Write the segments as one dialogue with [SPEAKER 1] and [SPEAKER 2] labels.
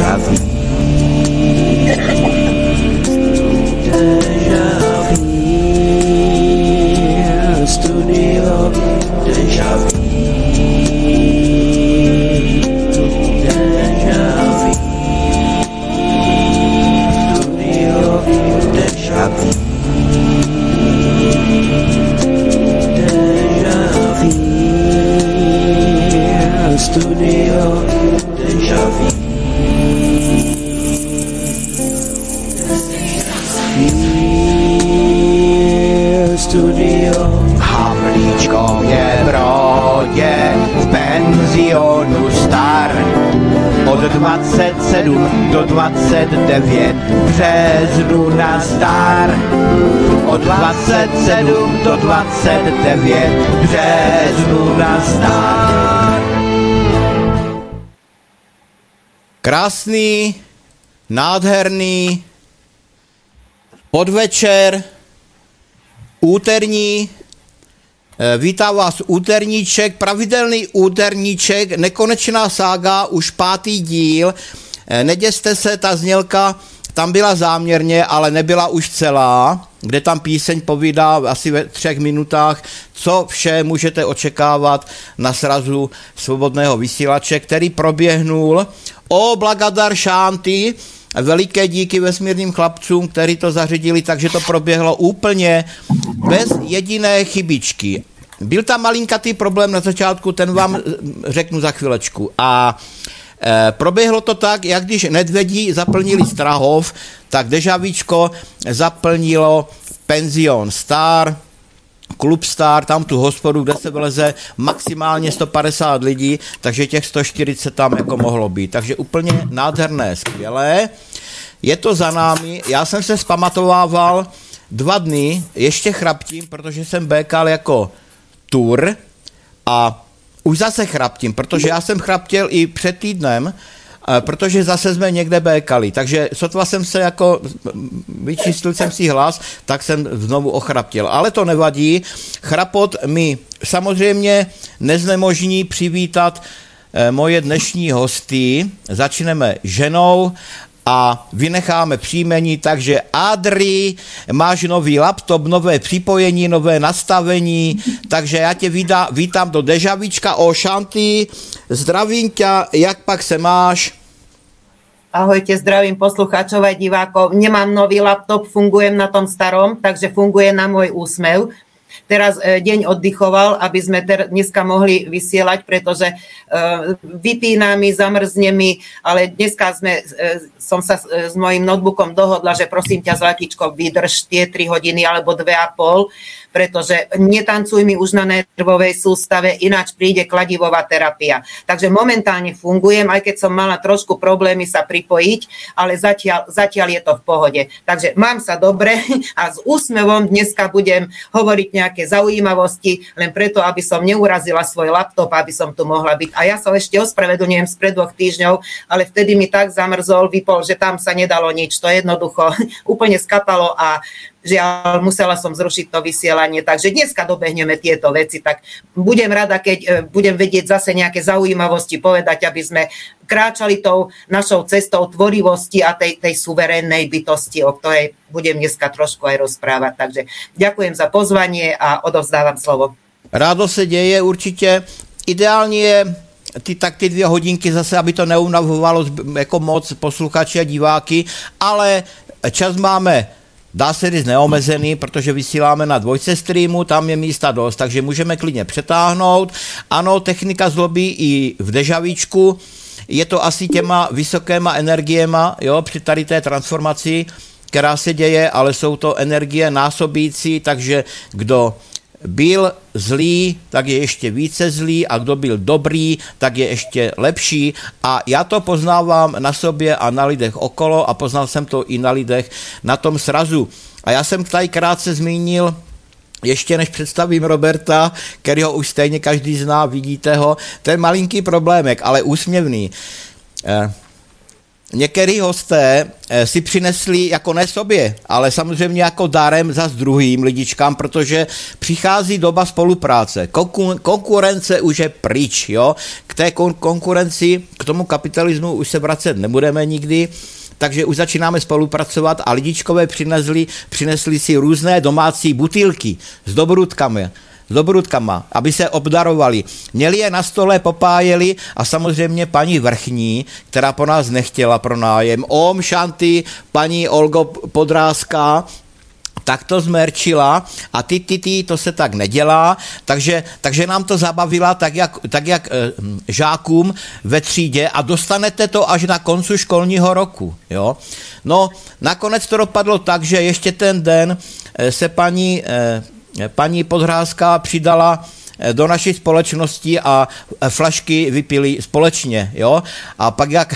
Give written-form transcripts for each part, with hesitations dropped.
[SPEAKER 1] déjà vu, studio déjà vu, studio déjà vu. Studio. Havlíčko je v rodě, v penzionu star. Od 27 do 29 březnu nazdar. Od 27 do 29 březnu nazdar.
[SPEAKER 2] Krásný, nádherný podvečer, úterní, vítá vás úterníček, pravidelný úterníček, nekonečná sága, už 5. díl, neděste se, ta znělka tam byla záměrně, ale nebyla už celá, kde tam píseň povídá asi ve 3 minutách, co vše můžete očekávat na srazu svobodného vysílače, který proběhnul. O Blagadar Shanti, veliké díky vesmírným chlapcům, kteří to zařídili, takže to proběhlo úplně bez jediné chybičky. Byl tam malinkatý problém na začátku, ten vám řeknu za chvilečku. A proběhlo to tak, jak když Nedvědí zaplnili Strahov, tak Dežavíčko zaplnilo Penzion Star, Klub Star, tam tu hospodu, kde se vleze maximálně 150 lidí, takže těch 140 tam jako mohlo být. Takže úplně nádherné, skvělé. Je to za námi, já jsem se zpamatovával 2 dny, ještě chraptím, protože jsem békal jako tur a už zase chraptím, protože já jsem chraptěl i před týdnem, protože zase jsme někde békali, takže sotva jsem se jako, vyčistil jsem si hlas, tak jsem znovu ochraptěl, ale to nevadí, chrapot mi samozřejmě neznemožní přivítat moje dnešní hosty, začneme ženou a vynecháme příjmení, takže Adri, máš nový laptop, nové připojení, nové nastavení, takže já tě vítám do Dežavíčka, o Shanti, zdravím tě, jak pak se máš?
[SPEAKER 3] Ahojte, zdravím poslucháčov aj divákov. Nemám nový laptop, fungujem na tom starom, takže funguje na môj úsmev. Teraz deň oddychoval, aby sme dneska mohli vysielať, pretože vypína mi, zamrzne mi, ale dneska som sa s mojím notebookom dohodla, že prosím ťa, Zlatičko, vydrž tie 3 hodiny alebo 2,5, pretože netancuj mi už na nervovej sústave, ináč príde kladivová terapia. Takže momentálne fungujem, aj keď som mala trošku problémy sa pripojiť, ale zatiaľ je to v pohode. Takže mám sa dobre a s úsmevom dneska budem hovoriť nejaké zaujímavosti, len preto, aby som neurazila svoj laptop, aby som tu mohla byť. A ja sa ešte ospravedlňujem spred 2 týždňov, ale vtedy mi tak zamrzol, vypol, že tam sa nedalo nič. To jednoducho úplne skapalo a žiaľ, musela som zrušiť to vysielanie, takže dneska dobehneme tieto veci, tak budem rada, keď budem vedieť zase nejaké zaujímavosti povedať, aby sme kráčali tou našou cestou tvorivosti a tej suverénnej bytosti, o ktorej budem dneska trošku aj rozprávať. Takže ďakujem za pozvanie a odovzdávam slovo.
[SPEAKER 2] Rádo se děje určitě. Ideální je ty 2 hodinky zase, aby to neunavovalo jako moc posluchači a diváky, ale čas máme, dá se říct, neomezený, protože vysíláme na 2 streamu, tam je místa dost, takže můžeme klidně přetáhnout. Ano, technika zlobí i v Dežavíčku, je to asi těma vysokýma energiema, jo, při tady té transformaci, která se děje, ale jsou to energie násobící, takže kdo byl zlý, tak je ještě více zlý a kdo byl dobrý, tak je ještě lepší a já to poznávám na sobě a na lidech okolo a poznal jsem to i na lidech na tom srazu. A já jsem tady krátce zmínil, ještě než představím Roberta, kterýho už stejně každý zná, vidíte ho, ten malinký problémek, ale úsměvný. některý hosté si přinesli jako ne sobě, ale samozřejmě jako darem za druhým lidičkám, protože přichází doba spolupráce. Konkurence už je pryč, jo. K té konkurenci, k tomu kapitalismu už se vracet nebudeme nikdy, takže už začínáme spolupracovat a lidičkové přinesli si různé domácí butýlky s dobrutkama, aby se obdarovali. Měli je na stole, popájeli a samozřejmě paní vrchní, která po nás nechtěla pro nájem, Om Shanti, paní Olgo Podrázka, tak to zmerčila a to se tak nedělá, takže nám to zabavila tak jak žákům ve třídě a dostanete to až na konci školního roku. Jo? No, nakonec to dopadlo tak, že ještě ten den se paní Podhrázka přidala do naší společnosti a flašky vypili společně, jo? A pak jak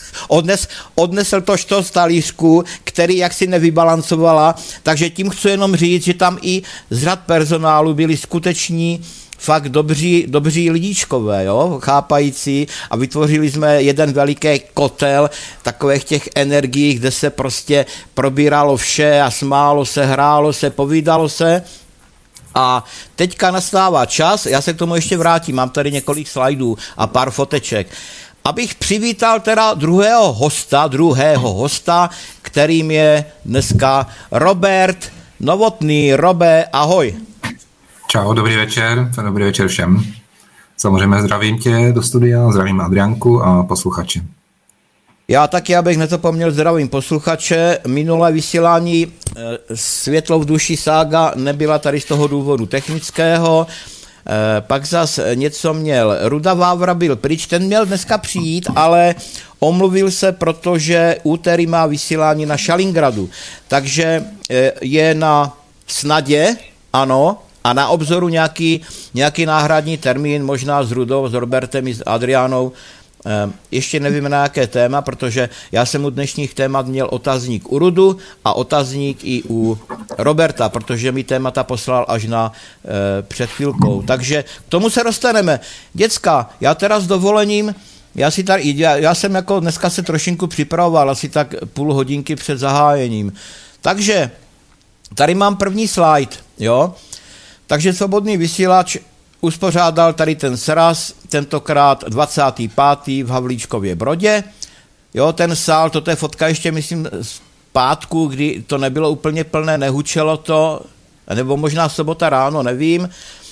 [SPEAKER 2] odnesl to z talířku, který jaksi nevybalancovala, takže tím chci jenom říct, že tam i z řad personálu byli skuteční fakt dobří lidíčkové, jo, chápající a vytvořili jsme jeden veliký kotel takových těch energií, kde se prostě probíralo vše a smálo se, hrálo se, povídalo se. A teďka nastává čas, já se k tomu ještě vrátím, mám tady několik slajdů a pár foteček, abych přivítal teda druhého hosta, kterým je dneska Robert Novotný. Robe, ahoj.
[SPEAKER 4] Čau, dobrý večer všem. Samozřejmě zdravím tě do studia, zdravím Adriánku a posluchače.
[SPEAKER 2] Já taky, abych nezapomněl, zdravím posluchače. Minulé vysílání Světlo v duši sága nebyla tady z toho důvodu technického. Pak zas něco měl. Ruda Vávra byl pryč, ten měl dneska přijít, ale omluvil se, protože úterý má vysílání na Šalingradu. Takže je na snadě, ano, a na obzoru nějaký náhradní termín, možná s Rudou, s Robertem i s Adriánou. Ještě nevím na jaké téma, protože já jsem u dnešních témat měl otazník u Rudu a otazník i u Roberta, protože mi témata poslal až na před chvilkou. Takže k tomu se dostaneme. Děcka, já teda s dovolením, já jsem jako dneska se trošinku připravoval, asi tak půl hodinky před zahájením. Takže tady mám první slide, jo. Takže Svobodný vysílač uspořádal tady ten sraz, tentokrát 25. v Havlíčkově Brodě. Jo, ten sál, toto je fotka ještě, myslím, z pátku, kdy to nebylo úplně plné, nehučelo to, nebo možná sobota ráno, nevím,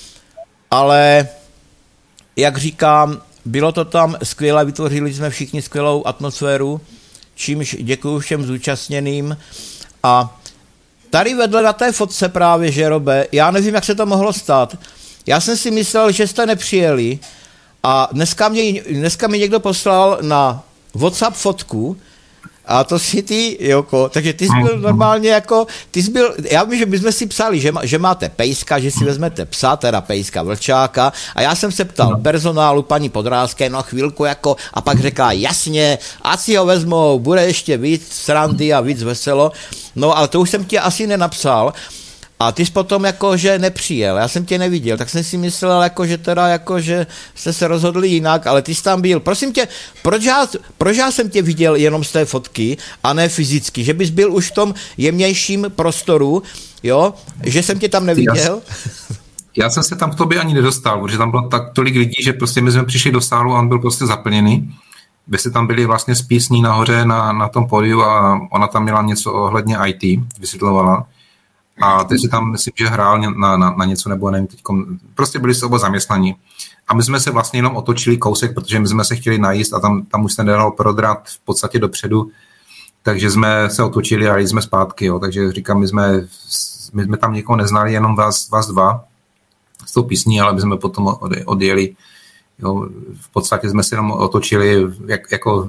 [SPEAKER 2] ale jak říkám, bylo to tam skvělé, vytvořili jsme všichni skvělou atmosféru, čímž děkuju všem zúčastněným a tady vedle na té fotce právě, že Robe, já nevím, jak se to mohlo stát. Já jsem si myslel, že jste nepřijeli a dneska mi někdo poslal na WhatsApp fotku a to si ty, Joko, takže ty jsi byl normálně jako, já vím, že my jsme si psali, že máte pejska, že si vezmete psa, teda pejska vlčáka a já jsem se ptal personálu paní Podrázké, no chvilku jako, a pak řekla, jasně, ať si ho vezmou, bude ještě víc srandy a víc veselo, no ale to už jsem ti asi nenapsal. A ty jsi potom jakože nepřijel, já jsem tě neviděl, tak jsem si myslel, že jste se rozhodli jinak, ale ty jsi tam byl. Prosím tě, proč já jsem tě viděl jenom z té fotky a ne fyzicky, že bys byl už v tom jemnějším prostoru, jo, že jsem tě tam neviděl?
[SPEAKER 4] Já jsem se tam k tobě ani nedostal, protože tam bylo tak tolik lidí, že prostě my jsme přišli do sálu a on byl prostě zaplněný. Vy jste tam byli vlastně s písní nahoře na tom pódiu a ona tam měla něco ohledně IT, vysvětlovala. A teď si tam, myslím, že hrál na něco, nebo nevím, teďkom, prostě byli se oba zaměstnaní. A my jsme se vlastně jenom otočili kousek, protože my jsme se chtěli najíst a tam už se nedalo prodrat v podstatě dopředu, takže jsme se otočili a jeli jsme zpátky, jo. Takže říkám, my jsme tam někoho neznali, jenom vás dva s tou písní, ale my jsme potom odjeli, jo. V podstatě jsme se jenom otočili, jako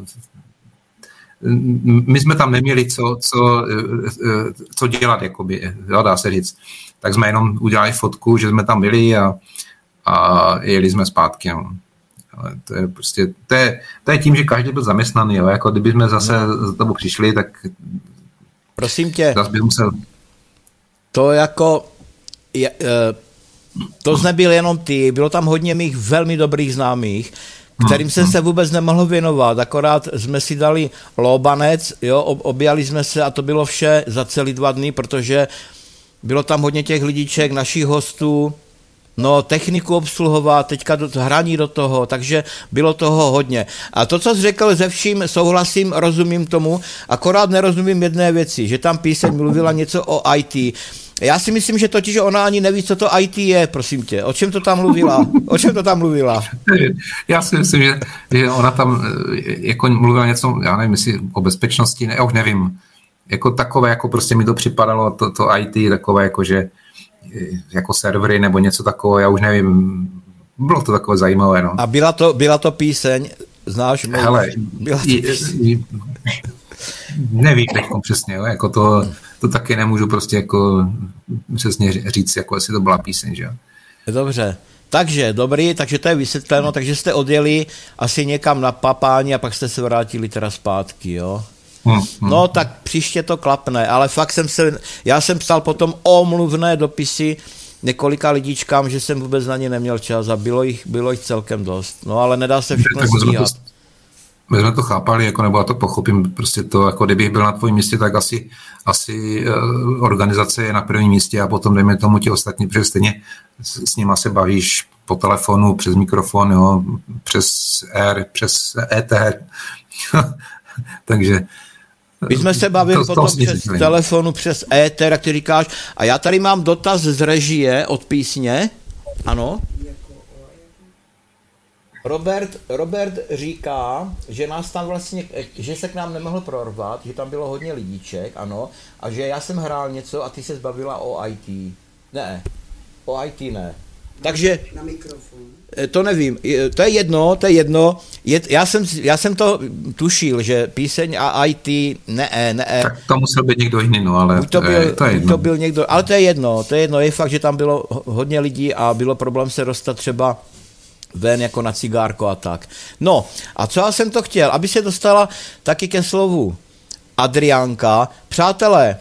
[SPEAKER 4] my jsme tam neměli co dělat, jakoby, dá se říct. Tak jsme jenom udělali fotku, že jsme tam byli a jeli jsme zpátky. No. Ale to je prostě, to je tím, že každý byl zaměstnaný, jo. Jako kdyby jsme zase za tebou přišli, tak
[SPEAKER 2] prosím tě,
[SPEAKER 4] zase by musel.
[SPEAKER 2] To jako, to nebyl jenom ty, bylo tam hodně mých velmi dobrých známých, kterým jsem se vůbec nemohl věnovat, akorát jsme si dali lóbanec, jo, objali jsme se a to bylo vše za celý 2 dny, protože bylo tam hodně těch lidíček, našich hostů, no techniku obsluhovat, teďka hraní do toho, takže bylo toho hodně. A to, co jsi řekl, ze vším souhlasím, rozumím tomu, akorát nerozumím jedné věci, že tam píseň mluvila něco o IT. Já si myslím, že totiž ona ani neví, co to IT je, prosím tě. O čem to tam mluvila? O čem to tam mluvila?
[SPEAKER 4] Já si myslím, že ona tam jako mluvila něco, já nevím, jestli o bezpečnosti, ne, už nevím. Jako takové, jako prostě mi to připadalo, to IT, takové jako, že jako servery nebo něco takového, já už nevím. Bylo to takové zajímavé, no.
[SPEAKER 2] A byla to píseň, znáš?
[SPEAKER 4] Hele, nevím teď přesně, jo, jako to taky nemůžu prostě jako přesně říct, jako jestli to byla píseň, že jo.
[SPEAKER 2] Dobře, takže dobrý, takže to je vysvětleno, takže jste odjeli asi někam na papání a pak jste se vrátili teda zpátky, jo. No tak příště to klapne, ale fakt já jsem psal potom omluvné dopisy několika lidičkám, že jsem vůbec na ně neměl čas a bylo jich celkem dost, no ale nedá se všechno stíhat.
[SPEAKER 4] My jsme to chápali, jako, nebo já to pochopím, prostě to, jako kdybych byl na tvojím místě, tak asi organizace je na prvním místě a potom dejme tomu ti ostatní, protože stejně s nima se bavíš po telefonu, přes mikrofon, jo, přes ETH, takže
[SPEAKER 2] my jsme se bavili potom přes telefonu, přes éter, jak ty říkáš, a já tady mám dotaz z režie od písně, ano. Robert říká, že nás tam vlastně, že se k nám nemohl prorvat, že tam bylo hodně lidíček, ano, a že já jsem hrál něco a ty se zbavila o IT. Ne, o IT ne. Takže
[SPEAKER 5] na mikrofon.
[SPEAKER 2] To nevím, to je jedno. Já jsem to tušil, že píseň a IT ne.
[SPEAKER 4] Tak to musel být někdo jiný, no, ale to je jedno.
[SPEAKER 2] To byl někdo, ale to je jedno, je fakt, že tam bylo hodně lidí a bylo problém se dostat třeba ven jako na cigárko a tak. No, a co já jsem to chtěl, aby se dostala taky ke slovu Adriánka. Přátelé,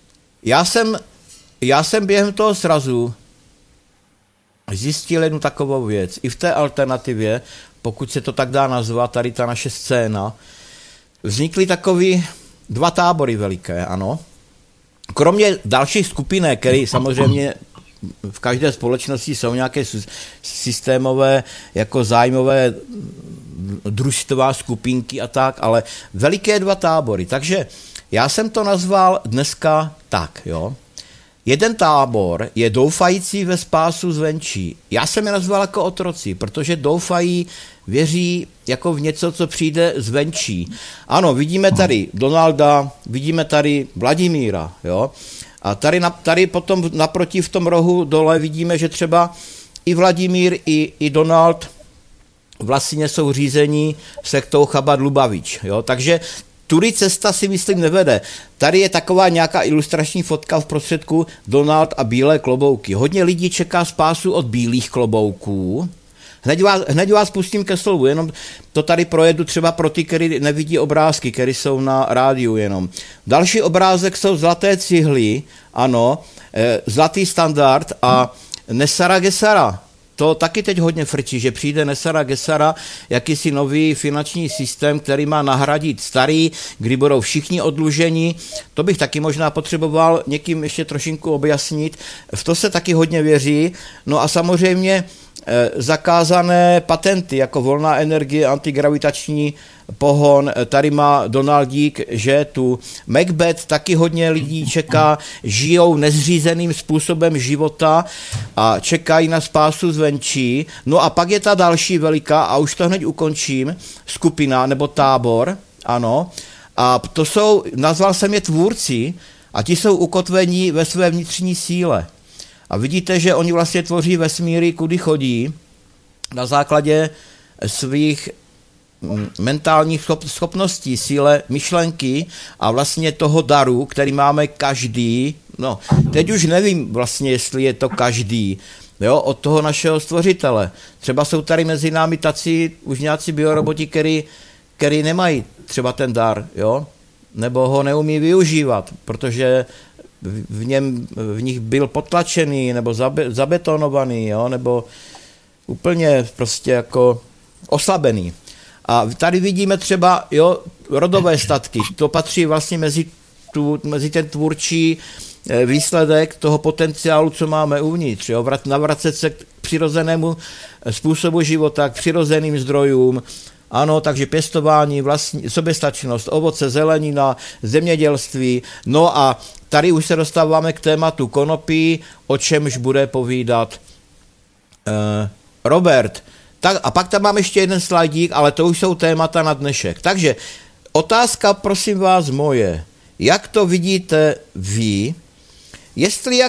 [SPEAKER 2] já jsem během toho srazu zjistil jednu takovou věc. I v té alternativě, pokud se to tak dá nazvat, tady ta naše scéna, vznikly takový 2 tábory veliké, ano. Kromě dalších skupinek, které samozřejmě v každé společnosti jsou nějaké systémové, jako zájmové družstva, skupinky a tak, ale veliké 2 tábory. Takže já jsem to nazval dneska tak, jo. Jeden tábor je doufající ve spásu zvenčí. Já jsem je nazval jako otroci, protože doufají, věří jako v něco, co přijde zvenčí. Ano, vidíme tady Donalda, vidíme tady Vladimíra, jo. A tady potom naproti v tom rohu dole vidíme, že třeba i Vladimír, i Donald vlastně jsou řízení sektou Chabad Lubavič, jo. Takže tudy cesta si myslím nevede. Tady je taková nějaká ilustrační fotka v prostředku Donald a bílé klobouky. Hodně lidí čeká spásu od bílých klobouků. Hned vás pustím ke slovu, jenom to tady projedu třeba pro ty, kteří nevidí obrázky, které jsou na rádiu jenom. Další obrázek jsou zlaté cihly, ano, zlatý standard a Nesara Gesara. To taky teď hodně frčí, že přijde Nesara Gesara, jakýsi nový finanční systém, který má nahradit starý, kdy budou všichni odluženi. To bych taky možná potřeboval někým ještě trošinku objasnit. V to se taky hodně věří. No a samozřejmě zakázané patenty, jako volná energie, antigravitační pohon, tady má Donaldík, že tu Macbeth taky hodně lidí čeká, žijou nezřízeným způsobem života a čekají na spásu zvenčí. No a pak je ta další veliká, a už to hned ukončím, skupina nebo tábor, ano, a to jsou, nazval jsem je tvůrci, a ti jsou ukotvení ve své vnitřní síle. A vidíte, že oni vlastně tvoří vesmíry, kudy chodí, na základě svých mentálních schopností, síle myšlenky a vlastně toho daru, který máme každý, no, teď už nevím vlastně, jestli je to každý, jo, od toho našeho stvořitele. Třeba jsou tady mezi námi tací už nějací bioroboti, který nemají třeba ten dar, jo, nebo ho neumí využívat, protože v nich byl potlačený nebo zabetonovaný, jo, nebo úplně prostě jako oslabený. A tady vidíme třeba rodové statky. To patří vlastně mezi ten tvůrčí výsledek toho potenciálu, co máme uvnitř. Navracet se k přirozenému způsobu života, k přirozeným zdrojům. Ano, takže pěstování, soběstačnost, ovoce, zelenina, zemědělství. No a tady už se dostáváme k tématu konopí, o čemž bude povídat Robert. Tak, a pak tam mám ještě jeden slajdík, ale to už jsou témata na dnešek. Takže otázka, prosím vás, moje. Jak to vidíte vy? Jestli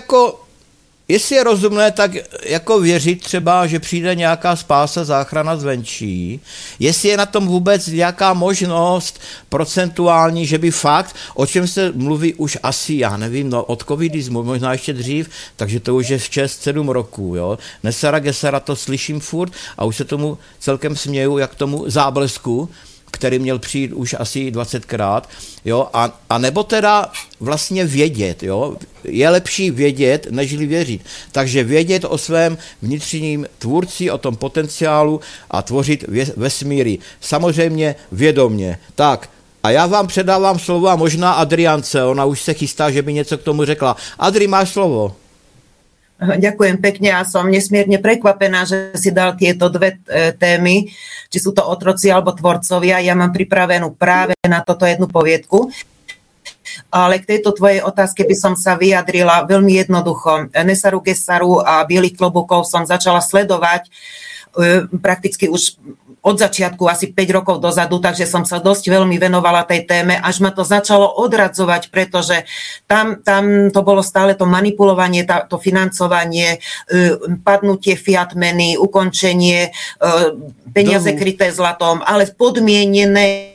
[SPEAKER 2] je rozumné tak jako věřit třeba, že přijde nějaká spása, záchrana zvenčí, jestli je na tom vůbec nějaká možnost procentuální, že by fakt, o čem se mluví už asi, já nevím, od covidismu, možná ještě dřív, takže to už je 6-7 roků, jo. Nesara gesara to slyším furt a už se tomu celkem směju, jak tomu záblesku, který měl přijít už asi 20krát, jo, a nebo teda vlastně vědět, jo, je lepší vědět, nežli věřit. Takže vědět o svém vnitřním tvůrci, o tom potenciálu a tvořit vesmíry. Samozřejmě vědomně. Tak, a já vám předávám slovo a možná Adriance, ona už se chystá, že by něco k tomu řekla. Adri, máš slovo.
[SPEAKER 3] Ďakujem pekne a som nesmierne prekvapená, že si dal tieto dve témy, či sú to otroci alebo tvorcovia. Ja mám pripravenú práve na toto jednu poviedku. Ale k tejto tvojej otázke by som sa vyjadrila veľmi jednoducho. Nesaru Gesaru a Bielých klobúkov som začala sledovať prakticky už od začiatku, asi 5 rokov dozadu, takže som sa dosť veľmi venovala tej téme, až ma to začalo odradzovať, pretože tam to bolo stále to manipulovanie, to financovanie, padnutie fiat meny, ukončenie, peniaze kryté zlatom, ale podmienené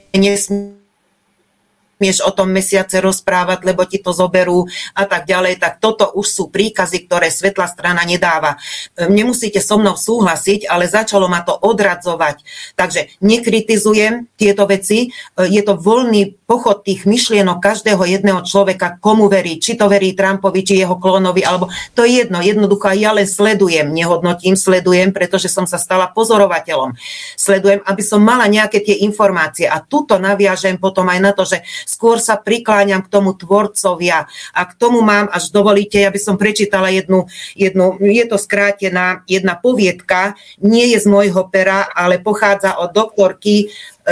[SPEAKER 3] nesmieš o tom mesiace rozprávať, lebo ti to zoberú a tak ďalej, tak toto už sú príkazy, ktoré svetlá strana nedáva. Nemusíte so mnou súhlasiť, ale začalo ma to odradzovať. Takže nekritizujem tieto veci, je to voľný pochod tých myšlienok každého jedného človeka, komu verí, či to verí Trumpovi, či jeho klónovi, alebo to je jedno, jednoducho ja len sledujem, nehodnotím, sledujem, pretože som sa stala pozorovateľom. Sledujem, aby som mala nejaké tie informácie a tuto naviažem potom aj na to, že skôr sa prikláňam k tomu tvorcovia a k tomu mám, až dovolíte, ja by som prečítala jednu, je to skrátená jedna poviedka, nie je z môjho pera, ale pochádza od doktorky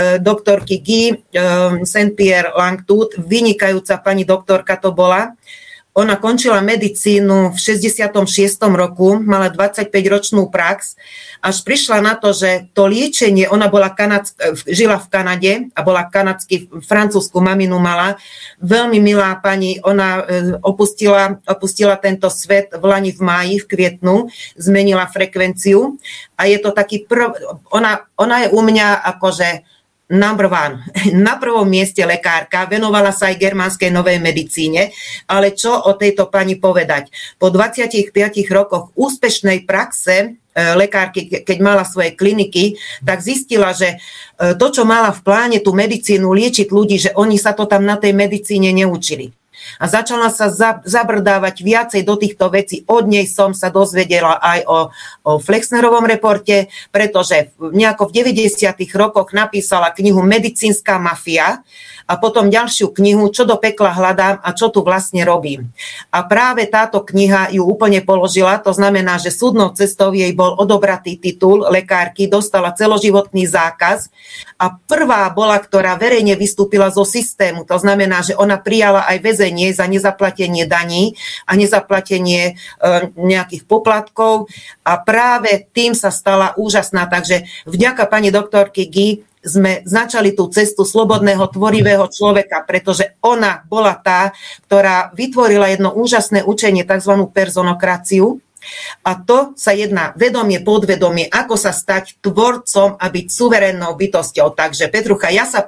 [SPEAKER 3] Guy Saint-Pierre Langtut, vynikajúca pani doktorka to bola. Ona končila medicínu v 66. roku, mala 25-ročnú prax, až prišla na to, že to liečenie, ona žila v Kanade a bola kanadsky, francúzsku maminu mala, veľmi milá pani, ona opustila tento svet v lani v máji, v kvietnu, zmenila frekvenciu a je to taký ona je u mňa akože number one. Na prvom mieste lekárka, venovala sa aj germánskej novej medicíne, ale čo o tejto pani povedať? Po 25 rokoch úspešnej praxe lekárky, keď mala svoje kliniky, tak zistila, že to, čo mala v pláne, tú medicínu, liečiť ľudí, že oni sa to tam na tej medicíne neučili. A začala sa zabrdávať viacej do týchto vecí. Od nej som sa dozvedela aj o Flexnerovom reporte, pretože nejako v 90. rokoch napísala knihu Medicínska mafia a potom ďalšiu knihu Čo do pekla hľadám a čo tu vlastne robím. A práve táto kniha ju úplne položila, to znamená, že súdnou cestou jej bol odobratý titul lekárky, dostala celoživotný zákaz a prvá bola, ktorá verejne vystúpila zo systému. To znamená, že ona prijala aj väzenie za nezaplatenie daní a nezaplatenie nejakých poplatkov a práve tým sa stala úžasná. Takže vďaka pani doktorky Guy sme začali tú cestu slobodného, tvorivého človeka, pretože ona bola tá, ktorá vytvorila jedno úžasné učenie, tzv. Personokraciu. A to sa jedná vedomie, podvedomie, ako sa stať tvorcom a byť suverénnou bytosťou. Takže Petrucha, ja sa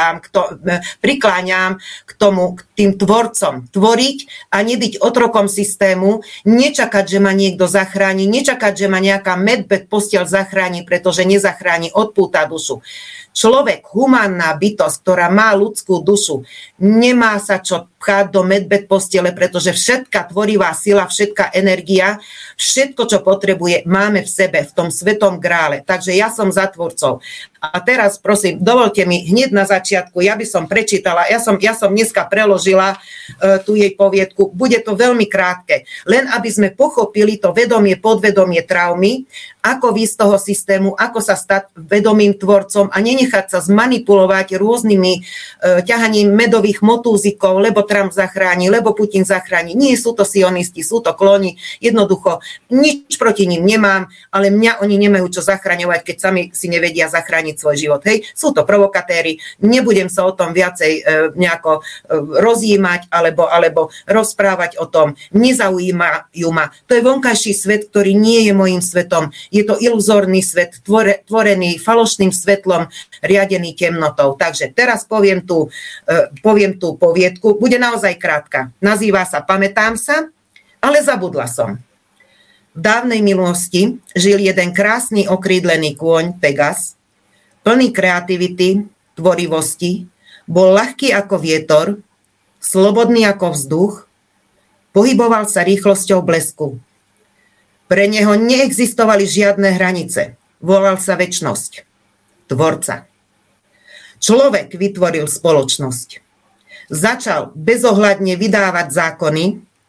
[SPEAKER 3] prikláňam k tým tvorcom. Tvoriť a nebyť otrokom systému, nečakať, že ma niekto zachráni, nečakať, že ma nejaká medveď posteľ zachráni, pretože nezachráni, odpúta dušu. Človek, humánna bytosť, ktorá má ľudskú dušu, nemá sa čo pchať do medbed postele, pretože všetká tvorivá sila, všetká energia, všetko, čo potrebuje, máme v sebe, v tom svetom grále. Takže ja som za tvorcov. A teraz, prosím, dovolte mi hneď na začiatku, ja by som prečítala, ja som dneska preložila tú jej poviedku, bude to veľmi krátke, len aby sme pochopili to vedomie, podvedomie traumy, ako výjsť z toho systému, ako sa stať vedomým tvorcom a nenechať sa zmanipulovať rôznymi ťahaním medových motúzikov, lebo Trump zachráni, lebo Putin zachráni. Nie sú to sionisti, sú to kloni. Jednoducho, nič proti nim nemám, ale mňa oni nemajú čo zachraňovať, keď sami si nevedia zachrániť svoj život. Hej, sú to provokatéri, nebudem sa o tom viacej nejako rozjímať alebo rozprávať o tom. Nezaujímajú ma. To je vonkajší svet, ktorý nie je mojím svetom. Je to iluzórny svet, tvorený falošným svetlom, riadený temnotou. Takže teraz poviem tú poviedku. Bude naozaj krátka. Nazýva sa Pamätám sa, ale zabudla som. V dávnej minulosti žil jeden krásny okrídlený kôň Pegas, plný kreativity, tvorivosti, bol ľahký ako vietor, slobodný ako vzduch, pohyboval sa rýchlosťou blesku. Pre neho neexistovali žiadne hranice. Volal sa večnosť. Tvorca. Človek vytvoril spoločnosť. Začal bezohľadne vydávať zákony,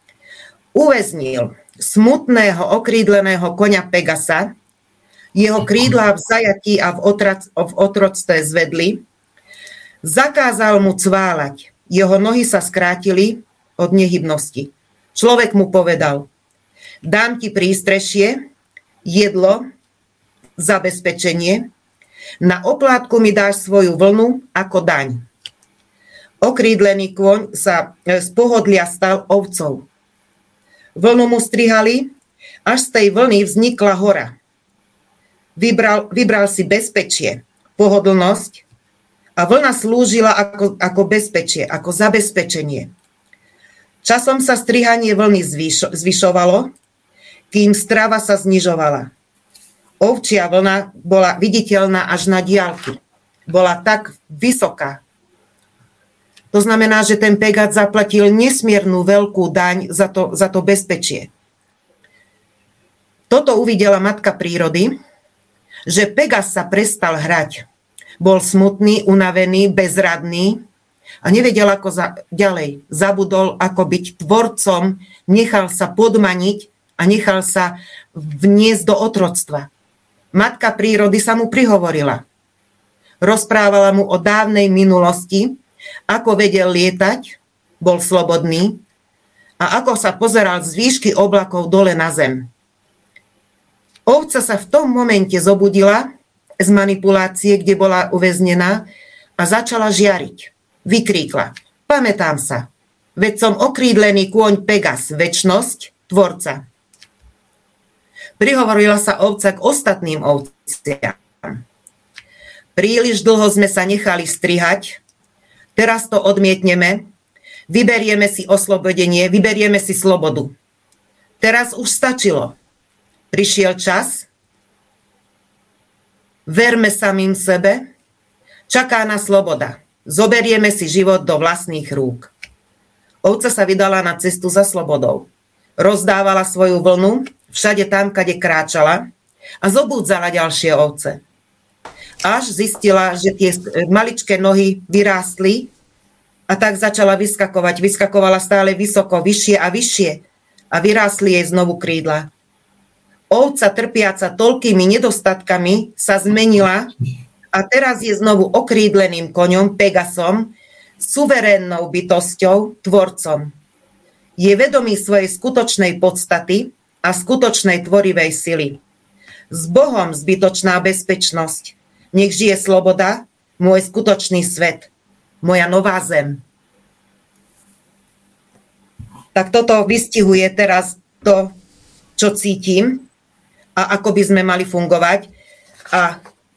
[SPEAKER 3] uväznil smutného okrídleného koňa Pegasa, jeho krídla v zajatí a v otroctve zvedli, zakázal mu cváľať, jeho nohy sa skrátili od nehybnosti. Človek mu povedal: dám ti prístrešie, jedlo, zabezpečenie, na oplátku mi dáš svoju vlnu ako daň. Okrídlený kôň sa z pohodlia stal ovcou. Vlnu mu strihali, až z tej vlny vznikla hora. Vybral si bezpečie, pohodlnosť a vlna slúžila ako bezpečie, ako zabezpečenie. Časom sa strihanie vlny zvyšovalo, kým strava sa znižovala. Ovčia vlna bola viditeľná až na diaľky. Bola tak vysoká. To znamená, že ten Pegas zaplatil nesmiernu veľkú daň za to bezpečie. Toto uvidela matka prírody, že Pegas sa prestal hrať. Bol smutný, unavený, bezradný a nevedel, ako ďalej. Zabudol, ako byť tvorcom, nechal sa podmaniť a nechal sa vniesť do otroctva. Matka prírody sa mu prihovorila. Rozprávala mu o dávnej minulosti, ako vedel lietať, bol slobodný a ako sa pozeral z výšky oblakov dole na zem. Ovca sa v tom momente zobudila z manipulácie, kde bola uväznená a začala žiariť. Vykríkla: pamätám sa, veď som okrídlený kôň Pegas, večnosť, tvorca. Prihovorila sa ovca k ostatným ovciam. Príliš dlho sme sa nechali strihať, teraz to odmietneme, vyberieme si oslobodenie, vyberieme si slobodu. Teraz už stačilo. Prišiel čas, verme samým sebe, čaká nás sloboda. Zoberieme si život do vlastných rúk. Ovca sa vydala na cestu za slobodou. Rozdávala svoju vlnu všade tam, kade kráčala a zobúdzala ďalšie ovce. Až zistila, že tie maličké nohy vyrástli a tak začala vyskakovať. Vyskakovala stále vysoko, vyššie a vyššie a vyrástli jej znovu krídla. Ovca, trpiaca toľkými nedostatkami, sa zmenila a teraz je znovu okrídleným koňom, Pegasom, suverénnou bytosťou, tvorcom. Je vedomý svojej skutočnej podstaty a skutočnej tvorivej sily. S Bohom zbytočná bezpečnosť. Nech žije sloboda, môj skutočný svet, moja nová zem. Tak toto vystihuje teraz to, čo cítim a ako by sme mali fungovať. A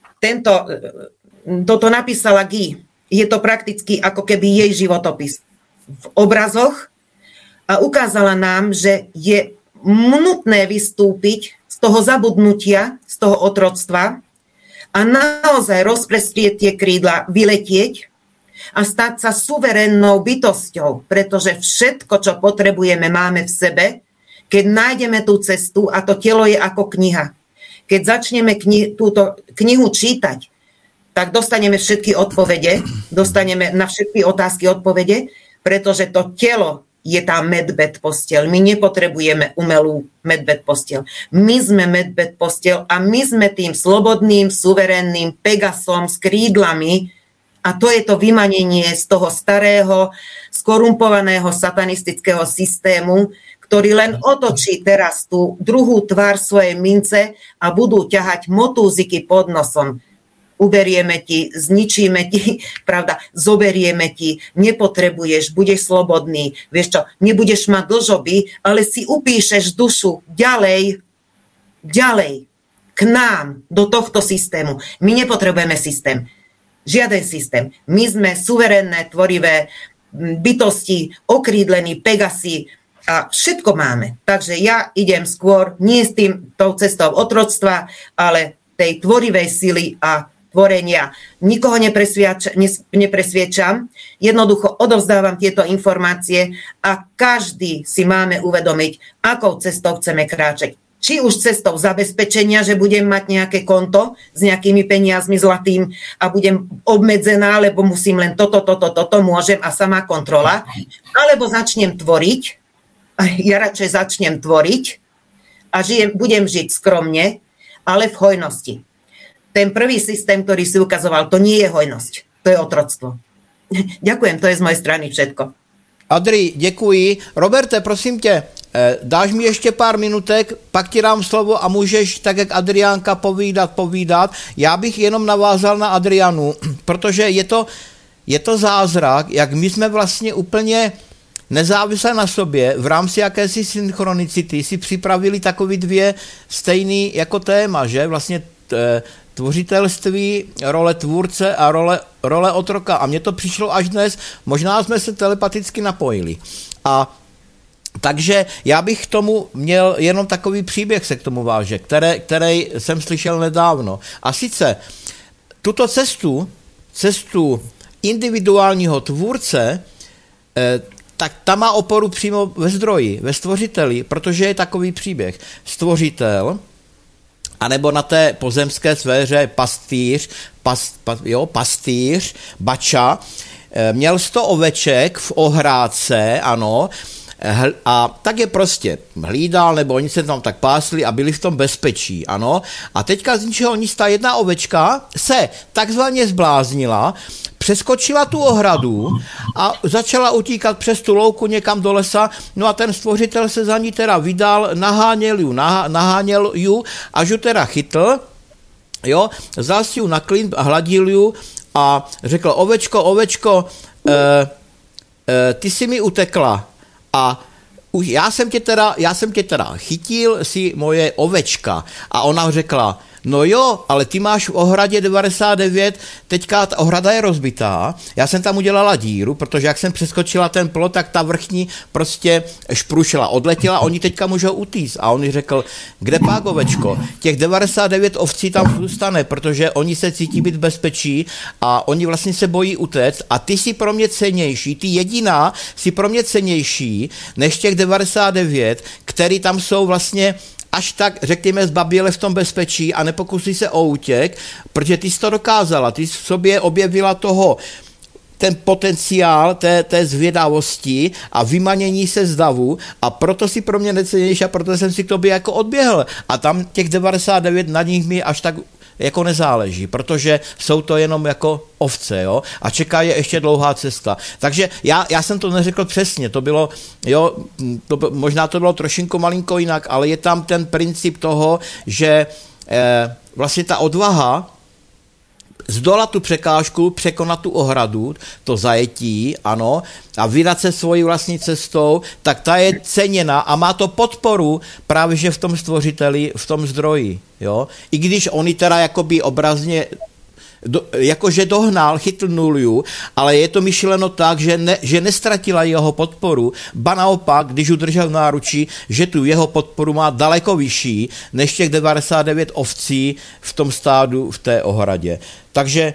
[SPEAKER 3] toto napísala Guy. Je to prakticky ako keby jej životopis v obrazoch a ukázala nám, že je nutné vystúpiť z toho zabudnutia, z toho otroctva a naozaj rozprestrieť tie krídla, vyletieť a stať sa suverénnou bytosťou, pretože všetko, čo potrebujeme, máme v sebe, keď nájdeme tú cestu a to telo je ako kniha. Keď začneme túto knihu čítať, tak dostaneme všetky odpovede, dostaneme na všetky otázky odpovede, pretože to telo je tá medbed posteľ. My nepotrebujeme umelú medbed posteľ. My sme medbed posteľ a my sme tým slobodným, suverénnym Pegasom s krídlami a to je to vymanenie z toho starého, skorumpovaného satanistického systému, ktorý len otočí teraz tú druhú tvár svojej mince a budú ťahať motúziky pod nosom. Uberieme ti, zničíme ti, pravda, zoberieme ti, nepotrebuješ, budeš slobodný. Vieš čo, nebudeš mať dlžoby, ale si upíšeš dušu ďalej, k nám, do tohto systému. My nepotrebujeme systém, žiaden systém. My sme suverénne, tvorivé bytosti, okrídlení Pegasi a všetko máme. Takže ja idem skôr nie s tou cestou otroctva, ale tej tvorivej sily a tvorenia. Nikoho nepresviečam, jednoducho odovzdávam tieto informácie a každý si máme uvedomiť, akou cestou chceme kráčať. Či už cestou zabezpečenia, že budem mať nejaké konto s nejakými peniazmi zlatým a budem obmedzená, lebo musím len toto, môžem a sama kontrola, alebo začnem tvoriť, a ja radšej začnem tvoriť a budem žiť skromne, ale v hojnosti. Ten prvý systém, ktorý si ukazoval, to nie je hojnosť, to je otroctvo. Ďakujem, to je z mojej strany všetko.
[SPEAKER 2] Adri, děkuji. Roberte, prosím tě, dáš mi ještě pár minutek, pak ti dám slovo a můžeš, tak jak Adriánka, povídat. Já bych jenom navázal na Adrianu, protože je to zázrak, jak my jsme vlastně úplně nezávisle na sobě v rámci jakési synchronicity si připravili takový dvě stejný jako téma, že vlastně tvořitelství, role tvůrce a role otroka. A mně to přišlo až dnes, možná jsme se telepaticky napojili. A takže já bych k tomu měl jenom takový příběh se k tomu váže, který jsem slyšel nedávno. A sice tuto cestu individuálního tvůrce, tak ta má oporu přímo ve zdroji, ve stvořiteli, protože je takový příběh. Stvořitel, anebo na té pozemské sféře pastýř, bača, měl 100 oveček v ohrádce, ano, a tak je prostě hlídal, nebo oni se tam tak pásli a byli v tom bezpečí, ano. A teďka z ničeho nic ta jedna ovečka se takzvaně zbláznila, přeskočila tu ohradu a začala utíkat přes tu louku někam do lesa, no a ten stvořitel se za ní teda vydal, naháněl ju, až ju teda chytl, jo, vzal si ju na klin a hladil ju a řekl, ovečko, ty si mi utekla a já jsem tě teda chytil, si moje ovečka. A ona řekla, no jo, ale ty máš v ohradě 99, teďka ta ohrada je rozbitá, já jsem tam udělala díru, protože jak jsem přeskočila ten plot, tak ta vrchní prostě šprušila, odletěla, oni teďka můžou utíct. A on řekl, kde pak, ovečko, těch 99 ovcí tam zůstane, protože oni se cítí být v bezpečí a oni vlastně se bojí utéct a ty jsi pro mě cennější, ty jediná jsi pro mě cennější než těch 99, který tam jsou vlastně až tak, řekněme, zbaběle v tom bezpečí a nepokusí se o útěk, protože ty jsi to dokázala, ty jsi v sobě objevila ten potenciál té zvědavosti a vymanění se z davu a proto si pro mě necennější a proto jsem si k tobě jako odběhl. A tam těch 99 na nich mi až tak jako nezáleží, protože jsou to jenom jako ovce, jo, a čeká je ještě dlouhá cesta. Takže já jsem to neřekl přesně, to bylo, jo, možná to bylo trošinku malinko jinak, ale je tam ten princip toho, že vlastně ta odvaha zdolat tu překážku, překonat tu ohradu, to zajetí, ano, a vydat se svojí vlastní cestou, tak ta je ceněna a má to podporu právě že v tom stvořiteli, v tom zdroji, jo. I když oni teda jakoby obrazně jakože dohnal, chytl nulju, ale je to myšleno tak, že nestratila jeho podporu, ba naopak, když udržel v náručí, že tu jeho podporu má daleko vyšší, než těch 99 ovcí v tom stádu v té ohradě. Takže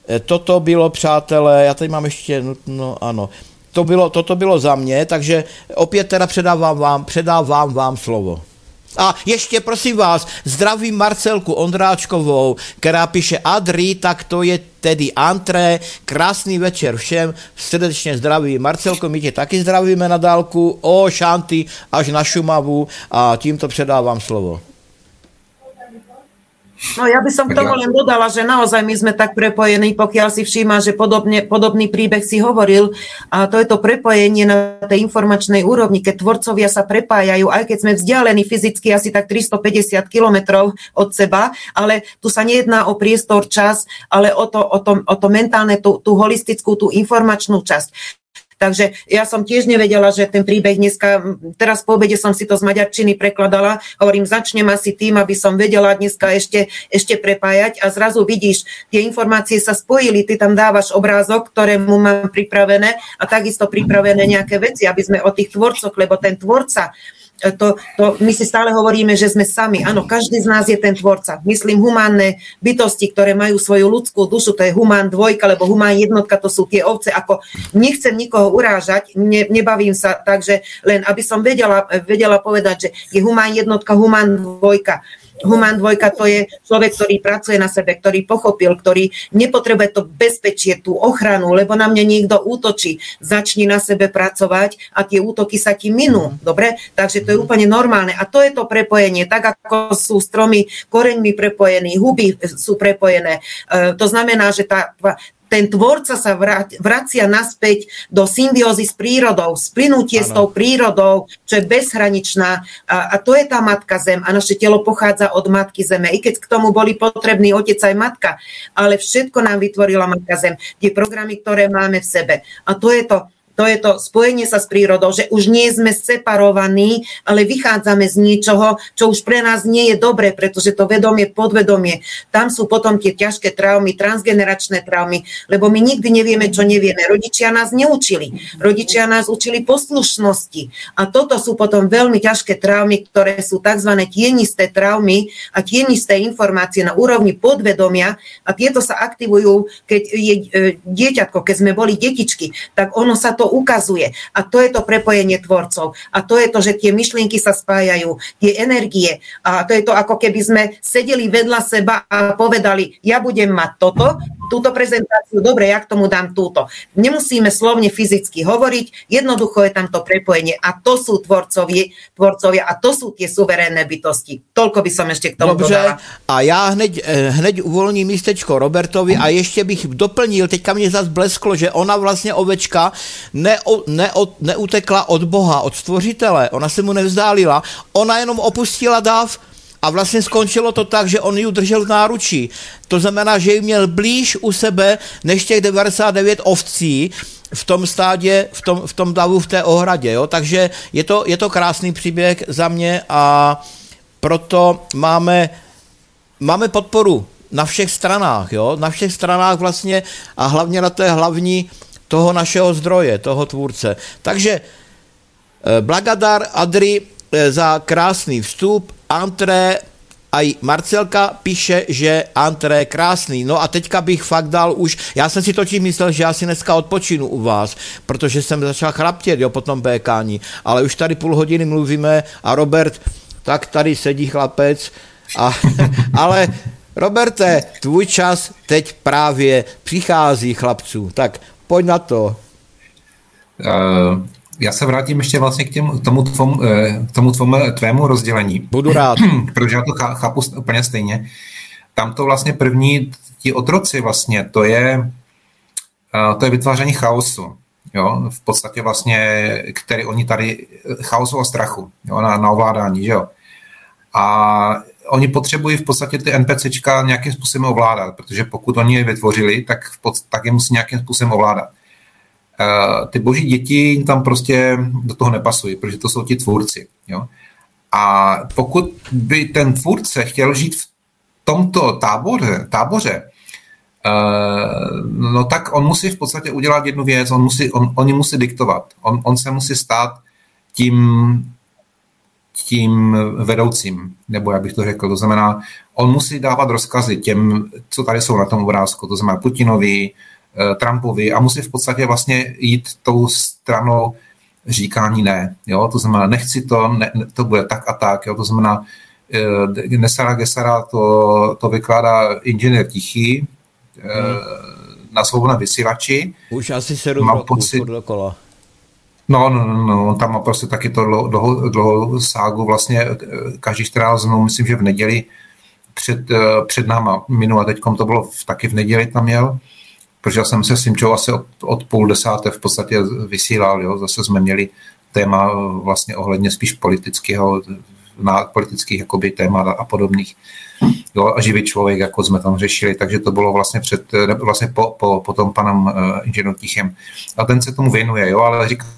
[SPEAKER 2] toto bylo, přátelé, já tady mám ještě, no ano, toto bylo za mě, takže opět teda předávám vám slovo. A ještě prosím vás, zdravím Marcelku Ondráčkovou, která píše Adri, tak to je tedy Antré, krásný večer všem, srdečně zdravím. Marcelko, my tě taky zdravíme na dálku, šanty až na Šumavu a tímto předávám slovo.
[SPEAKER 3] No ja by som k tomu len dodala, že naozaj my sme tak prepojení, pokiaľ si všíma, že podobný príbeh si hovoril a to je to prepojenie na tej informačnej úrovni, keď tvorcovia sa prepájajú, aj keď sme vzdialení fyzicky asi tak 350 kilometrov od seba, ale tu sa nejedná o priestor, čas, ale o to mentálne, tú holistickú, tú informačnú časť. Takže ja som tiež nevedela, že ten príbeh dneska, teraz po obede som si to z maďarčiny prekladala, hovorím, začnem asi tým, aby som vedela dneska ešte prepájať a zrazu vidíš, tie informácie sa spojili, ty tam dávaš obrázok, ktorému mám pripravené a takisto pripravené nejaké veci, aby sme o tých tvorcoch, lebo ten tvorca, my si stále hovoríme, že sme sami. Áno, každý z nás je ten tvorca. Myslím, humánne bytosti, ktoré majú svoju ľudskú dušu, to je humán dvojka, lebo humán jednotka, to sú tie ovce. Ako nechcem nikoho urážať, nebavím sa, takže len aby som vedela povedať, že je humán jednotka, humán dvojka. Humán dvojka to je človek, ktorý pracuje na sebe, ktorý pochopil, ktorý nepotrebuje to bezpečie, tú ochranu, lebo na mňa niekto útočí. Začni na sebe pracovať a tie útoky sa ti minú. Dobre? Takže to je úplne normálne. A to je to prepojenie. Tak ako sú stromy koreňmi prepojení, huby sú prepojené. To znamená, že ten tvorca sa vracia naspäť do symbiózy s prírodou, splynutie s tou prírodou, čo je bezhraničná. A to je tá Matka Zem. A naše telo pochádza od Matky Zeme. I keď k tomu boli potrební otec aj matka. Ale všetko nám vytvorila Matka Zem. Tie programy, ktoré máme v sebe. A to je to spojenie sa s prírodou, že už nie sme separovaní, ale vychádzame z niečoho, čo už pre nás nie je dobré, pretože to vedomie, podvedomie, tam sú potom tie ťažké traumy, transgeneračné traumy, lebo my nikdy nevieme, čo nevieme. Rodičia nás neučili. Rodičia nás učili poslušnosti. A toto sú potom veľmi ťažké traumy, ktoré sú tzv. Tienisté traumy a tienisté informácie na úrovni podvedomia a tieto sa aktivujú, keď je dieťatko, keď sme boli detičky, tak ono sa to ukazuje. A to je to prepojenie tvorcov. A to je to, že tie myšlienky sa spájajú, tie energie. A to je to, ako keby sme sedeli vedľa seba a povedali, ja budem mať túto prezentáciu, dobre, ja k tomu dám túto. Nemusíme slovne fyzicky hovoriť, jednoducho je tam to prepojenie. A to sú tvorcovia a to sú tie suverénne bytosti. Toľko by som ešte k tomu dodala.
[SPEAKER 2] A ja hneď uvolním místečko Robertovi a ještě bych doplnil, teďka mě zase blesklo, že ona vlastně ovečka neutekla od Boha, od stvořitele, ona se mu nevzdálila, ona jenom opustila dáv a vlastně skončilo to tak, že on ji držel v náručí. To znamená, že ji měl blíž u sebe než těch 99 ovcí v tom stádě, v tom davu, v té ohradě. Jo? Takže je to krásný příběh za mě a proto máme podporu na všech stranách, jo? Na všech stranách vlastně a hlavně na té hlavní toho našeho zdroje, toho tvůrce. Takže blagadar Adri za krásný vstup, Antré a i Marcelka píše, že Antré krásný. No a teďka bych fakt dal už, já jsem si totiž myslel, že já si dneska odpočinu u vás, protože jsem začal chraptět, jo, po tom békání, ale už tady půl hodiny mluvíme a Robert, tak tady sedí chlapec, ale Roberte, tvůj čas teď právě přichází, chlapců, tak pojď na to.
[SPEAKER 4] Já se vrátím ještě vlastně k tomu tvému rozdělení.
[SPEAKER 2] Budu rád.
[SPEAKER 4] Protože já to chápu úplně stejně. Tam to vlastně první, ti otroci vlastně, to je vytváření chaosu. Jo? V podstatě vlastně, který oni tady, chaosu a strachu, jo? Na ovládání, že jo. A oni potřebují v podstatě ty NPCčka nějakým způsobem ovládat, protože pokud oni je vytvořili, tak je musí nějakým způsobem ovládat. Ty boží děti tam prostě do toho nepasují, protože to jsou ti tvůrci. Jo? A pokud by ten tvůrce chtěl žít v tomto táboře, no tak on musí v podstatě udělat jednu věc, on musí diktovat. On se musí stát tím tím vedoucím, nebo jak bych to řekl. To znamená, on musí dávat rozkazy těm, co tady jsou na tom obrázku, to znamená Putinovi, Trumpovi a musí v podstatě vlastně jít tou stranou říkání ne. Jo? To znamená, nechci to, ne, to bude tak a tak. Jo? To znamená, Nesara Gesara to vykládá inženýr Tichý na svobodném vysílači.
[SPEAKER 2] Už asi 7 roků pocit, dokola.
[SPEAKER 4] No, on tam má prostě taky to dlouhou ságu, vlastně každý 14 dnů, myslím, že v neděli před náma minula, teďkom to bylo taky v neděli tam měl, protože já jsem se s Simčou asi od 9:30 v podstatě vysílal, jo, zase jsme měli téma vlastně ohledně spíš politických jakoby témat a podobných. Jo, a živý člověk, jako jsme tam řešili, takže to bylo vlastně po tom panem inženýru Tichém. A ten se tomu věnuje, jo, ale říkám,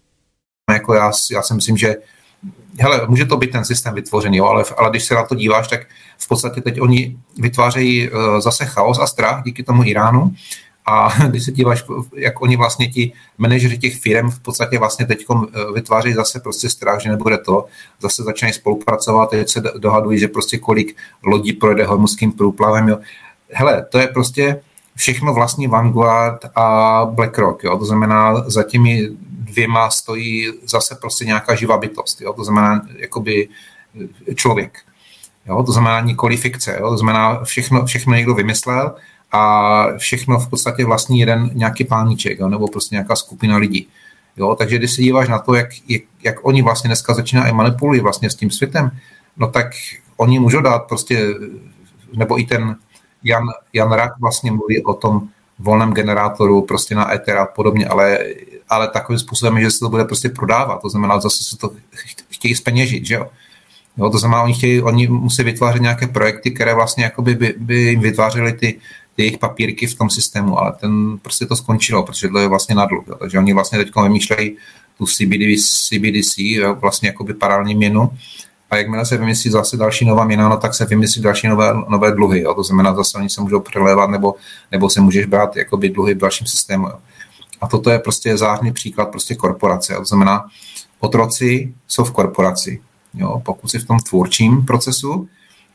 [SPEAKER 4] jako já si myslím, že hele, může to být ten systém vytvořený, jo, ale když se na to díváš, tak v podstatě teď oni vytvářejí zase chaos a strach díky tomu Iránu. A když se díváš, jak oni vlastně ti manažeři těch firm v podstatě vlastně teď vytvářejí zase prostě strach, že nebude to, zase začínají spolupracovat, teď se dohadují, že prostě kolik lodí projede hormuzským průplavem, jo. Hele, to je prostě všechno vlastní Vanguard a BlackRock, jo. To znamená, za těmi dvěma stojí zase prostě nějaká živá bytost, jo. To znamená jakoby člověk, jo. To znamená nikoli fikce, jo. To znamená všechno někdo vymyslel a všechno v podstatě vlastní jeden nějaký páníček, jo, nebo prostě nějaká skupina lidí. Jo, takže když se díváš na to, jak oni vlastně dneska začínají manipulují vlastně s tím světem, no tak oni můžou dát prostě, nebo i ten Jan Rak vlastně mluví o tom volném generátoru prostě na Ether a podobně, ale takovým způsobem, že se to bude prostě prodávat, to znamená, zase se to chtějí zpeněžit, že jo. Jo, to znamená, oni musí vytvářet nějaké projekty, které vlastně jakoby by jim vytvářely ty jejich papírky v tom systému, ale ten prostě to skončilo, protože to je vlastně na dluh. Takže oni vlastně teď vymýšlejí tu CBDC, vlastně jakoby paralelní měnu, a jakmile se vymyslí zase další nová měna, no tak se vymyslí další nové dluhy. Jo. To znamená, zase oni se můžou přelévat, nebo se můžeš brát jakoby dluhy v dalším systému. Jo. A toto je prostě zářný příklad prostě korporace. Jo. To znamená, otroci jsou v korporaci. Jo. Pokud jsi v tom tvůrčím procesu,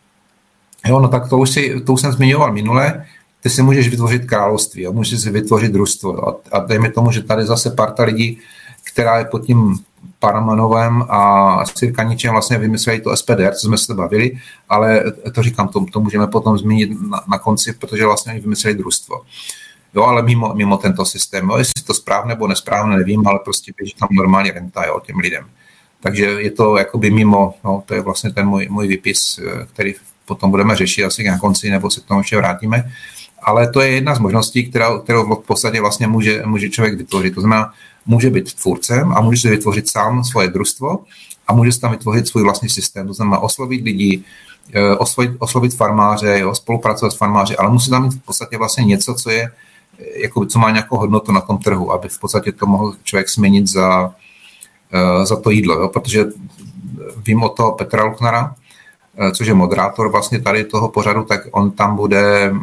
[SPEAKER 4] jo, no tak to už jsem zmiňoval minule, ty si můžeš vytvořit království, jo? Můžeš si vytvořit družstvo. Jo? A dejme tomu, že tady zase parta lidí, která je pod tím Paramanovem a Sirkaničem vlastně vymysleli to SPD, co jsme se bavili, ale to říkám, to můžeme potom zmínit na konci, protože vlastně oni vymysleli družstvo. Jo, ale mimo tento systém. Jo? Jestli to správně nebo nesprávně, nevím, ale prostě běží tam normálně renta, jo, těm lidem. Takže je to jakoby mimo, no, to je vlastně ten můj výpis, který potom budeme řešit asi na konci, nebo se k tomu ještě vrátíme. Ale to je jedna z možností, kterou v podstatě vlastně může člověk vytvořit. To znamená, může být tvůrcem a může si vytvořit sám svoje družstvo a může si tam vytvořit svůj vlastní systém. To znamená oslovit lidi, oslovit farmáře, jo, spolupracovat s farmáři, ale musí tam mít v podstatě vlastně něco, co je, jako, co má nějakou hodnotu na tom trhu, aby v podstatě to mohl člověk směnit za to jídlo. Jo, protože vím o toho Petra Lucknera, což je moderátor vlastně tady toho pořadu, tak on tam bude,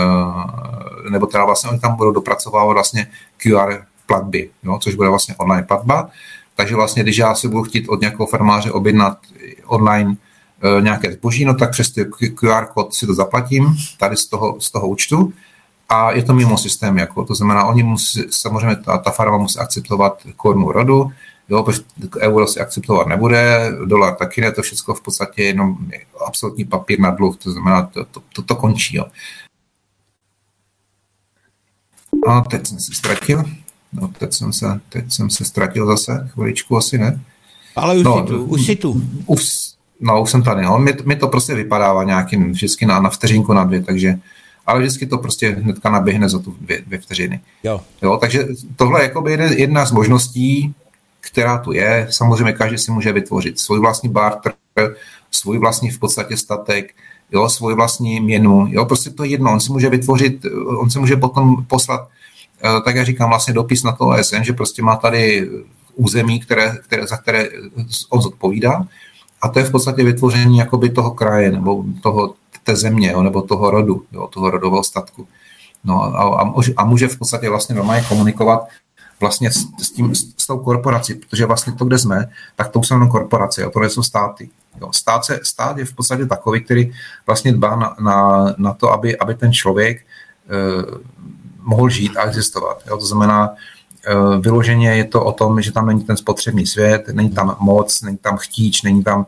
[SPEAKER 4] nebo teda vlastně oni tam budou dopracovávat vlastně QR platby, jo, což bude vlastně online platba. Takže vlastně, když já si budu chtít od nějakého farmáře objednat online nějaké zboží, no tak přes QR kód si to zaplatím tady z toho účtu a je to mimo systém, jako, to znamená, oni musí, samozřejmě ta farma musí akceptovat korunu rodu, jo, protože euro si akceptovat nebude, dolar taky ne, to všechno v podstatě jenom absolutní papír na dluh, to znamená, to končí. Jo. A teď jsem se ztratil. No, teď jsem se ztratil zase, chviličku asi, ne?
[SPEAKER 2] Ale už jsi tu.
[SPEAKER 4] Už jsem tady, no. Mi to prostě vypadává nějakým vždycky na vteřinku, na 2, takže, ale vždycky to prostě hnedka naběhne za tu 2 vteřiny. Jo, takže tohle je jakoby jedna z možností, která tu je. Samozřejmě každý si může vytvořit svůj vlastní barter, svůj vlastní v podstatě statek, jo, svůj vlastní měnu, jo, prostě to je jedno, on si může vytvořit, on si může potom poslat, tak já říkám vlastně dopis na to OSN, že prostě má tady území, za které on zodpovídá a to je v podstatě vytvoření jakoby toho kraje nebo té země, jo, nebo toho rodu, jo, toho rodového statku. No a může v podstatě vlastně normálně komunikovat vlastně s tou korporací, protože vlastně to, kde jsme, tak to jsou jenom korporace, jo, to nejsou státy. Jo. Stát je v podstatě takový, který vlastně dbá na to, aby ten člověk mohl žít a existovat. Jo. To znamená, vyloženě je to o tom, že tam není ten spotřební svět, není tam moc, není tam chtíč, není tam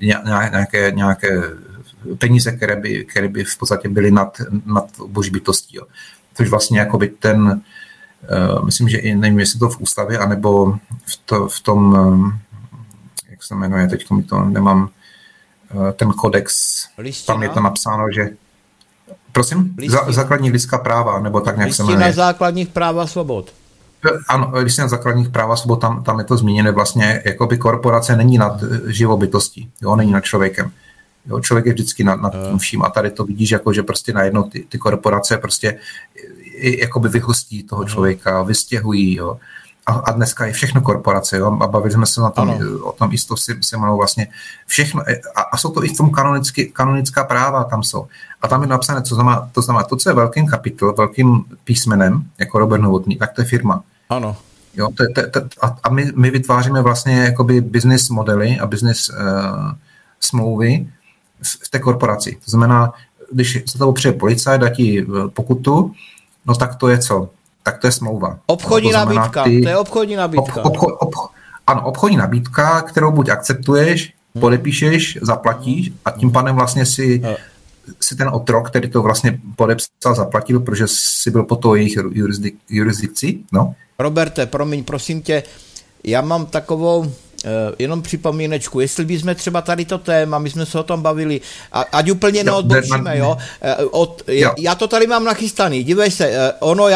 [SPEAKER 4] nějaké peníze, které by v podstatě byly nad boží bytostí. Jo. Což vlastně jakoby ten, myslím, že i nevím, jestli to v ústavě, anebo v tom, jak se jmenuje, teď to nemám, ten kodex, listina? Tam je to napsáno, že prosím, základní lidská práva, nebo tak nějak se jmenuje.
[SPEAKER 2] Listina základních práv a svobod.
[SPEAKER 4] Ano, listina základních práv a svobod, tam je to zmíněné vlastně, jakoby korporace není nad živou bytostí, jo, není nad člověkem. Jo, člověk je vždycky nad tím vším a tady to vidíš, jako, že prostě najednou ty korporace prostě jakoby vyhostí toho člověka, vystěhují, jo. A dneska je všechno korporace, jo, a bavili jsme se na tom, o tom jisto se mnou vlastně všechno, a jsou to i v tom kanonická práva tam jsou. A tam je napsané, to znamená, to, co je velkým kapitol, velkým písmenem, jako Robert Novotný, tak to je firma.
[SPEAKER 2] Ano.
[SPEAKER 4] Jo, a my vytváříme vlastně jakoby business modely a business smlouvy v té korporaci. To znamená, když se toho přijde policajt, dá ti pokutu, no tak to je co? Tak to je smlouva.
[SPEAKER 2] Obchodní nabídka, to je obchodní nabídka.
[SPEAKER 4] Ano, obchodní nabídka, kterou buď akceptuješ, podepíšeš, zaplatíš a tím pádem vlastně si ten otrok, který to vlastně podepsal, zaplatil, protože si byl po to jejich jurisdikci. No.
[SPEAKER 2] Roberte, promiň, prosím tě, já mám takovou jenom připomínečku, jestli bychom třeba tady to téma, my jsme se o tom bavili, ať úplně neodbočíme, jo? Já to tady mám nachystaný, dívej se,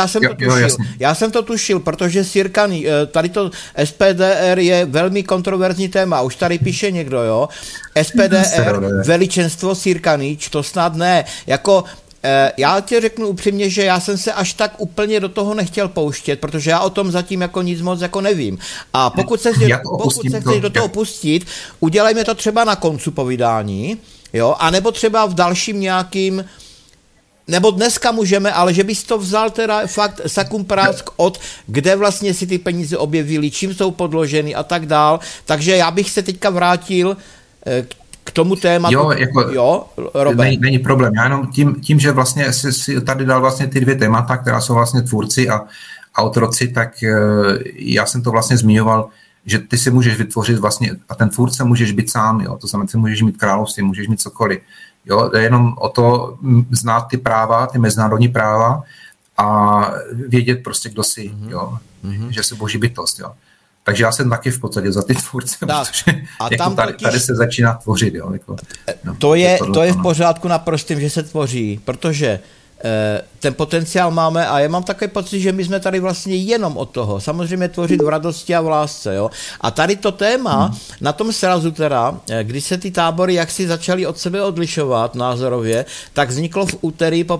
[SPEAKER 2] já jsem to tušil, protože Sirkany, tady to SPDR je velmi kontroverzní téma, už tady píše někdo, jo? SPDR, veličenstvo Sirkanič, to snad ne, jako já ti řeknu upřímně, že já jsem se až tak úplně do toho nechtěl pouštět, protože já o tom zatím jako nic moc jako nevím. A pokud se chceš do toho pustit, udělejme to třeba na koncu povídání, jo, anebo třeba v dalším nějakým, nebo dneska můžeme, ale že bys to vzal teda fakt sakum prásk od, kde vlastně si ty peníze objevily, čím jsou podloženy a tak dál. Takže já bych se teďka vrátil k tomu tématu.
[SPEAKER 4] Není problém. Já jenom tím, že vlastně si tady dal vlastně ty dvě témata, která jsou vlastně tvůrci a otroci, tak já jsem to vlastně zmiňoval, že ty si můžeš vytvořit vlastně, a ten tvůrce můžeš být sám, jo, to znamená, ty můžeš mít království, můžeš mít cokoliv. Jo, je jenom o to znát ty práva, ty mezinárodní práva a vědět prostě, kdo jsi, jo, že jsi boží bytost, jo. Takže já jsem taky v podstatě za ty tvůrce, protože jako tady se začíná tvořit. Jo, jako,
[SPEAKER 2] to je v pořádku naprostým, že se tvoří, protože ten potenciál máme a já mám takový pocit, že my jsme tady vlastně jenom od toho. Samozřejmě tvořit v radosti a v lásce. Jo? A tady to téma na tom srazu teda, když se ty tábory jaksi začaly od sebe odlišovat názorově, tak vzniklo v úterý po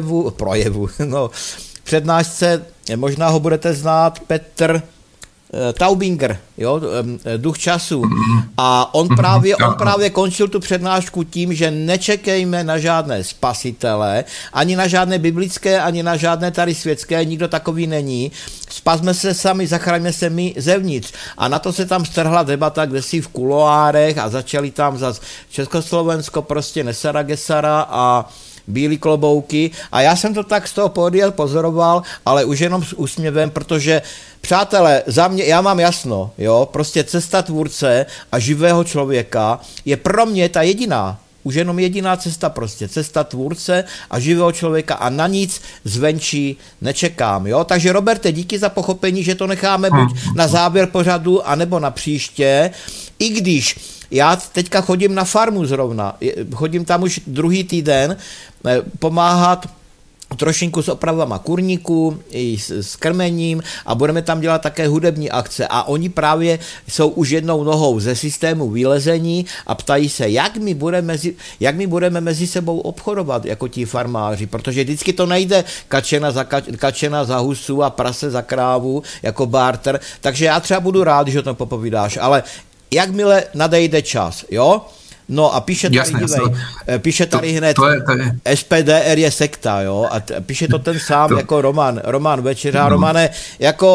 [SPEAKER 2] přednášce, možná ho budete znát, Petr Taubinger, jo, Duch času. A on právě končil tu přednášku tím, že nečekejme na žádné spasitele, ani na žádné biblické, ani na žádné tady světské, nikdo takový není. Spasme se sami, zachraňme se my zevnitř. A na to se tam strhla debata, kde si v kuloárech a začali tam zase Československo, prostě Nesara Gesara a bílý klobouky a já jsem to tak z toho pódia pozoroval, ale už jenom s úsměvem, protože přátelé, za mě, já mám jasno, jo, prostě cesta tvůrce a živého člověka je pro mě ta jediná, už jenom jediná cesta prostě, cesta tvůrce a živého člověka a na nic zvenčí nečekám, jo, takže Roberte, díky za pochopení, že to necháme buď na závěr pořadu, anebo na příště, i když já teďka chodím na farmu zrovna, chodím tam už druhý týden pomáhat trošinku s opravama kurníků, i s krmením a budeme tam dělat také hudební akce a oni právě jsou už jednou nohou ze systému vylezení a ptají se, jak my budeme mezi sebou obchodovat jako ti farmáři, protože vždycky to nejde kačena za husu a prase za krávu jako barter, takže já třeba budu rád, že o tom popovídáš, ale jakmile nadejde čas, jo? No a píše tady, píše tady hned, SPDR je sekta, jo? A píše to ten sám jako Roman Večeřa. Romane, jako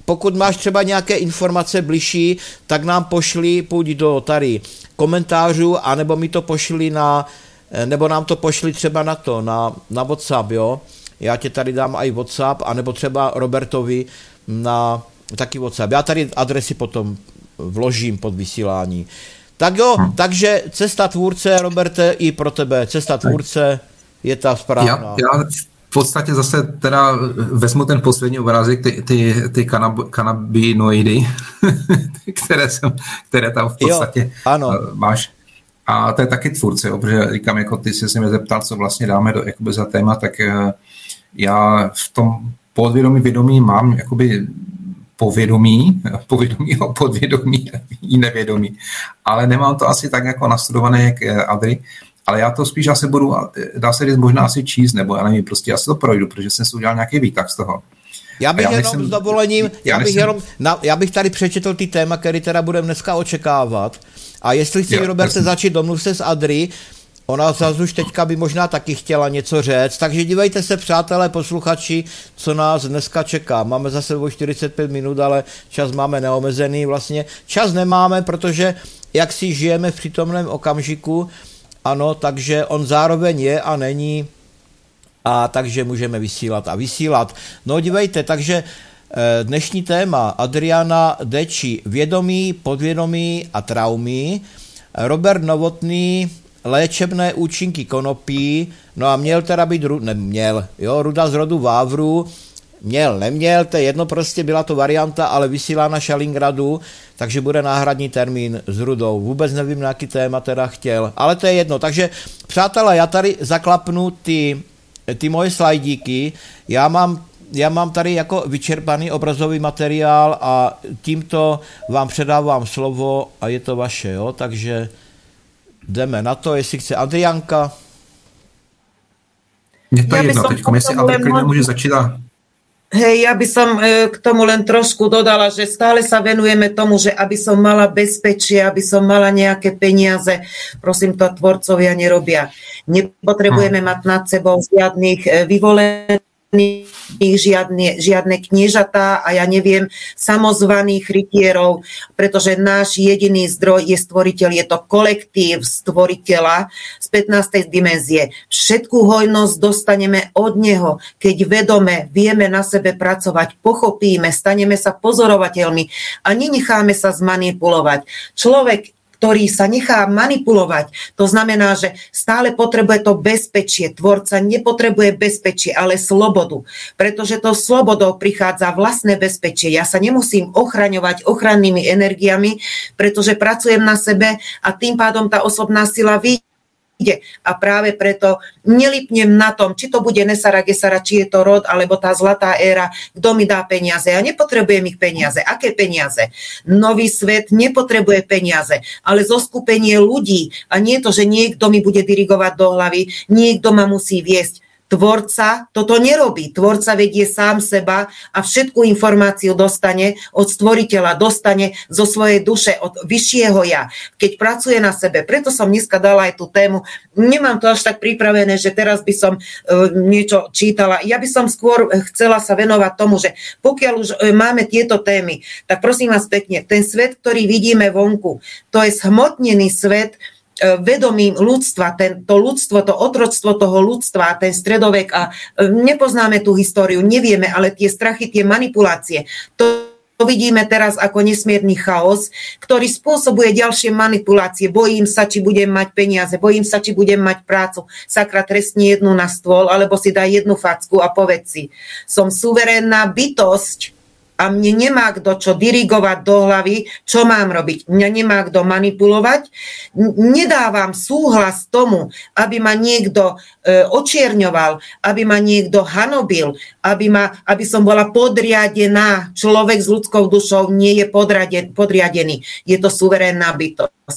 [SPEAKER 2] pokud máš třeba nějaké informace bližší, tak nám pošli, půjď do tady komentářů, anebo mi to pošli nebo nám to pošli třeba na WhatsApp, jo. Já tě tady dám i WhatsApp, anebo třeba Robertovi na taky WhatsApp. Já tady adresy potom vložím pod vysílání. Tak jo, takže cesta tvůrce, Roberte, i pro tebe cesta tvůrce je ta správná. Já
[SPEAKER 4] v podstatě zase teda vezmu ten poslední obrázek, ty kanabinoidy, které tam v podstatě máš. A to je taky tvůrce, jo, protože říkám, jako ty jsi se mě zeptal, co vlastně dáme jakoby za téma, tak já v tom podvědomí vědomí mám jakoby podvědomí i nevědomí, ale nemám to asi tak jako nastudované jak Adri, ale já to spíš asi budu, dá se říct, možná asi číst, nebo já nevím, prostě já si to projdu, protože jsem si udělal nějaký výtah z toho.
[SPEAKER 2] Já bych jenom s dovolením, já bych tady přečetl ty téma, který teda budeme dneska očekávat. A jestli chceš, Roberte, začít, domluv se s Adri, ona zase už teďka by možná taky chtěla něco říct, takže dívejte se, přátelé, posluchači, co nás dneska čeká. Máme za sebou 45 minut, ale čas máme neomezený, vlastně čas nemáme, protože jak si žijeme v přítomném okamžiku, ano, takže on zároveň je a není, a takže můžeme vysílat. No dívejte, takže dnešní téma Adriana Deči, vědomí, podvědomí a traumy, Robert Novotný, léčebné účinky konopí, no a měl teda být, ruda z rodu Vávru, neměl, to je jedno, prostě byla to varianta, ale vysílá na Šalingradu, takže bude náhradní termín s rudou. Vůbec nevím, na jaký téma teda chtěl, ale to je jedno. Takže přátelé, já tady zaklapnu ty moje slajdíky, já mám tady jako vyčerpaný obrazový materiál a tímto vám předávám slovo a je to vaše, jo, takže jdeme na to, jestli chce Adrianka.
[SPEAKER 4] Mně to je jedno, teďko, jestli Adrianka nemůže začít
[SPEAKER 3] Hej, ja by som k tomu len trošku dodala, že stále sa venujeme tomu, že aby som mala bezpečie, aby som mala nejaké peniaze. Prosím, to tvorcovia nerobia. Nepotrebujeme mať nad sebou žiadnych vyvolených, žiadne kniežatá a ja neviem, samozvaných rytierov, pretože náš jediný zdroj je stvoriteľ, je to kolektív stvoriteľa z 15. dimenzie. Všetkú hojnosť dostaneme od neho, keď vedome vieme na sebe pracovať, pochopíme, staneme sa pozorovateľmi a nenecháme sa zmanipulovať. Človek, ktorý sa nechá manipulovať. To znamená, že stále potrebuje to bezpečie. Tvorca nepotrebuje bezpečie, ale slobodu. Pretože to slobodou prichádza vlastné bezpečie. Ja sa nemusím ochraňovať ochrannými energiami, pretože pracujem na sebe a tým pádom tá osobná sila vyjde. A práve preto nelipnem na tom, či to bude Nesara Gesara, či je to rod, alebo tá zlatá éra, kto mi dá peniaze. Ja nepotrebujem ich peniaze. Aké peniaze? Nový svet nepotrebuje peniaze, ale zoskupenie ľudí. A nie to, že niekto mi bude dirigovať do hlavy, niekto ma musí viesť. Tvorca toto nerobí. Tvorca vedie sám seba a všetku informáciu dostane od stvoriteľa, dostane zo svojej duše, od vyššieho ja, keď pracuje na sebe. Preto som dneska dala aj tú tému. Nemám to až tak pripravené, že teraz by som niečo čítala. Ja by som skôr chcela sa venovať tomu, že pokiaľ už máme tieto témy, tak prosím vás pekne, ten svet, ktorý vidíme vonku, to je zhmotnený svet vedomím ľudstva, to ľudstvo, to otroctvo toho ľudstva, ten stredovek a nepoznáme tú históriu, nevieme, ale tie strachy, tie manipulácie, to vidíme teraz ako nesmierny chaos, ktorý spôsobuje ďalšie manipulácie. Bojím sa, či budem mať peniaze, bojím sa, či budem mať prácu. Sakra, trestni jednu na stôl, alebo si daj jednu facku a povedz si, som suverénna bytosť, a mne nemá kto čo dirigovať do hlavy, čo mám robiť. Mňa nemá kto manipulovať. Nedávam súhlas tomu, aby ma niekto očierňoval, aby ma niekto hanobil, aby som bola podriadená. Človek s ľudskou dušou nie je podriadený. Je to suverénna bytosť.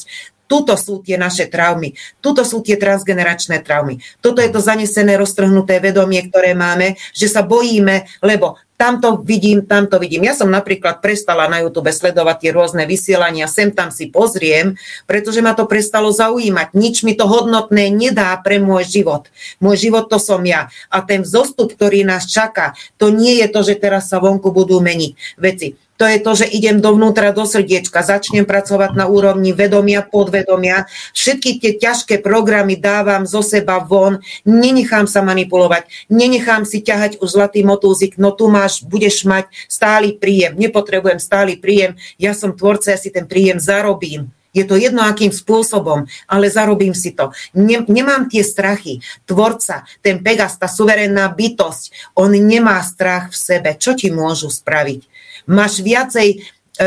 [SPEAKER 3] Tuto sú tie naše traumy, tuto sú tie transgeneračné traumy. Toto je to zanesené, roztrhnuté vedomie, ktoré máme, že sa bojíme, lebo tamto vidím. Ja som napríklad prestala na YouTube sledovať tie rôzne vysielania, sem tam si pozriem, pretože ma to prestalo zaujímať. Nič mi to hodnotné nedá pre môj život. Môj život to som ja. A ten vzostup, ktorý nás čaká, to nie je to, že teraz sa vonku budú meniť veci. To je to, že idem dovnútra do srdiečka, začnem pracovať na úrovni vedomia, podvedomia. Všetky tie ťažké programy dávam zo seba von, nenechám sa manipulovať, nenechám si ťahať už zlatý motúzik, no tu budeš mať stály príjem. Nepotrebujem stály príjem, ja som tvorca, ja si ten príjem zarobím. Je to jedno, akým spôsobom, ale zarobím si to. Nemám tie strachy. Tvorca, ten Pegas, tá suverénna bytosť, on nemá strach v sebe. Čo ti môžu spraviť? Máš viacej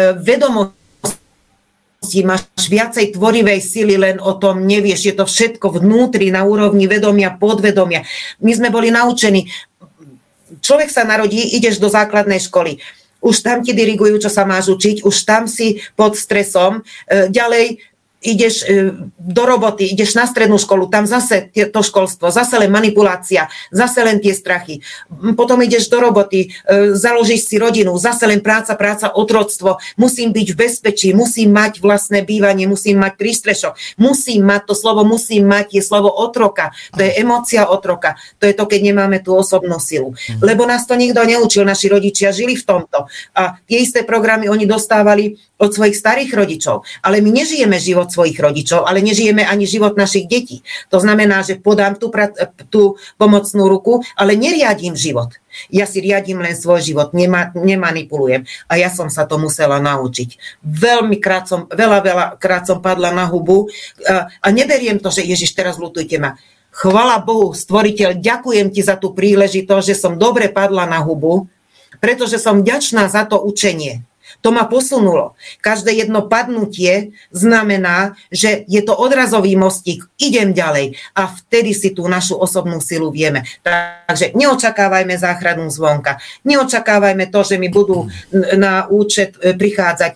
[SPEAKER 3] vedomosti, máš viacej tvorivej sily, len o tom nevieš. Je to všetko vnútri, na úrovni vedomia, podvedomia. My sme boli naučení. Človek sa narodí, ideš do základnej školy. Už tam ti dirigujú, čo sa máš učiť, už tam si pod stresom. Ďalej ideš do roboty, ideš na strednú školu, tam zase to školstvo, zase len manipulácia, zase len tie strachy. Potom ideš do roboty, založíš si rodinu, zase len práca, otroctvo. Musím byť v bezpečí, musím mať vlastné bývanie, musím mať prístrešok, musím mať, to slovo musím mať, je slovo otroka, to je emócia otroka, to je to, keď nemáme tú osobnú silu. Lebo nás to nikto neučil, naši rodičia žili v tomto. A tie isté programy oni dostávali od svojich starých rodičov. Ale my nežijeme život svojich rodičov, ale nežijeme ani život našich detí. To znamená, že podám tú pomocnú ruku, ale neriadím život. Ja si riadím len svoj život, nemanipulujem. A ja som sa to musela naučiť. Veľa krát som padla na hubu a neberiem to, že Ježiš, teraz ľutujte ma. Chvala Bohu, stvoriteľ, ďakujem ti za tú príležitosť, že som dobre padla na hubu, pretože som vďačná za to učenie. To ma posunulo. Každé jedno padnutie znamená, že je to odrazový mostík. Idem ďalej a vtedy si tú našu osobnú silu vieme. Takže neočakávajme záchranu zvonka. Neočakávajme to, že mi budú na účet prichádzať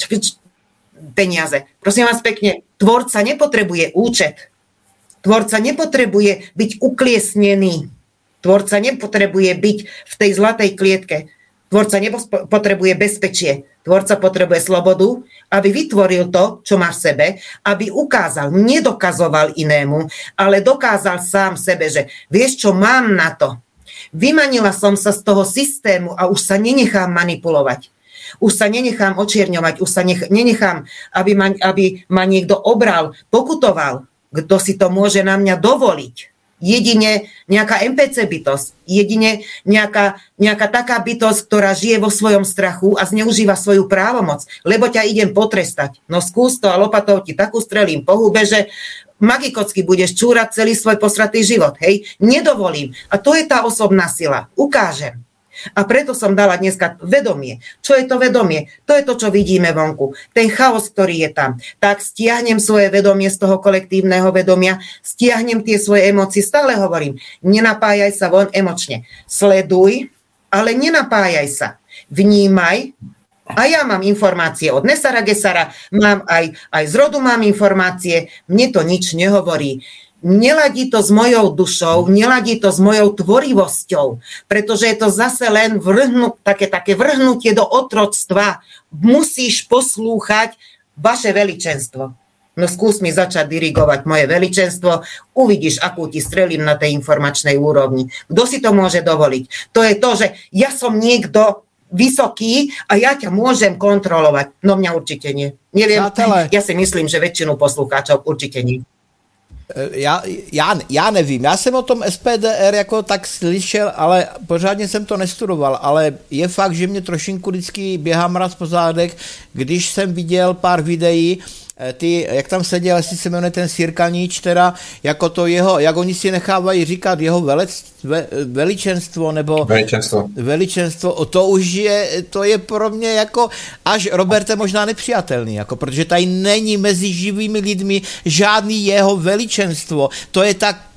[SPEAKER 3] peniaze. Prosím vás pekne, tvorca nepotrebuje účet. Tvorca nepotrebuje byť ukliesnený. Tvorca nepotrebuje byť v tej zlatej klietke. Tvorca nepotrebuje bezpečie. Tvorca potrebuje slobodu, aby vytvoril to, čo má v sebe, aby ukázal, nedokazoval inému, ale dokázal sám sebe, že vieš čo, mám na to. Vymanila som sa z toho systému a už sa nenechám manipulovať. Už sa nenechám očierňovať, už sa nenechám, aby ma niekto obral, pokutoval. Kto si to môže na mňa dovoliť? Jedine nejaká NPC bytosť, jedine nejaká taká bytosť, ktorá žije vo svojom strachu a zneužíva svoju právomoc, lebo ťa idem potrestať. No skús to a lopatou ti takú strelím po hube, že magikocky budeš čúrať celý svoj posratý život. Hej, nedovolím. A to je tá osobná sila. Ukážem. A preto som dala dneska vedomie. Čo je to vedomie? To je to, čo vidíme vonku. Ten chaos, ktorý je tam. Tak stiahnem svoje vedomie z toho kolektívneho vedomia, stiahnem tie svoje emócie. Stále hovorím, nenapájaj sa von emočne. Sleduj, ale nenapájaj sa. Vnímaj. A ja mám informácie od Nesara Gesara, mám aj z rodu mám informácie, mne to nič nehovorí. Neladí to s mojou dušou, neladí to s mojou tvorivosťou, pretože je to zase len také vrhnutie do otroctva. Musíš poslúchať vaše veličenstvo. No skús mi začať dirigovať moje veličenstvo, uvidíš, akú ti strelím na tej informačnej úrovni. Kto si to môže dovoliť? To je to, že ja som niekto vysoký a ja ťa môžem kontrolovať. No mňa určite nie. Neviem, ja si myslím, že väčšinu poslucháčov určite nie.
[SPEAKER 2] Já nevím, já jsem o tom SPDR jako tak slyšel, ale pořádně jsem to nestudoval, ale je fakt, že mě trošinku vždycky běhá mraz po zádech, když jsem viděl pár videí, jak tam seděl, jestli se jmenuje ten Sirkanič, teda, jako to jeho, jak oni si nechávají říkat jeho veličenstvo, nebo veličenstvo, to je pro mě jako až, Roberte, možná nepřijatelný, jako, protože tady není mezi živými lidmi žádný jeho veličenstvo, to je tak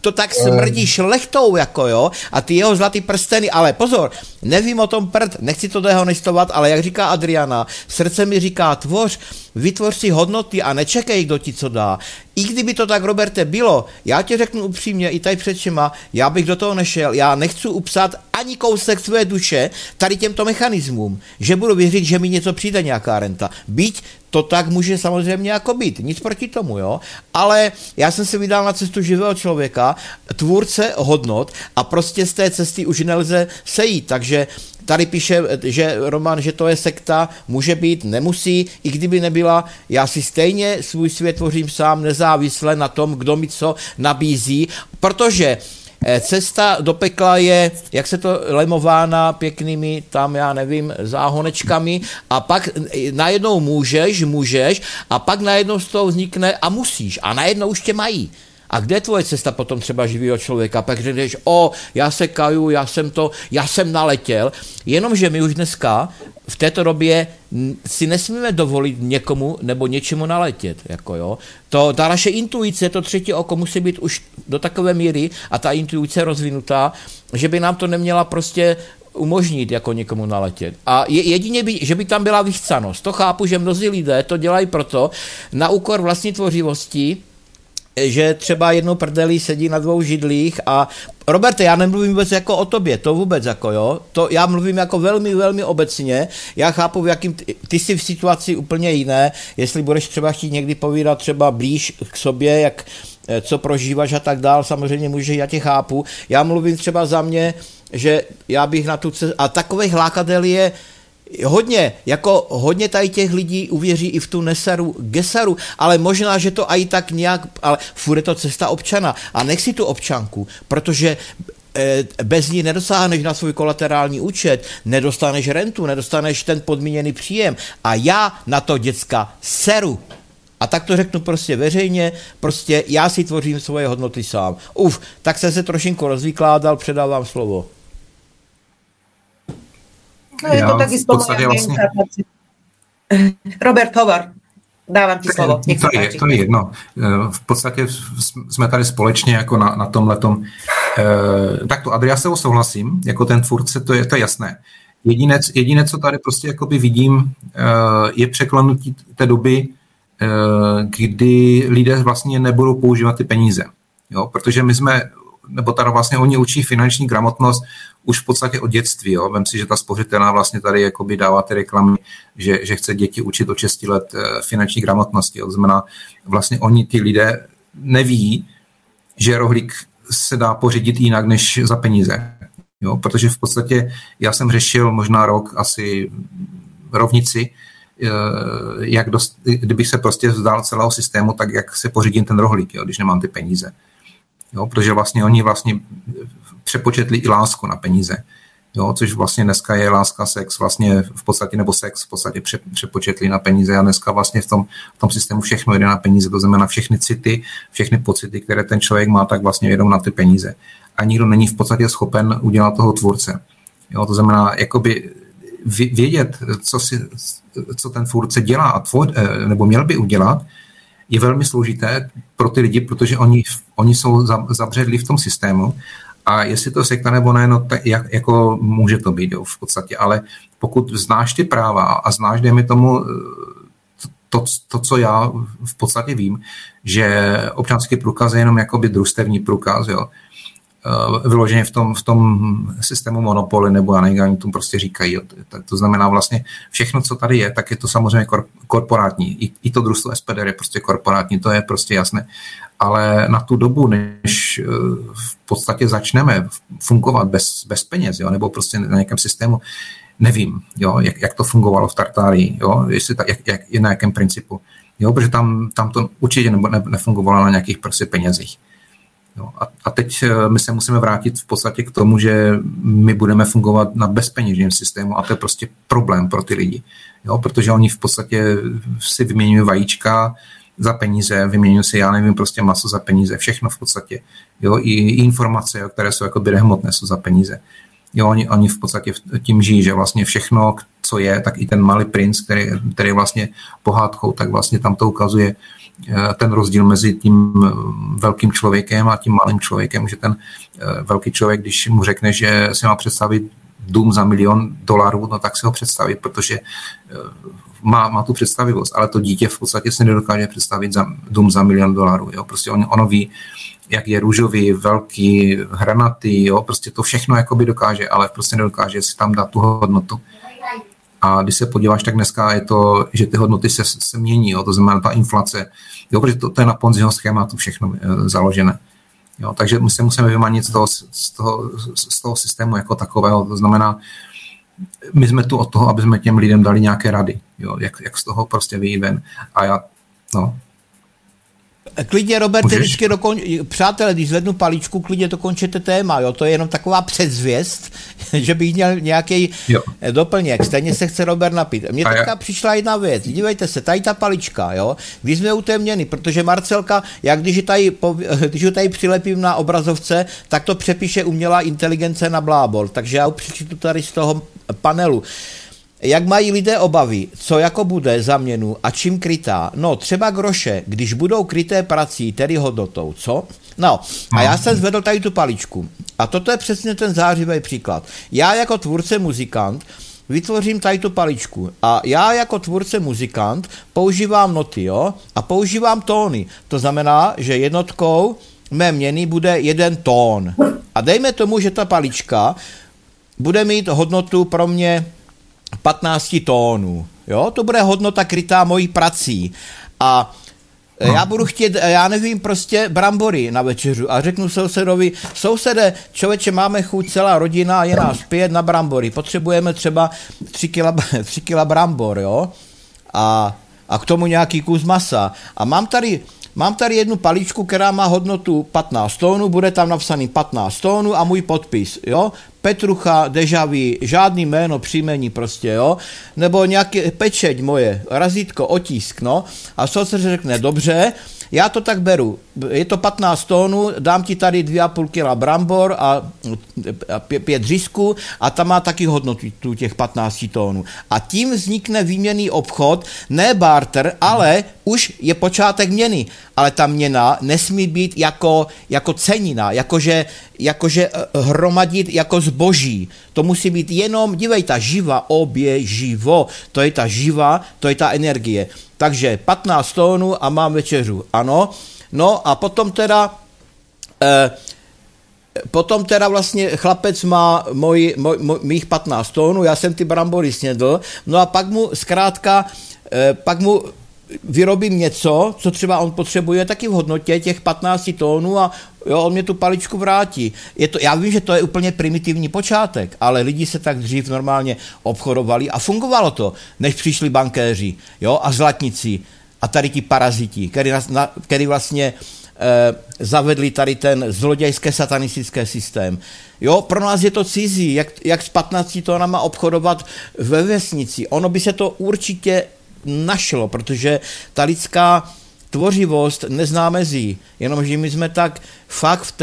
[SPEAKER 2] to tak smrdí šlechtou, jako jo, a ty jeho zlatý prsteny, ale pozor, nevím o tom nechci to dehonestovat, ale jak říká Adriana, srdce mi říká vytvoř si hodnoty a nečekej, kdo ti co dá. I kdyby to tak, Roberte, bylo, já ti řeknu upřímně, i tady před všema, já bych do toho nešel, já nechci upsat ani kousek své duše tady těmto mechanismům, že budu věřit, že mi něco přijde, nějaká renta. Byť to tak může samozřejmě jako být, nic proti tomu, jo, ale já jsem se vydal na cestu živého člověka, tvůrce hodnot a prostě z té cesty už nelze sejít, takže tady píše, že Roman, že to je sekta, může být, nemusí, i kdyby nebyla, já si stejně svůj svět tvořím sám nezávisle na tom, kdo mi co nabízí, protože cesta do pekla je, jak se to lemována pěknými tam, já nevím, záhonečkami a pak najednou můžeš a pak najednou z toho vznikne a musíš a najednou už tě mají. A kde je tvoje cesta potom třeba živého člověka? Pak řekneš, já se kaju, já jsem naletěl, jenomže my už dneska v této době si nesmíme dovolit někomu nebo něčemu naletět. Jako jo. Ta naše intuice, to třetí oko musí být už do takové míry a ta intuice rozvinutá, že by nám to neměla prostě umožnit jako někomu naletět. A jedině že by tam byla vychcanost. To chápu, že mnozí lidé to dělají proto na úkor vlastní tvořivosti, že třeba jednou prdelí sedí na dvou židlích a Roberte, já nemluvím vůbec jako o tobě, to vůbec jako jo, to já mluvím jako velmi, velmi obecně, já chápu, v jakým ty jsi v situaci úplně jiné, jestli budeš třeba chtít někdy povídat třeba blíž k sobě, jak co prožíváš a tak dál, samozřejmě můžeš, já tě chápu, já mluvím třeba za mě, že já bych na tu cestu, a takových lákadel je hodně tady těch lidí uvěří i v tu nesaru, gesaru, ale možná, že to i tak nějak, ale furt je to cesta občana a nech si tu občanku, protože bez ní nedosáhneš na svůj kolaterální účet, nedostaneš rentu, nedostaneš ten podmíněný příjem a já na to, děcka, seru. A tak to řeknu prostě veřejně, prostě já si tvořím svoje hodnoty sám. Tak jsem se trošinku rozvykládal, předávám slovo.
[SPEAKER 3] No je to takisto moja
[SPEAKER 4] vlastně...
[SPEAKER 3] Robert, hovor. Dávám ti slovo.
[SPEAKER 4] To je jedno. V podstatě jsme tady společně jako na tomhletom. Tak to Adria, se ho souhlasím, jako ten tvůrce, to je jasné. Jediné, co tady prostě jakoby vidím, je překlenutí té doby, kdy lidé vlastně nebudou používat ty peníze. Jo? Protože my jsme, nebo tady vlastně oni učí finanční gramotnost už v podstatě od dětství. Jo? Vem si, že ta spořitelná vlastně tady jakoby dává ty reklamy, že chce děti učit od 6 let finanční gramotnosti. Jo? To znamená, vlastně oni, ty lidé, neví, že rohlík se dá pořídit jinak než za peníze. Jo? Protože v podstatě já jsem řešil možná rok asi rovnici, kdybych se prostě vzdal celého systému, tak jak se pořídím ten rohlík, jo? Když nemám ty peníze. Jo? Protože vlastně oni vlastně přepočetli i lásku na peníze. Jo? Což vlastně dneska je láska, sex vlastně v podstatě, nebo sex v podstatě přepočetli na peníze a dneska vlastně v tom systému všechno jde na peníze, to znamená všechny city, všechny pocity, které ten člověk má, tak vlastně jedou na ty peníze. A nikdo není v podstatě schopen udělat toho tvůrce. Jo? To znamená, jakoby vědět, co ten tvůrce dělá nebo měl by udělat, je velmi složité pro ty lidi, protože oni jsou zabředlí v tom systému a jestli to sekta nebo ne, no tak jako může to být, jo, v podstatě, ale pokud znáš ty práva a znáš, dejme tomu, to, co já v podstatě vím, že občanský průkaz je jenom jakoby družstevní průkaz, jo, vyloženě v tom systému monopoly, nebo já nevím, oni tomu prostě říkají. To znamená vlastně všechno, co tady je, tak je to samozřejmě korporátní. I to družstvo SPD je prostě korporátní, to je prostě jasné. Ale na tu dobu, než v podstatě začneme fungovat bez peněz, jo, nebo prostě na nějakém systému, nevím, jo, jak to fungovalo v Tartárii, jo, jestli na jakém principu. Jo, protože tam to určitě nefungovalo na nějakých prostě penězích. Jo, a teď my se musíme vrátit v podstatě k tomu, že my budeme fungovat na bezpeněžním systému a to je prostě problém pro ty lidi. Jo, protože oni v podstatě si vyměňují vajíčka za peníze, vyměňují si, já nevím, prostě maso za peníze, všechno v podstatě. Jo, i informace, které jsou jakoby nehmotné, jsou za peníze. Jo, oni v podstatě tím žijí, že vlastně všechno, co je, tak i ten malý princ, který je vlastně pohádkou, tak vlastně tam to ukazuje ten rozdíl mezi tím velkým člověkem a tím malým člověkem, že ten velký člověk, když mu řekne, že si má představit dům za $1 milion, no tak si ho představí, protože má tu představivost, ale to dítě v podstatě si nedokáže představit dům za $1 milion. Jo? Prostě ono ví, jak je růžový, velký, hranatý, jo? Prostě to všechno jakoby dokáže, ale prostě nedokáže si tam dát tu hodnotu. A když se podíváš, tak dneska je to, že ty hodnoty se mění, jo? To znamená ta inflace, jo? Protože to je na Ponziho schématu všechno založené. Jo? Takže my se musíme vymanit z toho systému jako takového, to znamená, my jsme tu od toho, aby jsme těm lidem dali nějaké rady, jo? Jak z toho prostě vyjít ven. A já, no.
[SPEAKER 2] Klidně, Robert, vždycky přátelé, když zvednu paličku, klidně dokončete téma, jo, to je jenom taková předzvěst, že bych měl nějaký doplněk, stejně se chce Robert napít. Mně teďka přišla jedna věc, dívejte se, tady ta palička, jo, když jsme u té měny, protože Marcelka, když ji tady přilepím na obrazovce, tak to přepíše umělá inteligence na blábol, takže já přečtu tady z toho panelu. Jak mají lidé obavy, co jako bude za měnu a čím krytá? No, třeba groše, když budou kryté prací, tedy hodnotou, co? No, a já jsem zvedl tady tu paličku. A toto je přesně ten zářivý příklad. Já jako tvůrce muzikant vytvořím tady tu paličku. A já jako tvůrce muzikant používám noty, jo? A používám tóny. To znamená, že jednotkou mé měny bude 1 tón. A dejme tomu, že ta palička bude mít hodnotu pro mě 15 tónů. Jo? To bude hodnota krytá mojí prací. A já budu chtít, já nevím, prostě brambory na večeřu a řeknu sousedovi, sousede, člověče, máme chuť, celá rodina, je nás 5 na brambory. Potřebujeme třeba 3 kila brambor, jo? A k tomu nějaký kus masa. A mám tady jednu paličku, která má hodnotu 15 tónů, bude tam napsaný 15 tónů a můj podpis, jo? Petrucha, Dežaví, žádný jméno, příjmení prostě, jo? Nebo nějaký pečeť moje, razítko, otisk, no? A soused řekne, dobře, já to tak beru, je to 15 tónů, dám ti tady 2,5 kila brambor a 5 řízků a tam má taky hodnotu těch 15 tónů. A tím vznikne výměnný obchod, ne barter, ale už je počátek měny. Ale ta měna nesmí být jako cenina, jakože hromadit jako zboží. To musí být jenom, dívejte, živa, oběživo, to je ta živa, to je ta energie. Takže 15 tónů a mám večeřu, ano. No a potom teda vlastně chlapec má mých 15 tónů, já jsem ty brambory snědl, no a pak mu vyrobím něco, co třeba on potřebuje taky v hodnotě těch 15 tónů a jo, on mě tu paličku vrátí. Já vím, že to je úplně primitivní počátek, ale lidi se tak dřív normálně obchodovali a fungovalo to, než přišli bankéři, jo, a zlatníci a tady ti paraziti, který vlastně zavedli tady ten zlodějské satanistické systém. Jo, pro nás je to cizí, jak s 15 tónama obchodovat ve vesnici. Ono by se to určitě našlo, protože ta lidská tvořivost nezná mezí, jenomže my jsme tak fakt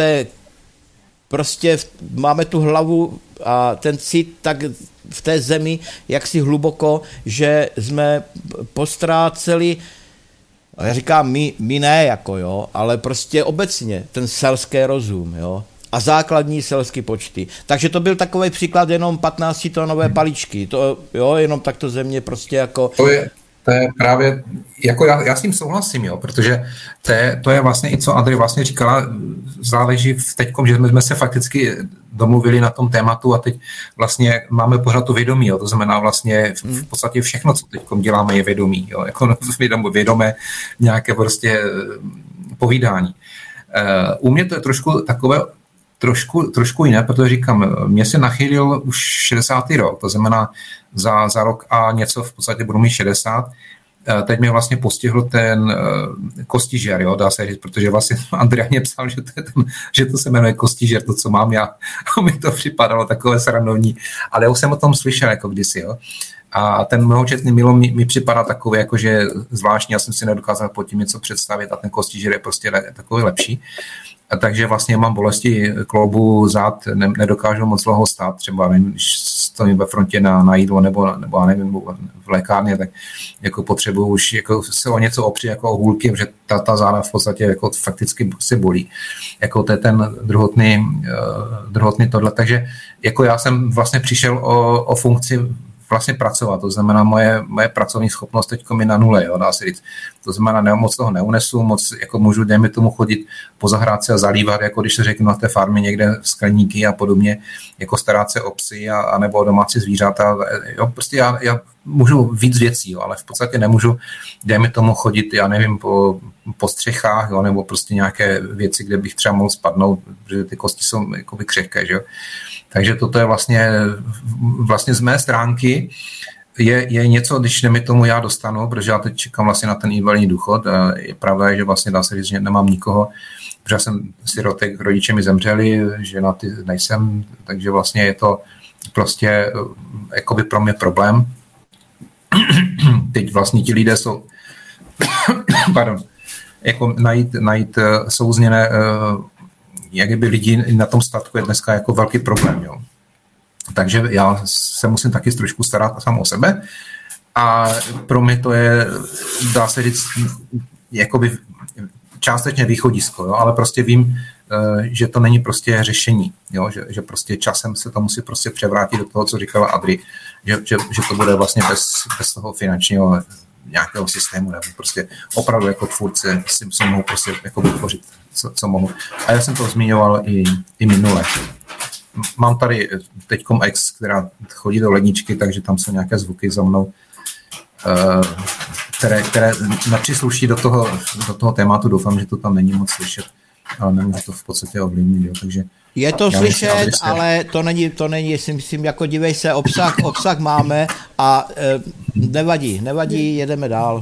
[SPEAKER 2] máme tu hlavu a ten cit tak v té zemi jaksi hluboko, že jsme postráceli, já říkám my ne, jako jo, ale prostě obecně ten selský rozum, jo, a základní selský počty. Takže to byl takový příklad jenom 15-tónové paličky, to jo, jenom takto země prostě jako...
[SPEAKER 4] To je právě, jako já s tím souhlasím, jo, protože to je vlastně i co Adri vlastně říkala, záleží v teďkom, že jsme se fakticky domluvili na tom tématu a teď vlastně máme pořád to vědomí, jo, to znamená vlastně v podstatě všechno, co teďkom děláme, je vědomí, jo, jako vědomé nějaké prostě povídání. U mě to je trošku takové, trošku jiné, protože říkám, mě se nachýlil už 60. rok, to znamená za rok a něco v podstatě budu mít 60. Teď mě vlastně postihl ten kostižer, jo, dá se říct, protože vlastně Andrea mě psal, že to se jmenuje kostižer, to, co mám já, a mi to připadalo takové srandovní, ale já už jsem o tom slyšel jako kdysi, jo. A ten mnohočetný myelom mi připadá takový, jakože zvláštní, já jsem si nedokázal pod tím něco představit a ten kostižer je prostě takový lepší. A takže vlastně mám bolesti kloubů, zad, nedokážu moc dlouho stát, třeba nevím, když stojím ve frontě na jídlo nebo já nevím, v lékárně, tak jako potřebuji už jako se o něco opřít, jako o hůlky, protože ta záda v podstatě jako fakticky se bolí. Jako to je ten druhotný tohle. Takže jako já jsem vlastně přišel o funkci vlastně pracovat, to znamená moje pracovní schopnost teďko mi na nule, jo, dá se říct. To znamená, moc toho neunesu, moc jako můžu, dejme tomu, chodit po zahrádce a zalívat, jako když se řeknu na té farmě někde skleníky a podobně, jako starat se o psy a nebo domácí zvířata. Jo, prostě já můžu víc věcí, jo, ale v podstatě nemůžu, dejme tomu, chodit, já nevím, po střechách, jo, nebo prostě nějaké věci, kde bych třeba mohl spadnout, protože ty kosti jsou jakoby křehké, že jo. Takže toto je vlastně z mé stránky je něco, když mi tomu já dostanu, protože já teď čekám vlastně na ten invalidní důchod. Je pravda, že vlastně dá se říct, že nemám nikoho, protože já jsem sirotek, rodiče mi zemřeli, že na ty nejsem, takže vlastně je to prostě jakoby pro mě problém. Teď vlastně ti lidé jsou pardon, jako najít souzněné jak by lidi na tom statku je dneska jako velký problém. Jo. Takže já se musím taky trošku starat sám o sebe a pro mě to je, dá se říct, jakoby částečně východisko, jo, ale prostě vím, že to není prostě řešení, jo, že prostě časem se to musí prostě převrátit do toho, co říkala Adri, že to bude vlastně bez toho finančního nějakého systému, nebo prostě opravdu jako tvůrce si mohu prostě jako vytvořit, co mohu. A já jsem to zmiňoval i minule. Mám tady teďkom ex, která chodí do ledničky, takže tam jsou nějaké zvuky za mnou, které nepřísluší do toho tématu. Doufám, že to tam není moc slyšet, ale nemůžu to v podstatě ovlivnit. Jo. Takže
[SPEAKER 2] je to slyšet, ale to není, si myslím, jako dívej se, obsah máme a nevadí, jedeme dál.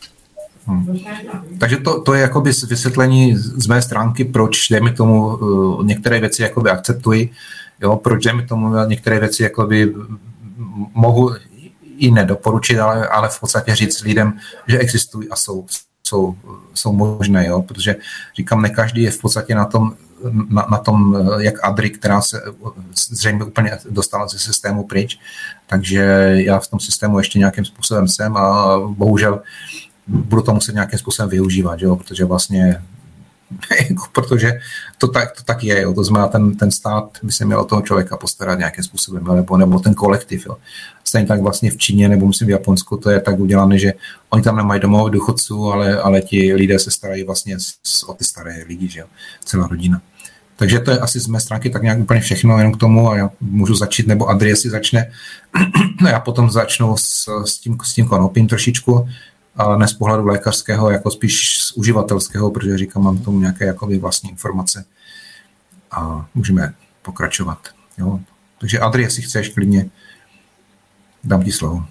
[SPEAKER 4] Takže to je jakoby vysvětlení z mé stránky, proč, dejme tomu, některé věci jakoby akceptuji, jo, proč, dejme tomu, některé věci jakoby mohu i nedoporučit, ale v podstatě říct lidem, že existují a jsou možné, jo, protože říkám, ne každý je v podstatě na tom, jak Adri, která se zřejmě úplně dostala ze systému pryč, takže já v tom systému ještě nějakým způsobem jsem a bohužel budu to muset nějakým způsobem využívat, jo, protože vlastně protože to tak je, jo, to znamená ten stát by se měl o toho člověka postarat nějakým způsobem, nebo ten kolektiv, jo. Stejně tak vlastně v Číně nebo myslím v Japonsku to je tak udělané, že oni tam nemají domov důchodců, ale ti lidé se starají vlastně o ty staré lidi, že jo, celá rodina. Takže to je asi z mé stránky tak nějak úplně všechno jenom k tomu a já můžu začít, nebo Adrie si začne. Já potom začnu s tím konopím trošičku, ale ne z pohledu lékařského, jako spíš z uživatelského, protože říkám, mám tomu nějaké jakoby vlastní informace a můžeme pokračovat. Jo? Takže Adrie, jestli chceš, klidně dám ti slovo.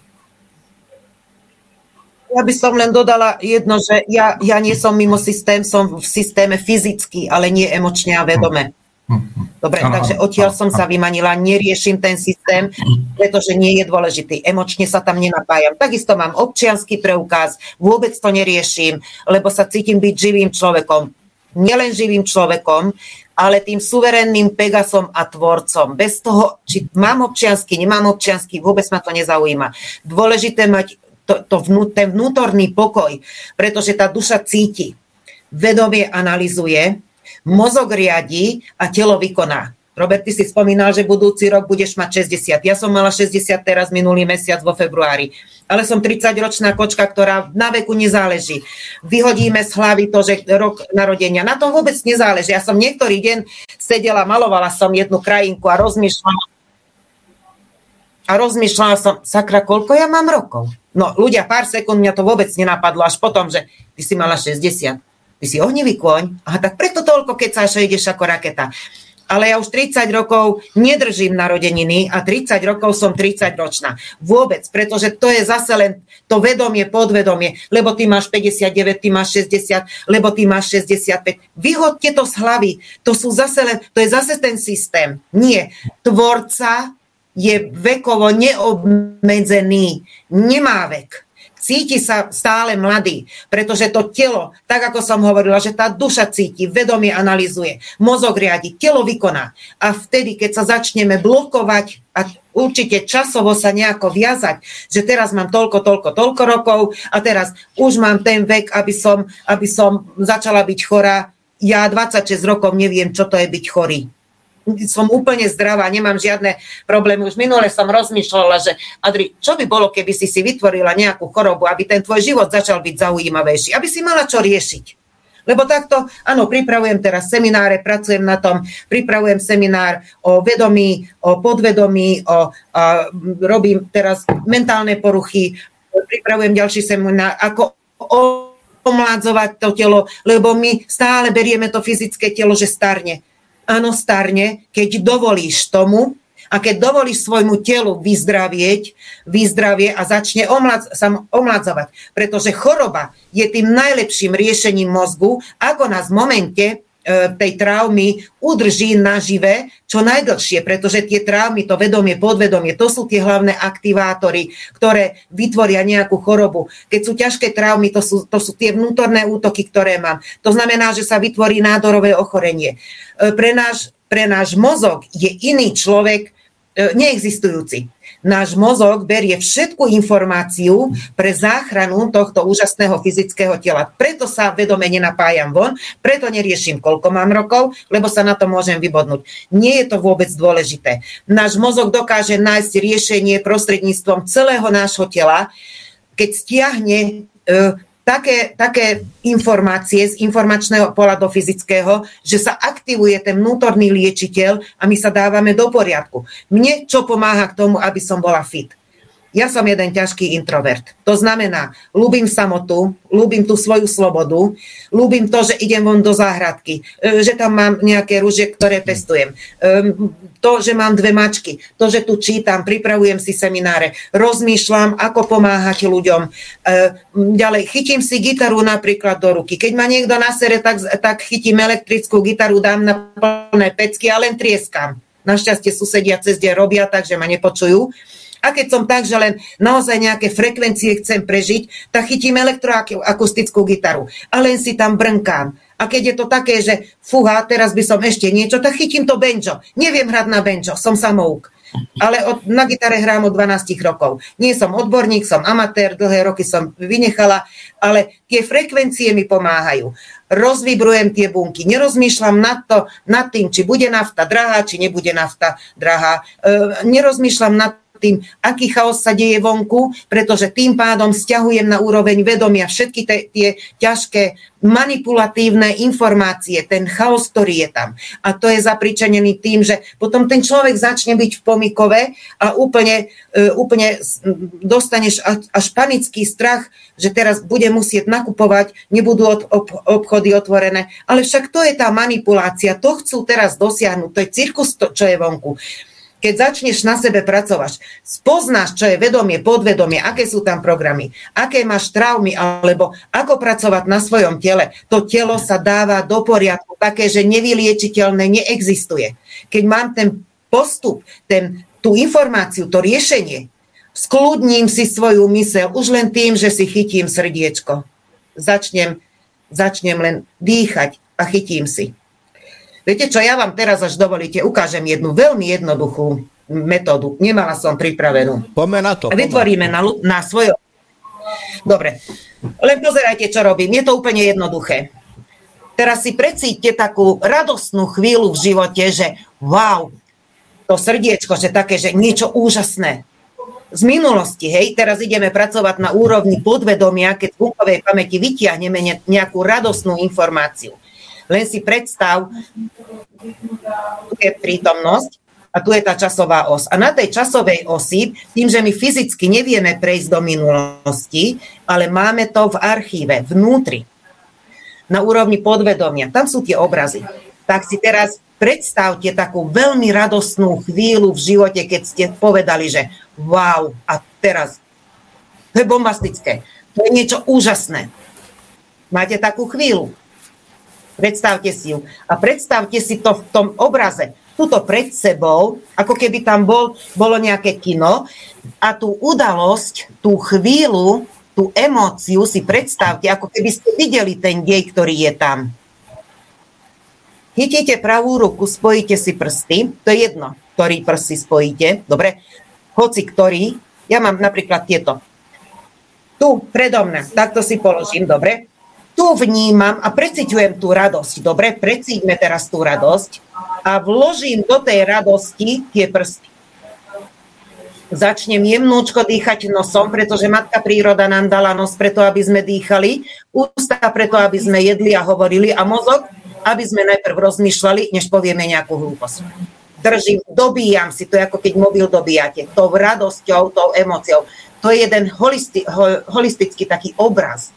[SPEAKER 3] Ja by som len dodala jedno, že ja nie som mimo systém, som v systéme fyzicky, ale nie emočne a vedome. Dobre, takže odtiaľ som sa vymanila, neriešim ten systém, pretože nie je dôležitý. Emočne sa tam nenapájam. Takisto mám občiansky preukaz, vôbec to neriešim, lebo sa cítim byť živým človekom. Nielen živým človekom, ale tým suverénnym Pegasom a tvorcom. Bez toho, či mám občiansky, nemám občiansky, vôbec ma to nezaujíma. Dôležité mať ten vnútorný pokoj, pretože tá duša cíti, vedomie analyzuje, mozog riadi a telo vykoná. Robert, ty si spomínal, že budúci rok budeš mať 60. Ja som mala 60 teraz minulý mesiac vo februári. Ale som 30-ročná kočka, ktorá na veku nezáleží. Vyhodíme z hlavy to, že rok narodenia. Na tom vôbec nezáleží. Ja som niektorý deň sedela, malovala som jednu krajinku a rozmýšľala som, sakra, koľko ja mám rokov? No, ľudia, pár sekúnd mňa to vôbec nenapadlo, až potom, že ty si mala 60. Ty si ohnivý kôň. Aha, tak preto toľko kecáš, že ideš ako raketa. Ale ja už 30 rokov nedržím narodeniny a 30 rokov som 30-ročná. Vôbec, pretože to je zase len to vedomie, podvedomie, lebo ty máš 59, ty máš 60, lebo ty máš 65. Vyhodte to z hlavy. To je zase ten systém. Nie. Tvorca je vekovo neobmedzený, nemá vek. Cíti sa stále mladý, pretože to telo, tak ako som hovorila, že tá duša cíti, vedomie analyzuje, mozog riadi, telo vykoná. A vtedy, keď sa začneme blokovať a určite časovo sa nejako viazať, že teraz mám toľko rokov a teraz už mám ten vek, aby som začala byť chorá. Ja 26 rokov neviem, čo to je byť chorý. Som úplne zdravá, nemám žiadne problémy. Už minule som rozmýšľala, že Adri, čo by bolo, keby si vytvorila nejakú chorobu, aby ten tvoj život začal byť zaujímavejší, aby si mala čo riešiť. Lebo takto, áno, pripravujem teraz semináre, pracujem na tom, pripravujem seminár o vedomí, o podvedomí, robím teraz mentálne poruchy, pripravujem ďalší seminár, ako omládzovať to telo, lebo my stále berieme to fyzické telo, že starne. Áno, starne, keď dovolíš tomu a keď dovolíš svojmu telu vyzdravie a začne omladzovať. Pretože choroba je tým najlepším riešením mozgu, ako nás v momente tej traumy udrží nažive čo najdlhšie, pretože tie traumy, to vedomie, podvedomie, to sú tie hlavné aktivátory, ktoré vytvoria nejakú chorobu. Keď sú ťažké traumy, to sú tie vnútorné útoky, ktoré mám. To znamená, že sa vytvorí nádorové ochorenie. Pre náš mozog je iný človek neexistujúci. Náš mozog berie všetku informáciu pre záchranu tohto úžasného fyzického tela. Preto sa vedome nenapájam von, preto neriešim, koľko mám rokov, lebo sa na to môžem vybodnúť. Nie je to vôbec dôležité. Náš mozog dokáže nájsť riešenie prostredníctvom celého nášho tela, keď stiahne také informácie z informačného pola do fyzického, že sa aktivuje ten vnútorný liečiteľ a my sa dávame do poriadku. Mne čo pomáha k tomu, aby som bola fit? Ja som jeden ťažký introvert. To znamená, ľúbim samotu, ľúbim tú svoju slobodu, ľúbim to, že idem von do záhradky, že tam mám nejaké ruže, ktoré pestujem, to, že mám 2 mačky, to, že tu čítam, pripravujem si semináre, rozmýšľam, ako pomáhať ľuďom. Ďalej, chytím si gitaru napríklad do ruky. Keď ma niekto nasere, tak chytím elektrickú gitaru, dám na plné pecky a len trieskam. Našťastie susedia cez deň robia, takže ma nepočujú. A keď som tak, že len naozaj nejaké frekvencie chcem prežiť, tak chytím elektroakustickú gitaru a len si tam brnkám. A keď je to také, že fúha, teraz by som ešte niečo, tak chytím to banjo. Neviem hrať na banjo, som samouk. Ale na gitare hrám od 12 rokov. Nie som odborník, som amatér, dlhé roky som vynechala, ale tie frekvencie mi pomáhajú. Rozvibrujem tie bunky, nerozmýšľam nad tým, či bude nafta drahá, či nebude nafta drahá. Nerozmýšľam nad tým, aký chaos sa deje vonku, pretože tým pádom sťahujem na úroveň vedomia všetky tie ťažké manipulatívne informácie, ten chaos, ktorý je tam. A to je zapričenený tým, že potom ten človek začne byť v pomykove a úplne dostaneš až panický strach, že teraz bude musieť nakupovať, nebudú obchody otvorené. Ale však to je tá manipulácia, to chcú teraz dosiahnuť, to je cirkus, čo je vonku. Keď začneš na sebe pracovať, spoznáš, čo je vedomie, podvedomie, aké sú tam programy, aké máš traumy, alebo ako pracovať na svojom tele, to telo sa dáva do poriadku, také, že nevyliečiteľné neexistuje. Keď mám ten postup, tú informáciu, to riešenie, skľudním si svoju myseľ už len tým, že si chytím srdiečko. Začnem len dýchať a chytím si. Viete čo, ja vám teraz, až dovolíte, ukážem jednu veľmi jednoduchú metódu. Nemala som pripravenú.
[SPEAKER 2] Poďme na to.
[SPEAKER 3] Vytvoríme na svojo... Dobre, len pozerajte, čo robím. Je to úplne jednoduché. Teraz si precíťte takú radostnú chvíľu v živote, že wow, to srdiečko, že také, že niečo úžasné. Z minulosti, hej, teraz ideme pracovať na úrovni podvedomia, keď v bunkovej pamäti vytiahneme nejakú radostnú informáciu. Len si predstav, tu je prítomnosť a tu je tá časová os. A na tej časovej osi, tým, že my fyzicky nevieme prejsť do minulosti, ale máme to v archíve, vnútri, na úrovni podvedomia. Tam sú tie obrazy. Tak si teraz predstavte takú veľmi radostnú chvíľu v živote, keď ste povedali, že wow, a teraz, to je bombastické, to je niečo úžasné. Máte takú chvíľu? Predstavte si ju. A predstavte si to v tom obraze. tuto pred sebou, ako keby tam bolo nejaké kino a tú udalosť, tú chvíľu, tú emóciu si predstavte, ako keby ste videli ten dej, ktorý je tam. Chytíte pravú ruku, spojíte si prsty, to je jedno, ktorý prst si spojíte, dobre, hoci ktorý, ja mám napríklad tieto. Tu, predo mňa, takto si položím, dobre, tu vnímam a preciťujem tú radosť, dobre, precíťme teraz tú radosť a vložím do tej radosti tie prsty. Začnem jemnúčko dýchať nosom, pretože matka príroda nám dala nos preto, aby sme dýchali, ústa preto, aby sme jedli a hovorili a mozog, aby sme najprv rozmýšľali, než povieme nejakú hlúposť. Držím, dobíjam si, to je ako keď mobil dobíjate, tou radosťou, tou emóciou. To je jeden holistický taký obraz.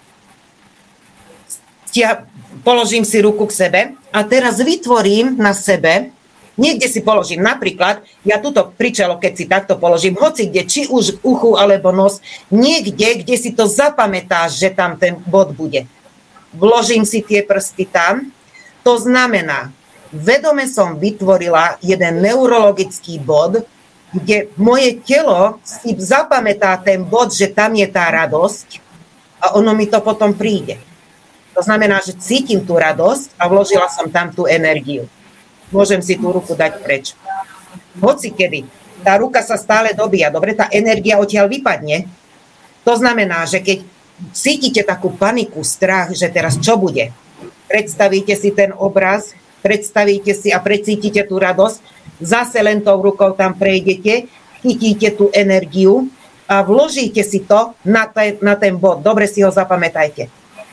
[SPEAKER 3] Položím si ruku k sebe a teraz vytvorím na sebe, niekde si položím, napríklad, ja tuto pri čelo, keď si takto položím, hoci kde, či už uchu alebo nos, niekde, kde si to zapamätáš, že tam ten bod bude. Vložím si tie prsty tam, to znamená, vedome som vytvorila jeden neurologický bod, kde moje telo si zapamätá ten bod, že tam je tá radosť a ono mi to potom príde. To znamená, že cítim tú radosť a vložila som tam tú energiu. Môžem si tú ruku dať preč. Hoci kedy, tá ruka sa stále dobíja, dobre, tá energia odtiaľ vypadne. To znamená, že keď cítite takú paniku, strach, že teraz čo bude, predstavíte si ten obraz, predstavíte si a precítite tú radosť, zase len tou rukou tam prejdete, chytíte tú energiu a vložíte si to na ten bod. Dobre si ho zapamätajte.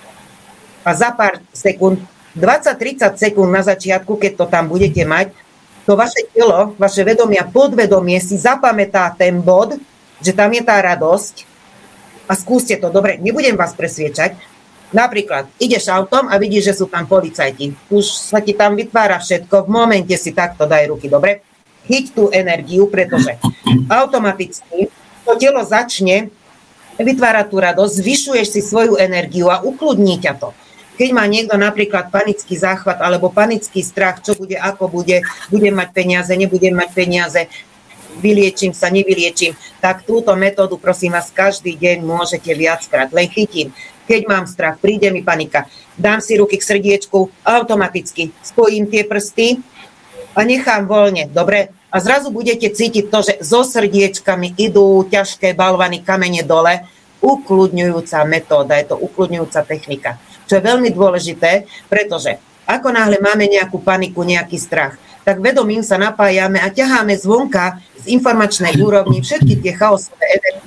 [SPEAKER 3] A za pár sekúnd, 20-30 sekúnd na začiatku, keď to tam budete mať, to vaše telo, vaše vedomie a podvedomie si zapamätá ten bod, že tam je tá radosť a skúste to. Dobre, nebudem vás presviečať. Napríklad, ideš autom a vidíš, že sú tam policajti. Už sa ti tam vytvára všetko, v momente si takto daj ruky, dobre? Chyť tú energiu, pretože automaticky to telo začne vytvárať tú radosť, zvyšuješ si svoju energiu a ukludní ťa to. Keď má niekto napríklad panický záchvat alebo panický strach, čo bude, ako bude, budem mať peniaze, nebudem mať peniaze, vyliečím sa, nevyliečím, tak túto metódu, prosím vás, každý deň môžete viackrát. Len chytím. Keď mám strach, príde mi panika, dám si ruky k srdiečku, automaticky spojím tie prsty a nechám voľne, dobre? A zrazu budete cítiť to, že so srdiečkami idú ťažké balvany, kamene dole, ukludňujúca metóda, je to ukludňujúca technika. Čo je veľmi dôležité, pretože ako náhle máme nejakú paniku, nejaký strach, tak vedomím sa napájame a ťaháme zvonka z informačnej úrovni všetky tie chaosové energie,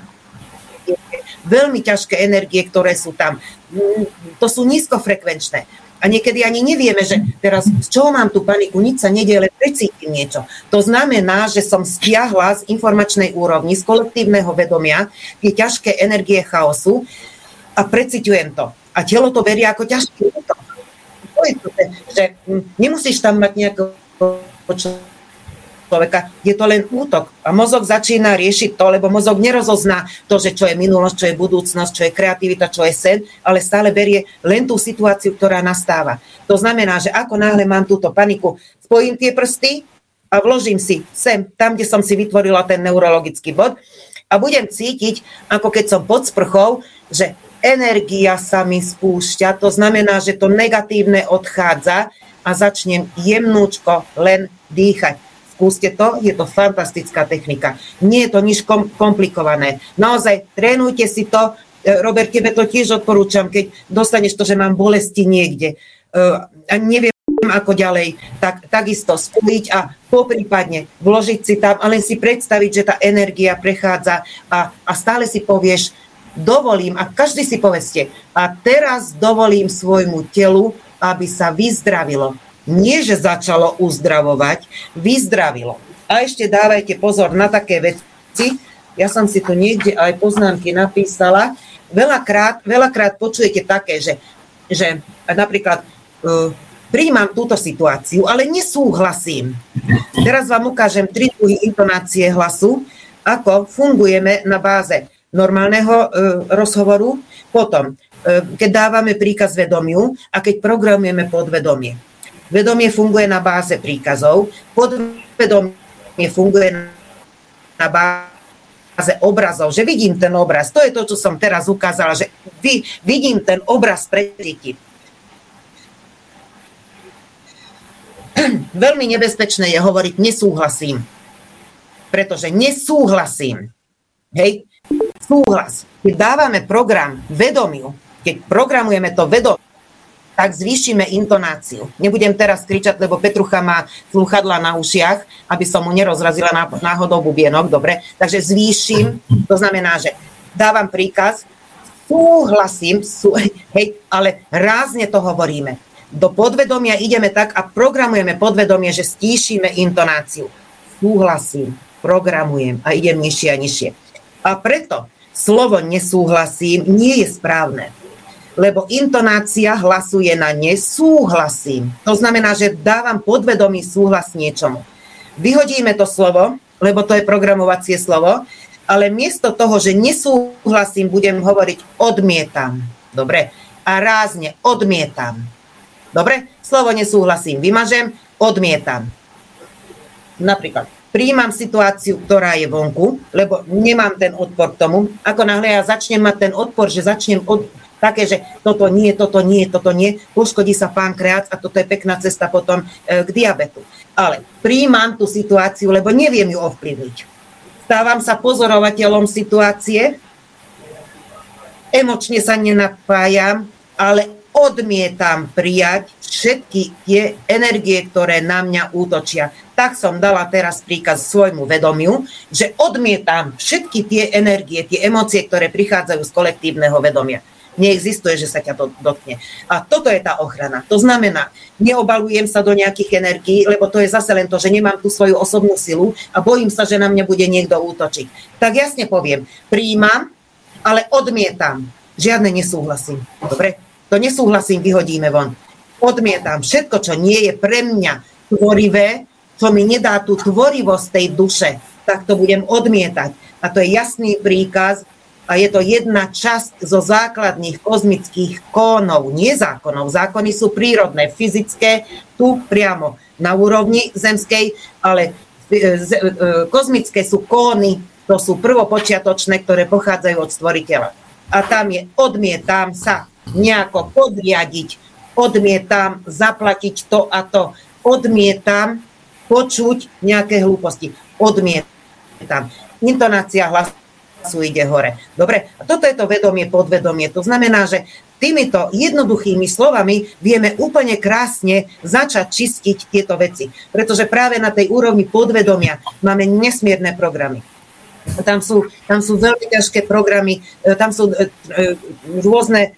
[SPEAKER 3] veľmi ťažké energie, ktoré sú tam. To sú nízkofrekvenčné. A niekedy ani nevieme, že teraz z čoho mám tú paniku, nič sa nedieje, len precítim niečo. To znamená, že som stiahla z informačnej úrovni, z kolektívneho vedomia tie ťažké energie chaosu a preciťujem to. A telo to berie ako ťažký útok. Že nemusíš tam mať nejakého človeka, je to len útok. A mozog začína riešiť to, lebo mozog nerozozná to, že čo je minulosť, čo je budúcnosť, čo je kreativita, čo je sen, ale stále berie len tú situáciu, ktorá nastáva. To znamená, že ako náhle mám túto paniku, spojím tie prsty a vložím si sem, tam, kde som si vytvorila ten neurologický bod a budem cítiť, ako keď som pod sprchou, že energia sa mi spúšťa, to znamená, že to negatívne odchádza a začnem jemnúčko len dýchať. Skúste to, je to fantastická technika. Nie je to nič komplikované. Naozaj, trénujte si to. Robert, tebe to tiež odporúčam, keď dostaneš to, že mám bolesti niekde a neviem ako ďalej, tak takisto spojiť a poprípadne vložiť si tam a len si predstaviť, že tá energia prechádza a stále si povieš, dovolím, a každý si povedzte, a teraz dovolím svojmu telu, aby sa vyzdravilo. Nie, že začalo uzdravovať, vyzdravilo. A ešte dávajte pozor na také veci. Ja som si tu niekde aj poznámky napísala. Veľakrát počujete také, že napríklad prijímam túto situáciu, ale nesúhlasím. Teraz vám ukážem 3 druhy intonácie hlasu, ako fungujeme na báze normálneho rozhovoru, potom, keď dávame príkaz vedomiu a keď programujeme podvedomie. Vedomie funguje na báze príkazov, podvedomie funguje na báze obrazov, že vidím ten obraz. To je to, čo som teraz ukázala, že vidím ten obraz pred deti. Veľmi nebezpečné je hovoriť nesúhlasím. Pretože nesúhlasím. Hej, súhlas. Keď dávame program vedomiu, keď programujeme to vedomie, tak zvýšime intonáciu. Nebudem teraz kričať, lebo Petrucha má slúchadlá na ušiach, aby som mu nerozrazila náhodou bubienok, dobre? Takže zvýšim, to znamená, že dávam príkaz, súhlasím, hej, ale rázne to hovoríme. Do podvedomia ideme tak a programujeme podvedomie, že stíšime intonáciu. Súhlasím, programujem a idem nižšie a nižšie. A preto slovo nesúhlasím nie je správne. Lebo intonácia hlasuje na nesúhlasím. To znamená, že dávam podvedomý súhlas niečomu. Vyhodíme to slovo, lebo to je programovacie slovo, ale miesto toho, že nesúhlasím, budem hovoriť odmietam. Dobre? A rázne odmietam. Dobre? Slovo nesúhlasím vymažem, odmietam. Napríklad, prijímam situáciu, ktorá je vonku, lebo nemám ten odpor k tomu. Ako náhle ja začnem mať ten odpor, že začnem také, že toto nie, poškodí sa pankreas a toto je pekná cesta potom k diabetu. Ale prijímam tú situáciu, lebo neviem ju ovplyvniť. Stávam sa pozorovateľom situácie, emočne sa nenapájam, ale odmietam prijať všetky tie energie, ktoré na mňa útočia. Tak som dala teraz príkaz svojmu vedomiu, že odmietam všetky tie energie, tie emócie, ktoré prichádzajú z kolektívneho vedomia. Neexistuje, že sa ťa to dotkne. A toto je tá ochrana. To znamená, neobalujem sa do nejakých energií, lebo to je zase len to, že nemám tú svoju osobnú silu a bojím sa, že na mňa bude niekto útočiť. Tak jasne poviem, prijímam, ale odmietam. Žiadne nesúhlasím. Dobre? To nesúhlasím vyhodíme von. Odmietam všetko, čo nie je pre mňa tvorivé, čo mi nedá tú tvorivosť tej duše, tak to budem odmietať. A to je jasný príkaz, a je to jedna časť zo základných kozmických kónov, nie zákonov. Zákony sú prírodné, fyzické, tu priamo na úrovni zemskej, ale kozmické sú kóny, to sú prvopočiatočné, ktoré pochádzajú od stvoriteľa. A tam je odmietam sa nejako podriadiť, odmietam zaplatiť to a to, odmietam počuť nejaké hlúposti, odmietam. Intonácia hlasu ide hore. Dobre, a toto je to vedomie, podvedomie. To znamená, že týmito jednoduchými slovami vieme úplne krásne začať čistiť tieto veci. Pretože práve na tej úrovni podvedomia máme nesmierne programy. Tam sú veľmi ťažké programy, tam sú rôzne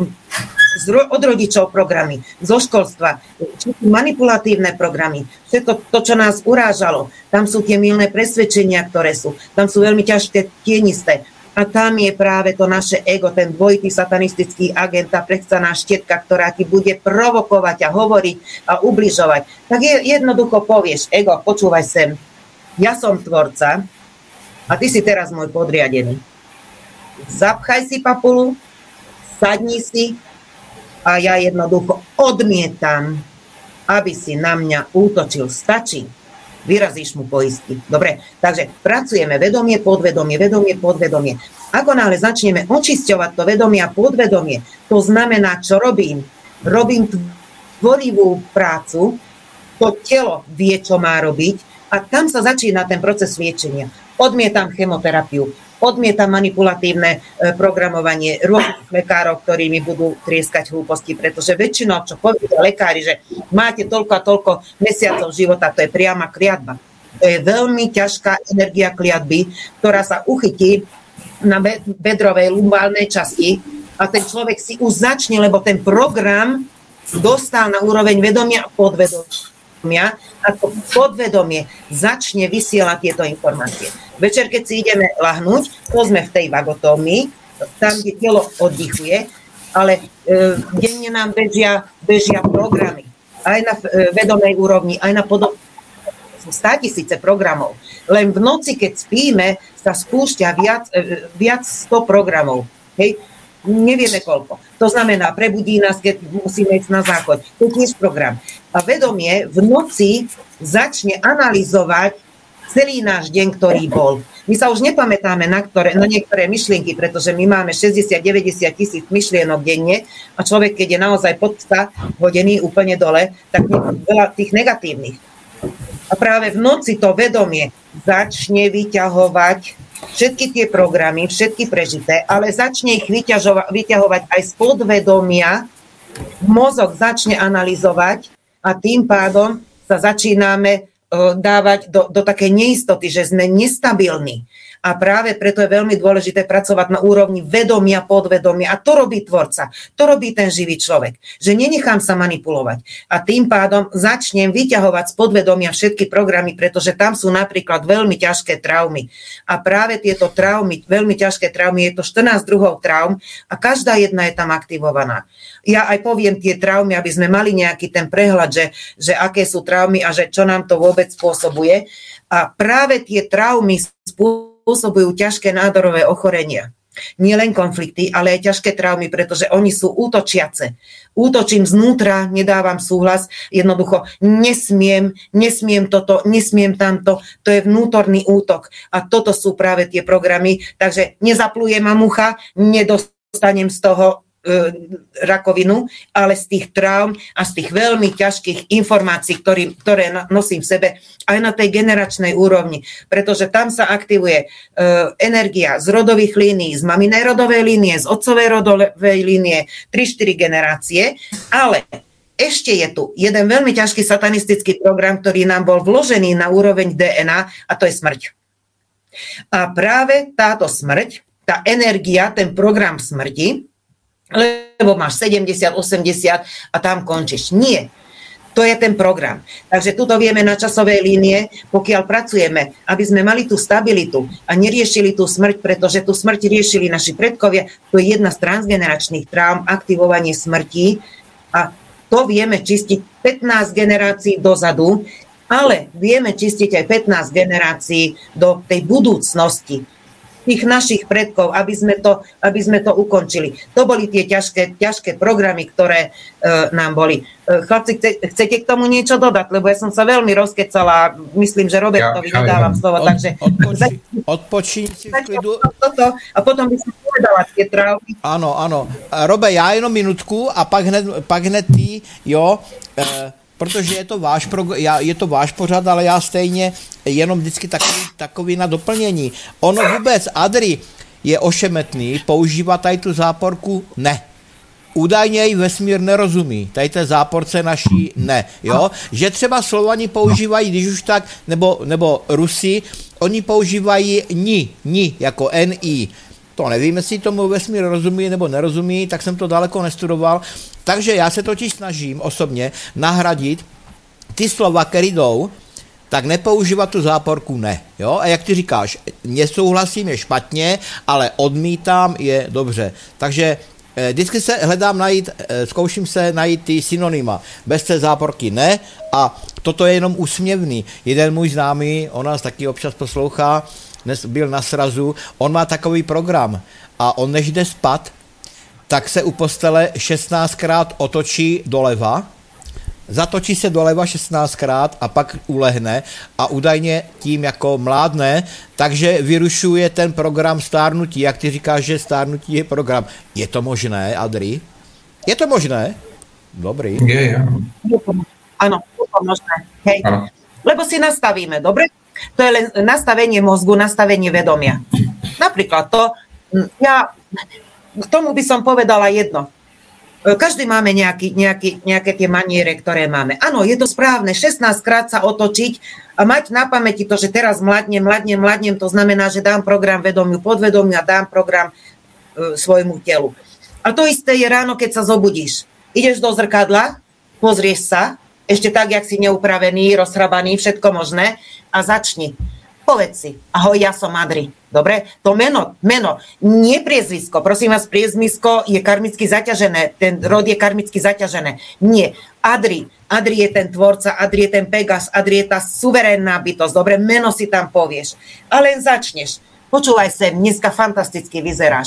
[SPEAKER 3] od rodičov programy, zo školstva, manipulatívne programy, všetko to, čo nás urážalo. Tam sú tie mylné presvedčenia, ktoré sú. Tam sú veľmi ťažké tienisté. A tam je práve to naše ego, ten dvojitý satanistický agent, tá predstaná štietka, ktorá ti bude provokovať a hovoriť a ubližovať. Tak jednoducho povieš, ego, počúvaj sem, ja som tvorca a ty si teraz môj podriadený. Zapchaj si papulu, sadni si a ja jednoducho odmietam, aby si na mňa útočil. Stačí. Vyrazíš mu poistky. Dobre, takže pracujeme vedomie, podvedomie. Ako náhle začneme očisťovať to vedomie a podvedomie, to znamená, čo robím? Robím tvorivú prácu, to telo vie, čo má robiť a tam sa začína ten proces liečenia. Odmietam chemoterapiu, odmietam manipulatívne programovanie rôznych lekárov, ktorí mi budú trieskať hlúposti, pretože väčšinou, čo povedia lekári, že máte toľko a toľko mesiacov života, to je priama kliatba. To je veľmi ťažká energia kliatby, ktorá sa uchytí na bedrovej lumbálnej časti a ten človek si už začne, lebo ten program dostal na úroveň vedomia a podvedomia a to podvedomie začne vysielať tieto informácie. Večer, keď si ideme lahnúť, to sme v tej vagotómii, tam, kde telo oddychuje, ale denne nám bežia programy. Aj na vedomej úrovni, aj na podobnej. Sú 100 000 programov. Len v noci, keď spíme, sa spúšťa viac 100 programov. Hej? nevieme koľko. To znamená, prebudí nás, keď musíme ísť na záchod. To je tiež program. A vedomie v noci začne analyzovať celý náš deň, ktorý bol. My sa už nepamätáme na niektoré myšlienky, pretože my máme 60-90 tisíc myšlienok denne a človek, keď je naozaj pod 100 hodený úplne dole, tak veľa tých negatívnych. A práve v noci to vedomie začne vyťahovať všetky tie programy, všetky prežité, ale začne ich vyťahovať aj z podvedomia, mozog začne analyzovať a tým pádom sa začíname dávať do takej neistoty, že sme nestabilní. A práve preto je veľmi dôležité pracovať na úrovni vedomia, podvedomia. A to robí tvorca, to robí ten živý človek. Že nenechám sa manipulovať. A tým pádom začnem vyťahovať z podvedomia všetky programy, pretože tam sú napríklad veľmi ťažké traumy. A práve tieto traumy, veľmi ťažké traumy, je to 14 druhov traum a každá jedna je tam aktivovaná. Ja aj poviem tie traumy, aby sme mali nejaký ten prehľad, že aké sú traumy a že čo nám to vôbec spôsobuje. A práve tie traumy spôsobujú ťažké nádorové ochorenia. Nie len konflikty, ale aj ťažké traumy, pretože oni sú útočiace. Útočím znútra, nedávam súhlas, jednoducho nesmiem toto, nesmiem tamto, to je vnútorný útok. A toto sú práve tie programy, takže nezapluje ma mucha, nedostanem z toho rakovinu, ale z tých traum a z tých veľmi ťažkých informácií, ktoré nosím v sebe aj na tej generačnej úrovni, pretože tam sa aktivuje energia z rodových línií, z maminej rodovej línie, z otcovej rodovej línie, 3-4 generácie, ale ešte je tu jeden veľmi ťažký satanistický program, ktorý nám bol vložený na úroveň DNA a to je smrť. A práve táto smrť, tá energia, ten program smrti, lebo máš 70, 80 a tam končíš. Nie. To je ten program. Takže tuto vieme na časovej línie, pokiaľ pracujeme, aby sme mali tú stabilitu a neriešili tú smrť, pretože tú smrť riešili naši predkovia. To je jedna z transgeneračných traum, aktivovanie smrti a to vieme čistiť 15 generácií dozadu, ale vieme čistiť aj 15 generácií do tej budúcnosti tých našich predkov, aby sme to ukončili. To boli tie ťažké programy, ktoré nám boli. Chlapci, chcete k tomu niečo dodať? Lebo ja som sa veľmi rozkecala. Myslím, že Robertovi nedávam slovo. Takže
[SPEAKER 2] odpočíň si v klidu.
[SPEAKER 3] A potom by som povedala tie traumy.
[SPEAKER 2] Áno. Robe, já jenom minutku a pak hned ty, jo. Protože je to váš pořad, ale já stejně jenom vždycky takový na doplnění. Ono vůbec, Adri, je ošemetný používat tady tu záporku ne. Údajně ji vesmír nerozumí, tady té záporce naší ne. Jo? Že třeba Slovani používají, když už tak, nebo Rusi, oni používají ni jako ni. To nevím, jestli tomu vesmír rozumí nebo nerozumí, tak jsem to daleko nestudoval. Takže já se totiž snažím osobně nahradit ty slova, které jdou, tak nepoužívat tu záporku ne. Jo? A jak ty říkáš, nesouhlasím je špatně, ale odmítám je dobře. Takže vždycky se zkouším se najít ty synonyma. Bez té záporky ne a toto je jenom úsměvný. Jeden můj známý, on nás taky občas poslouchá, dnes byl na srazu, on má takový program a on než jde spát, tak se u postele 16krát otočí doleva, zatočí se doleva 16krát a pak ulehne a údajně tím jako mládne, takže vyrušuje ten program stárnutí, jak ty říkáš, že stárnutí je program. Je to možné, Adri? Je to možné? Dobrý.
[SPEAKER 4] Je.
[SPEAKER 3] Áno, je to možné. Hej. Lebo si nastavíme, dobre? To je len nastavenie mozgu, nastavenie vedomia. Napríklad ja k tomu by som povedala jedno. Každý máme nejaké tie maniere, ktoré máme. Áno, je to správne, 16krát sa otočiť a mať na pamäti to, že teraz mladnem, to znamená, že dám program vedomiu, podvedomiu a dám program svojmu telu. A to isté je ráno, keď sa zobudíš. Ideš do zrkadla, pozrieš sa, ešte tak, jak si neupravený, rozhrabaný, všetko možné a začni. Povedz si, ahoj, ja som Adri. Dobre? To meno, nie priezvisko. Prosím vás, priezvisko je karmicky zaťažené. Ten rod je karmicky zaťažené. Nie. Adri je ten tvorca, Adri je ten Pegas, Adri je tá suverénna bytosť. Dobre? Meno si tam povieš. A len začneš. Počúvaj sem, dneska fantasticky vyzeráš.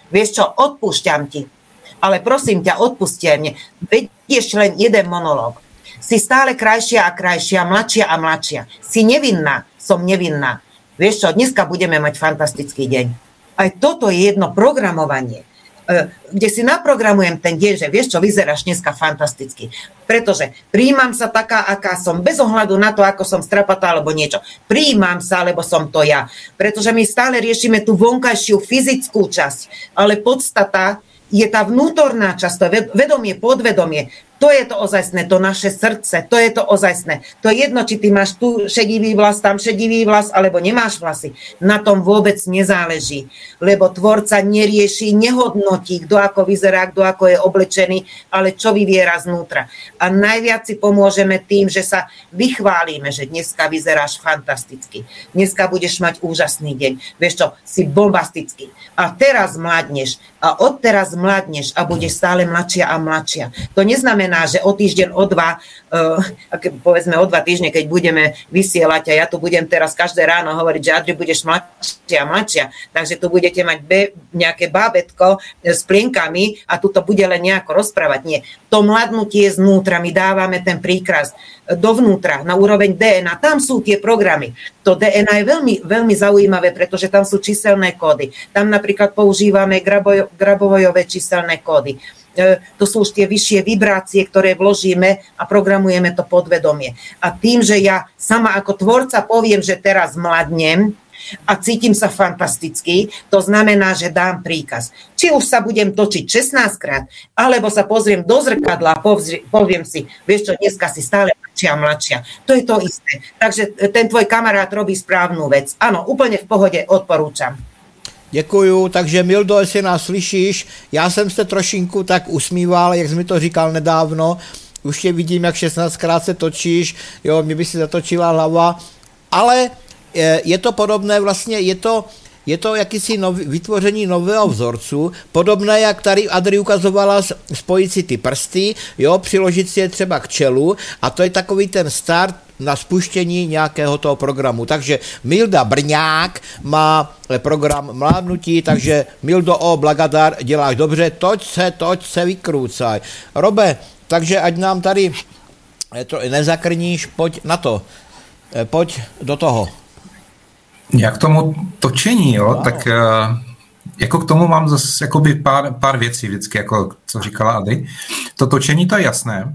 [SPEAKER 3] Vieš čo, odpúšťam ti. Ale prosím ťa, odpustie mne. Vedieš len jeden monológ. Si stále krajšia a krajšia, mladšia a mladšia. Si nevinná, som nevinná. Vieš čo, dneska budeme mať fantastický deň. Aj toto je jedno programovanie, kde si naprogramujem ten deň, že vieš čo, vyzeráš dneska fantasticky. Pretože prijímam sa taká, aká som, bez ohľadu na to, ako som strapatá alebo niečo. Prijímam sa, lebo som to ja. Pretože my stále riešime tú vonkajšiu fyzickú časť, ale podstata je tá vnútorná časť, to je vedomie, podvedomie. To je to ozajstné, to naše srdce, to je to ozajstné. To je jedno, či ty máš tu šedivý vlas, tam šedivý vlas, alebo nemáš vlasy. Na tom vôbec nezáleží, lebo tvorca nerieši, nehodnotí, kto ako vyzerá, kto ako je oblečený, ale čo vyviera znútra. A najviac si pomôžeme tým, že sa vychválime, že dneska vyzeráš fantasticky. Dneska budeš mať úžasný deň. Vieš čo, si bombastický. A teraz mladneš. A odteraz mladneš a budeš stále mladšia a mladšia. To neznamená, že o týždeň, o dva, povedzme o 2 týždne, keď budeme vysielať a ja tu budem teraz každé ráno hovoriť, že Adri, budeš mladšia a mladšia, takže tu budete mať nejaké bábätko s plienkami a tu to bude len nejako rozprávať. Nie. To mladnutie znútra, my dávame ten príkaz dovnútra, na úroveň DNA, tam sú tie programy. To DNA je veľmi, veľmi zaujímavé, pretože tam sú číselné kódy. Tam napríklad používame Grabovojové číselné kódy. To sú už tie vyššie vibrácie, ktoré vložíme a programujeme to podvedomie. A tým, že ja sama ako tvorca poviem, že teraz mladnem a cítim sa fantasticky, to znamená, že dám príkaz. Či už sa budem točiť 16 krát, alebo sa pozriem do zrkadla a poviem si, vieš čo, dneska si stále mladšia a mladšia. To je to isté. Takže ten tvoj kamarát robí správnu vec. Áno, úplne v pohode, odporúčam.
[SPEAKER 2] Děkuju, takže Mildo, jestli nás slyšíš, já jsem se trošinku tak usmíval, jak jsi mi to říkal nedávno, už tě vidím, jak 16krát se točíš, jo, mě by si zatočila hlava, ale je to podobné, vlastně je to jakýsi vytvoření nového vzorcu, podobné, jak tady Adri ukazovala, spojit si ty prsty, jo, přiložit si je třeba k čelu a to je takový ten start na spuštění nějakého toho programu. Takže Milda Brňák má program mládnutí, takže Mildo, blagadar, děláš dobře, toť se vykrůcaj. Robe, takže ať nám tady to nezakrníš, pojď na to, pojď do toho.
[SPEAKER 4] Já k tomu točení, jo, no. Tak jako k tomu mám zase jakoby pár věcí vždycky, jako co říkala Adri. To točení, to je jasné,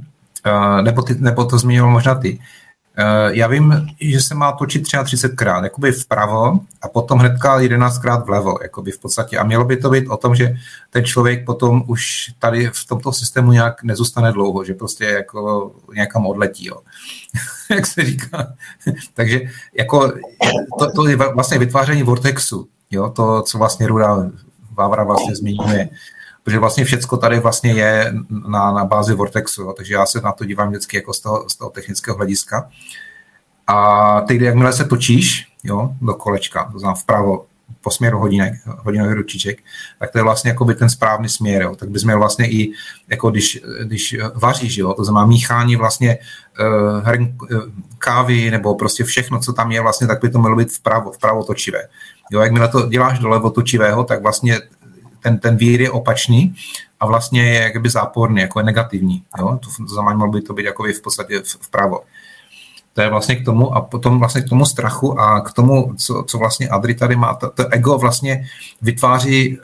[SPEAKER 4] nebo to zmínil možná ty. Já vím, že se má točit 33krát, jakoby vpravo a potom hnedka 11krát vlevo, jakoby v podstatě. A mělo by to být o tom, že ten člověk potom už tady v tomto systému nějak nezůstane dlouho, že prostě jako někam odletí, jo. Jak se říká. Takže jako to je vlastně vytváření vortexu, jo, to, co vlastně Ruda Vávra vlastně zmiňuje. Protože vlastně všecko tady vlastně je na bázi vortexu, jo, takže já se na to dívám vždycky jako z toho technického hlediska. A teď, jakmile se točíš, jo, do kolečka, to znamená vpravo, po směru hodinový ručiček, tak to je vlastně jakoby ten správný směr, jo. Tak bys měl vlastně i, jako když vaříš, jo, to znamená míchání vlastně kávy nebo prostě všechno, co tam je vlastně, tak by to mělo být vpravo točivé. Jo, jakmile to děláš do levo točivého, tak vlastně ten vír je opačný a vlastně je jakoby záporný, jako je negativní. Jo? To znamená, mohlo by to být jakoby v podstatě vpravo. To je vlastně k tomu a potom vlastně k tomu strachu a k tomu, co vlastně Adri tady má. To ego vlastně vytváří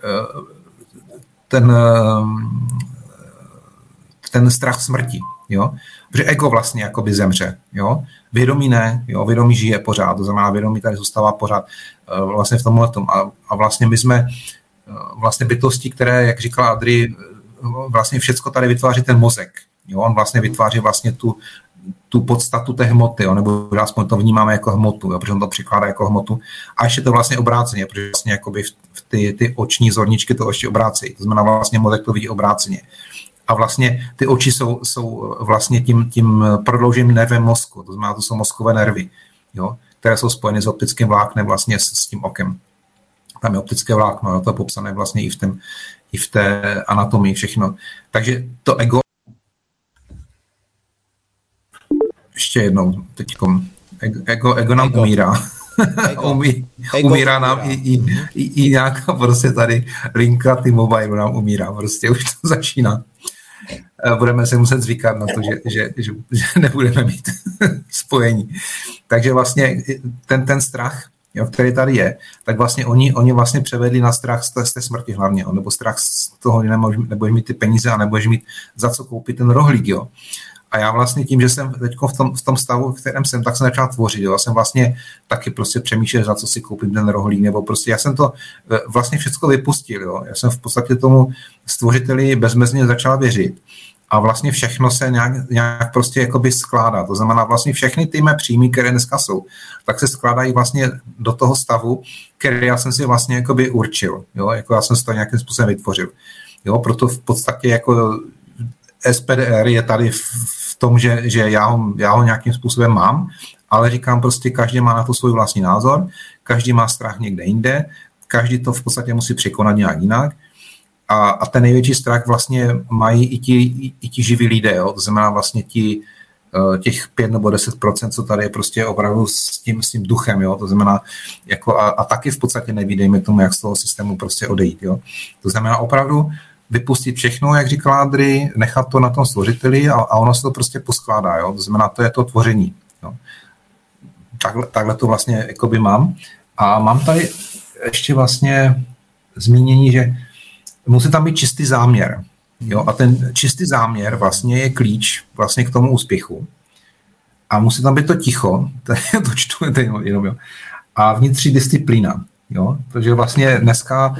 [SPEAKER 4] ten strach smrti. Jo? Protože ego vlastně jakoby zemře. Jo? Vědomí ne, jo? Vědomí žije pořád, to znamená, vědomí tady zůstává pořád vlastně v tomhletom. A vlastně my jsme vlastně bytosti, které, jak říkala Adri, vlastně všecko tady vytváří ten mozek. Jo? On vlastně vytváří vlastně tu podstatu té hmoty, jo? Nebo aspoň to vnímáme jako hmotu, jo? Protože on to přikládá jako hmotu. A ještě to vlastně obráceně, protože vlastně jakoby ty oční zorničky to ještě obrácejí. To znamená, vlastně mozek to vidí obráceně. A vlastně ty oči jsou vlastně tím prodlouženým nervem mozku. To znamená, to jsou mozkové nervy, jo? Které jsou spojeny s optickým vláknem vlastně s tím okem. Tam je optické vlákno, jo, to je popsané vlastně i v té anatomii všechno. Takže to ego, ještě jednou, teďkom, ego nám umírá. umírá nám i nějaká prostě tady linka T-Mobile nám umírá, prostě už to začíná. Budeme se muset zvykat na to, že nebudeme mít spojení. Takže vlastně ten strach, jo, který tady je, tak vlastně oni vlastně převedli na strach z té smrti hlavně, jo, nebo strach z toho, že nebudeš mít ty peníze a nebudeš mít za co koupit ten rohlík, jo. A já vlastně tím, že jsem teď v tom stavu, v kterém jsem, tak jsem začal tvořit. Jo. Já jsem vlastně taky prostě přemýšlel, za co si koupím ten rohlík, nebo prostě já jsem to vlastně všechno vypustil. Jo. Já jsem v podstatě tomu stvořiteli bezmezně začal věřit. A vlastně všechno se nějak prostě jakoby skládá. To znamená vlastně všechny ty mé příjmy, které dneska jsou, tak se skládají vlastně do toho stavu, který já jsem si vlastně jakoby určil. Jo. Jako já jsem si to nějakým způsobem vytvořil. Jo. Proto v podstatě jako SPDR je tady v tom, že já ho nějakým způsobem mám, ale říkám prostě, každý má na to svůj vlastní názor, každý má strach někde jinde, každý to v podstatě musí překonat nějak jinak a ten největší strach vlastně mají i ti živí lidé, jo? To znamená vlastně těch 5 nebo 10%, co tady je prostě opravdu s tím duchem, jo? To znamená jako a taky v podstatě nevídejme tomu, jak z toho systému prostě odejít, jo? To znamená opravdu vypustit všechno, jak říkala Adri, nechat to na tom stvořiteli a ono se to prostě poskládá, jo? To znamená, to je to tvoření. Jo? Takhle to vlastně jakoby mám. A mám tady ještě vlastně zmínění, že musí tam být čistý záměr. Jo? A ten čistý záměr vlastně je klíč vlastně k tomu úspěchu. A musí tam být to ticho, to čtu jenom, jo? A vnitřní disciplína. Jo? Takže vlastně dneska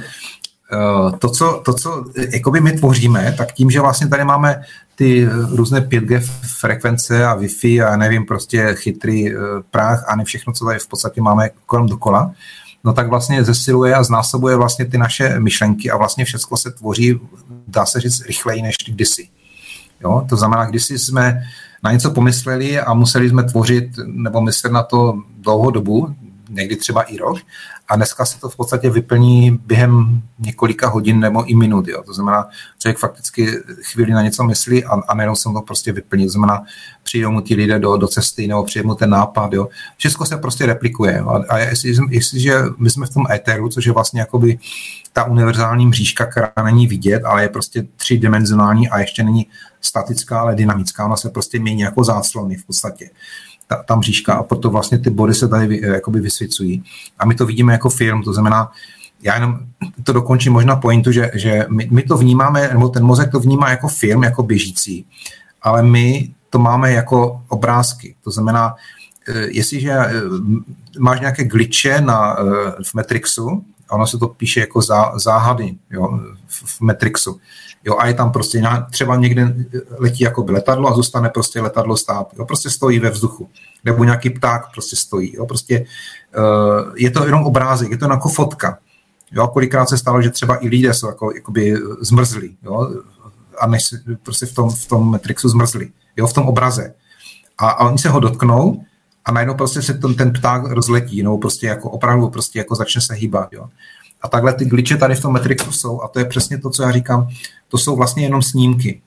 [SPEAKER 4] to, co jakoby my tvoříme, tak tím, že vlastně tady máme ty různé 5G frekvence a Wi-Fi a nevím, prostě chytrý práh a ne všechno, co tady v podstatě máme kolem dokola, no tak vlastně zesiluje a znásobuje vlastně ty naše myšlenky a vlastně všechno se tvoří, dá se říct, rychleji než kdysi. Jo? To znamená, kdysi jsme na něco pomysleli a museli jsme tvořit nebo myslet na to dlouhou dobu, někdy třeba i rok, a dneska se to v podstatě vyplní během několika hodin nebo i minut. Jo. To znamená, člověk fakticky chvíli na něco myslí a nejenom se to prostě vyplní. To znamená, přijdou mu ti lidé do cesty nebo přijde mu ten nápad. Jo. Všechno se prostě replikuje. Jo. A jestliže my jsme v tom éteru, což je vlastně jakoby ta univerzální mřížka, která není vidět, ale je prostě třídimenzionální a ještě není statická, ale dynamická. Ona se prostě mění jako záclony v podstatě. Ta mřížka a proto vlastně ty body se tady jakoby vysvěcují. A my to vidíme jako film, to znamená, já jenom to dokončím možná pointu, že my to vnímáme, nebo ten mozek to vnímá jako film, jako běžící, ale my to máme jako obrázky. To znamená, jestliže máš nějaké glitche v Matrixu, ono se to píše jako záhady, jo, v Matrixu. Jo, a je tam prostě třeba někde letí jako by letadlo a zůstane prostě letadlo stát. Jo, prostě stojí ve vzduchu. Nebo nějaký pták prostě stojí. Jo, prostě je to jenom obrázek, je to jako fotka. Jo, kolikrát se stalo, že třeba i lidé jsou jakoby zmrzli. Jo, a než prostě v tom Matrixu zmrzli. Jo, v tom obraze. A oni se ho dotknou a najednou prostě se ten pták rozletí, nebo prostě jako opravdu prostě jako začne se hýbat. Jo. A takhle ty glitche tady v tom Matrixu jsou a to je přesně to, co já říkám, to jsou vlastně jenom snímky.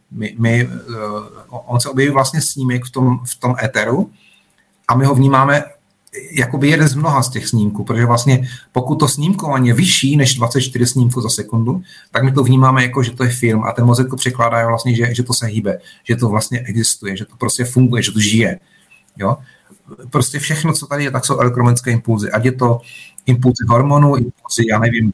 [SPEAKER 4] On se objeví vlastně snímek v tom éteru a my ho vnímáme jakoby jeden z mnoha z těch snímků, protože vlastně pokud to snímkování je vyšší než 24 snímků za sekundu, tak my to vnímáme jako, že to je film a ten mozek to překládá vlastně, že to se hýbe, že to vlastně existuje, že to prostě funguje, že to žije. Jo? Prostě všechno, co tady je, tak jsou elektromagnetické impulzy. Ať je to impulzy hormonů, impulzy, já nevím,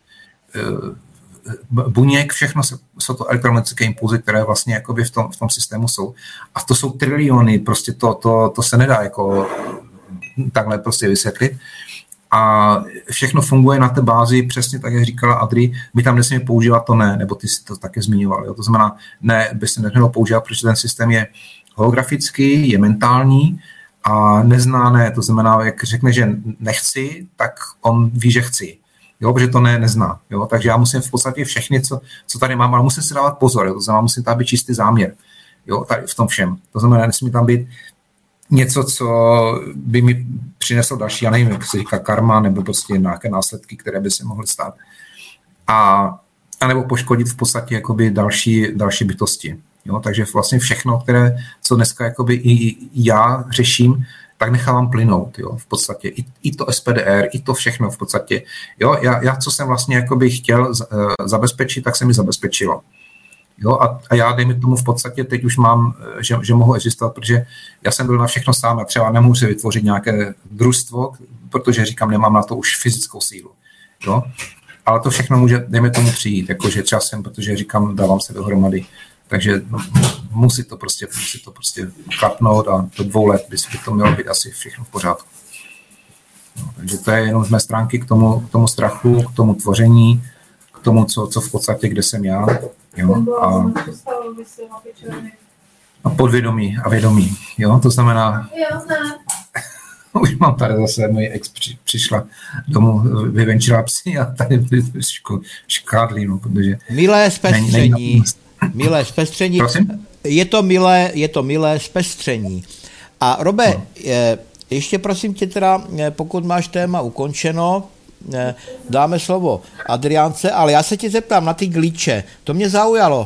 [SPEAKER 4] buněk, všechno jsou to elektromagnetické impulzy, které vlastně jakoby v tom systému jsou. A to jsou triliony, prostě to se nedá jako takhle prostě vysvětlit. A všechno funguje na té bázi, přesně tak, jak říkala Adri, my tam nesmíme používat to ne, nebo ty si to také zmiňoval. Jo? To znamená, ne, by se nemělo používat, protože ten systém je holografický, je mentální a nezná ne. To znamená, jak řekne, že nechci, tak on ví, že chci. Jo, protože to nezná. Jo? Takže já musím v podstatě všechny, co tady mám, ale musím si dávat pozor. Jo? To znamená, musím tam být čistý záměr. Jo? Tady v tom všem. To znamená, nesmí tam být něco, co by mi přineslo další, já nevím, jak se říká karma, nebo prostě nějaké následky, které by se mohly stát. A nebo poškodit v podstatě jakoby další bytosti. Jo? Takže vlastně všechno, co dneska jakoby i já řeším, tak nechávám plynout, jo, v podstatě. I to SPDR, i to všechno v podstatě. Jo, já co jsem vlastně jakoby chtěl zabezpečit, tak se mi zabezpečilo. Jo, a já, dejme tomu, v podstatě teď už mám, že mohu existovat, protože já jsem byl na všechno sám a třeba nemůžu si vytvořit nějaké družstvo, protože říkám, nemám na to už fyzickou sílu. Jo? Ale to všechno může, dejme tomu, přijít, jakože časem, protože říkám, dávám se dohromady. Takže musí to prostě klapnout a do 2 let by to mělo být asi všechno v pořádku. No, takže to je jenom z mé stránky k tomu strachu, k tomu tvoření, k tomu, co v podstatě, kde jsem já. Jo, a podvědomí a vědomí. Jo, to znamená... Už mám tady zase, moje ex přišla domů, vyvenčila psy a tady škádlí, no, protože...
[SPEAKER 2] Milé zpestření. Milé zpestření.
[SPEAKER 4] Prosím?
[SPEAKER 2] Je to milé zpestření. A Robe, ještě prosím tě teda, pokud máš téma ukončeno, dáme slovo Adriánce, ale já se tě zeptám na ty glitche. To mě zaujalo.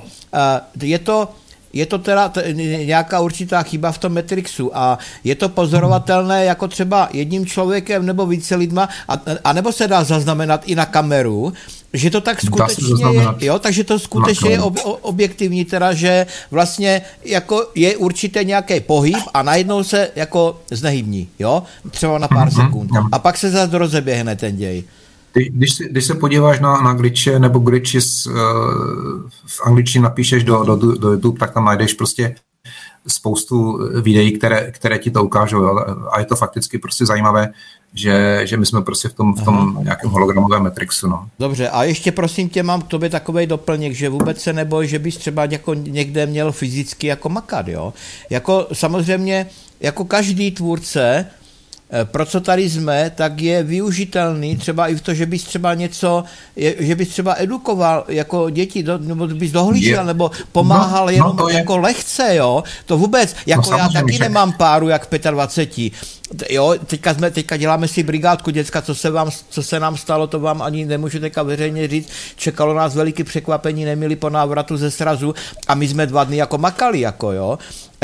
[SPEAKER 2] Je to teda nějaká určitá chyba v tom Matrixu a je to pozorovatelné jako třeba jedním člověkem nebo více lidma, a nebo se dá zaznamenat i na kameru, že to tak skutečně je, jo, takže to skutečně je objektivní, teda, že vlastně jako je určitě nějaký pohyb a najednou se jako znehybní, jo, třeba na pár sekund. A pak se zase rozeběhne ten děj.
[SPEAKER 4] Když se podíváš na glitche nebo glitches v angličtině napíšeš do YouTube, tak tam najdeš prostě spoustu videí, které ti to ukážou. Jo? A je to fakticky prostě zajímavé, že my jsme prostě v tom nějakém hologramovém Matrixu. No.
[SPEAKER 2] Dobře, a ještě prosím tě, mám k tobě takovej doplněk, že vůbec se neboj, že bys třeba jako někde měl fyzicky jako makat, jo? Jako samozřejmě, jako každý tvůrce, pro co tady jsme, tak je využitelný třeba i v to, že bys třeba něco, že bys třeba edukoval jako děti, nebo bys dohlížel, nebo pomáhal jenom jako lehce, jo. To vůbec, jako já taky nemám páru jak v 25. Jo, teďka děláme si brigádku děcka, co se nám stalo, to vám ani nemůžu teďka veřejně říct. Čekalo nás veliké překvapení, neměli po návratu ze srazu a my jsme 2 dny jako makali, jako jo.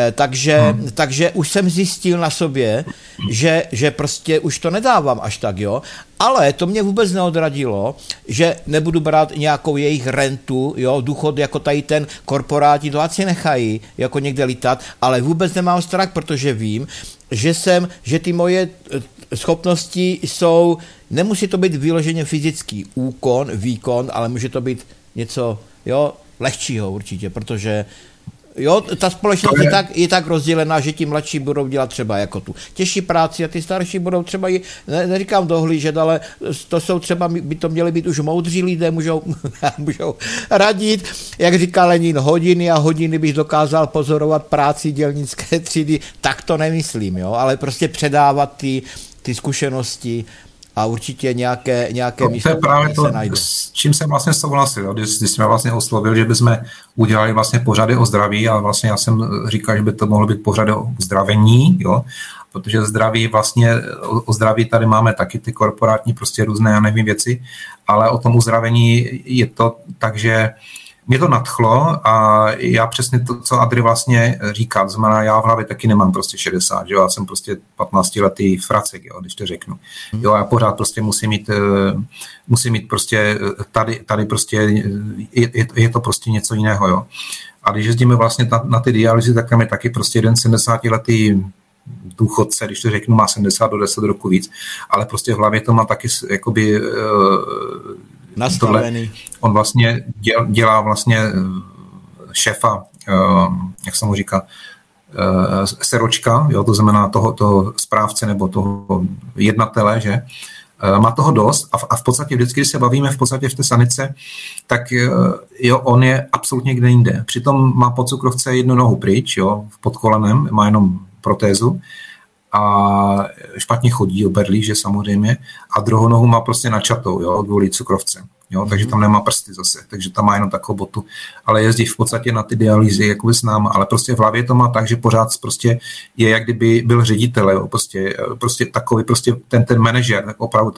[SPEAKER 2] Takže už jsem zjistil na sobě, že prostě už to nedávám až tak, jo. Ale to mě vůbec neodradilo, že nebudu brát nějakou jejich rentu, jo, důchod jako tady ten korporáti, to ať si nechají jako někde lítat, ale vůbec nemám strach, protože vím, že ty moje schopnosti jsou, nemusí to být vyloženě fyzický výkon, ale může to být něco, jo, lehčího určitě, protože jo, ta společnost je tak rozdělená, že ti mladší budou dělat třeba jako tu těžší práci a ty starší budou třeba neříkám dohlížet, ale to jsou třeba, by to měli být už moudří lidé, můžou radit, jak říká Lenin, hodiny a hodiny bych dokázal pozorovat práci dělnické třídy, tak to nemyslím, jo, ale prostě předávat ty zkušenosti a určitě nějaké místo,
[SPEAKER 4] to je právě to,
[SPEAKER 2] se najde.
[SPEAKER 4] S čím jsem vlastně souhlasil, když jsme vlastně oslovili, že bychom udělali vlastně pořady o zdraví, a vlastně já jsem říkal, že by to mohlo být pořady o zdravení, jo, protože zdraví vlastně, o zdraví tady máme taky ty korporátní prostě různé, já nevím, věci, ale o tom uzdravení je to tak, že mě to nadchlo a já přesně to, co Adri vlastně říká, to znamená, já v hlavě taky nemám prostě 60, jo, já jsem prostě 15letý fracek, jo, když to řeknu. Jo, já pořád prostě musím mít prostě tady prostě je to prostě něco jiného, jo. A když jezdíme vlastně na ty dialyzy, tak tam je taky prostě jeden 70letý důchodce, když to řeknu, má 70 do 10 roku víc, ale prostě v hlavě to má taky jakoby
[SPEAKER 2] nastavený.
[SPEAKER 4] Tohle. On vlastně dělá vlastně šéfa, jak se mu říká, seročka, jo, to znamená toho správce nebo toho jednatele, že má toho dost a v podstatě vždycky, když se bavíme v podstatě v té sanice, tak jo, on je absolutně kde jinde. Přitom má po cukrovce 1 nohu pryč, jo, v podkolenem, má jenom protézu a špatně chodí, oberlí, že samozřejmě, a druhou nohu má prostě načatou, jo, kvůli cukrovce, jo, takže tam nemá prsty zase, takže tam má jenom takovou botu, ale jezdí v podstatě na ty dialýzy, jakoby s náma, ale prostě v hlavě to má tak, že pořád prostě je, jak kdyby byl ředitel, jo, prostě takový, prostě ten manažer, opravdu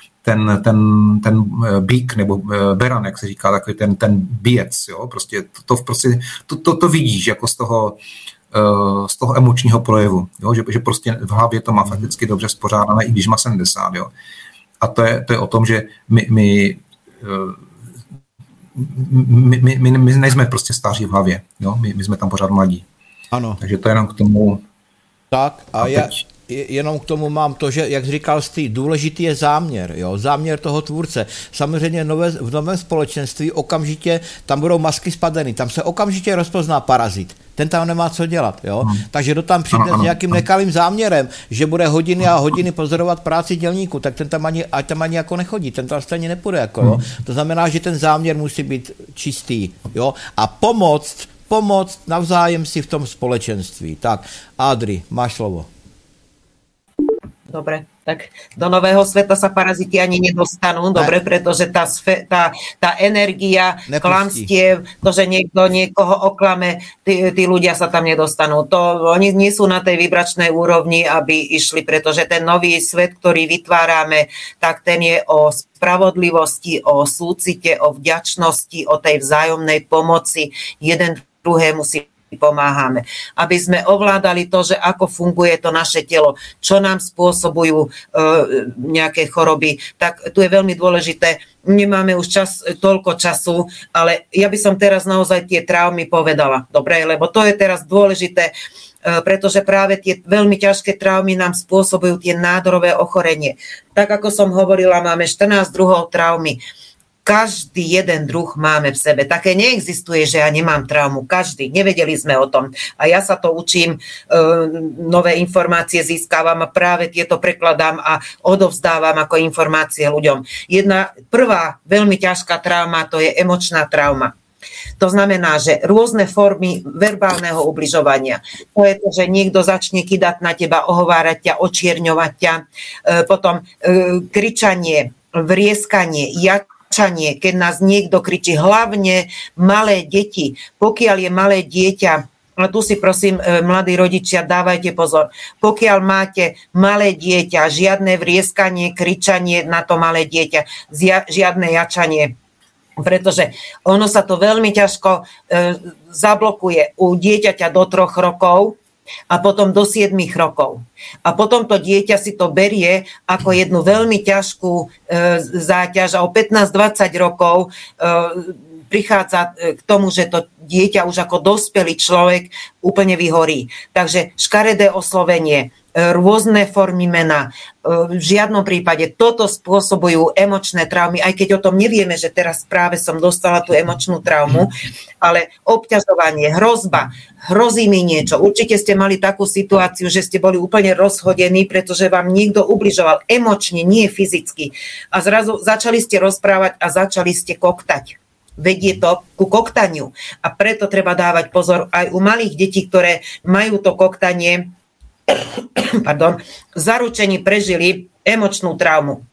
[SPEAKER 4] ten bík, nebo beran, jak se říká, takový ten bijec, jo, prostě to vidíš, jako z toho z toho emočního projevu, jo? Že prostě v hlavě to má fakticky dobře spořádané, i když má 70. Jo? A to je o tom, že my nejsme prostě staří v hlavě, jo? My jsme tam pořád mladí.
[SPEAKER 2] Ano.
[SPEAKER 4] Takže to je jenom k tomu.
[SPEAKER 2] Tak a já jenom k tomu mám to, že, jak říkal Steve, důležitý je záměr, jo? Záměr toho tvůrce. Samozřejmě v novém společenství okamžitě tam budou masky spadeny, tam se okamžitě rozpozná parazit. Ten tam nemá co dělat, jo? Takže kdo tam přijde s nějakým nekalým záměrem, že bude hodiny a hodiny pozorovat práci dělníků, tak ten tam ani jako nechodí, ten tam stejně nepůjde, jako, jo? To znamená, že ten záměr musí být čistý, jo? A pomoct navzájem si v tom společenství. Tak, Adri, máš slovo.
[SPEAKER 3] Dobre, tak do nového sveta sa paraziti ani nedostanú, dobre, pretože tá energia, klamstiev, to, že niekto niekoho oklame, tí ľudia sa tam nedostanú. Oni nie sú na tej vibračnej úrovni, aby išli, pretože ten nový svet, ktorý vytvárame, tak ten je o spravodlivosti, o súcite, o vďačnosti, o tej vzájomnej pomoci. Jeden druhému si pomáhame. Aby sme ovládali to, že ako funguje to naše telo, čo nám spôsobujú nejaké choroby, tak tu je veľmi dôležité. Nemáme už toľko času, ale ja by som teraz naozaj tie traumy povedala. Dobre, lebo to je teraz dôležité, pretože práve tie veľmi ťažké traumy nám spôsobujú tie nádorové ochorenie. Tak ako som hovorila, máme 14 druhov traumy. Každý jeden druh máme v sebe. Také neexistuje, že ja nemám traumu. Každý. Nevedeli sme o tom. A ja sa to učím, nové informácie získavam a práve tieto prekladám a odovzdávam ako informácie ľuďom. Jedna prvá veľmi ťažká trauma, to je emočná trauma. To znamená, že rôzne formy verbálneho ubližovania. To je to, že niekto začne kydať na teba, ohovárať ťa, očierňovať ťa. Potom kričanie, vrieskanie, keď nás niekto kričí, hlavne malé deti. Pokiaľ je malé dieťa, a tu si prosím, mladí rodičia, dávajte pozor. Pokiaľ máte malé dieťa, žiadne vrieskanie, kričanie na to malé dieťa, žiadne jačanie, pretože ono sa to veľmi ťažko zablokuje u dieťaťa do 3 rokov, a potom do 7 rokov. A potom to dieťa si to berie ako jednu veľmi ťažkú záťaž a o 15-20 rokov prichádza k tomu, že to dieťa už ako dospelý človek úplne vyhorí. Takže škaredé oslovenie, rôzne formy mena. V žiadnom prípade toto spôsobujú emočné traumy, aj keď o tom nevieme, že teraz práve som dostala tú emočnú traumu, ale obťažovanie, hrozba, hrozí mi niečo. Určite ste mali takú situáciu, že ste boli úplne rozhodení, pretože vám niekto ubližoval emočne, nie fyzicky. A zrazu začali ste rozprávať a začali ste koktať. Vedie to ku koktaniu. A preto treba dávať pozor aj u malých detí, ktoré majú to koktanie, zaručení prežili emočnú traumu.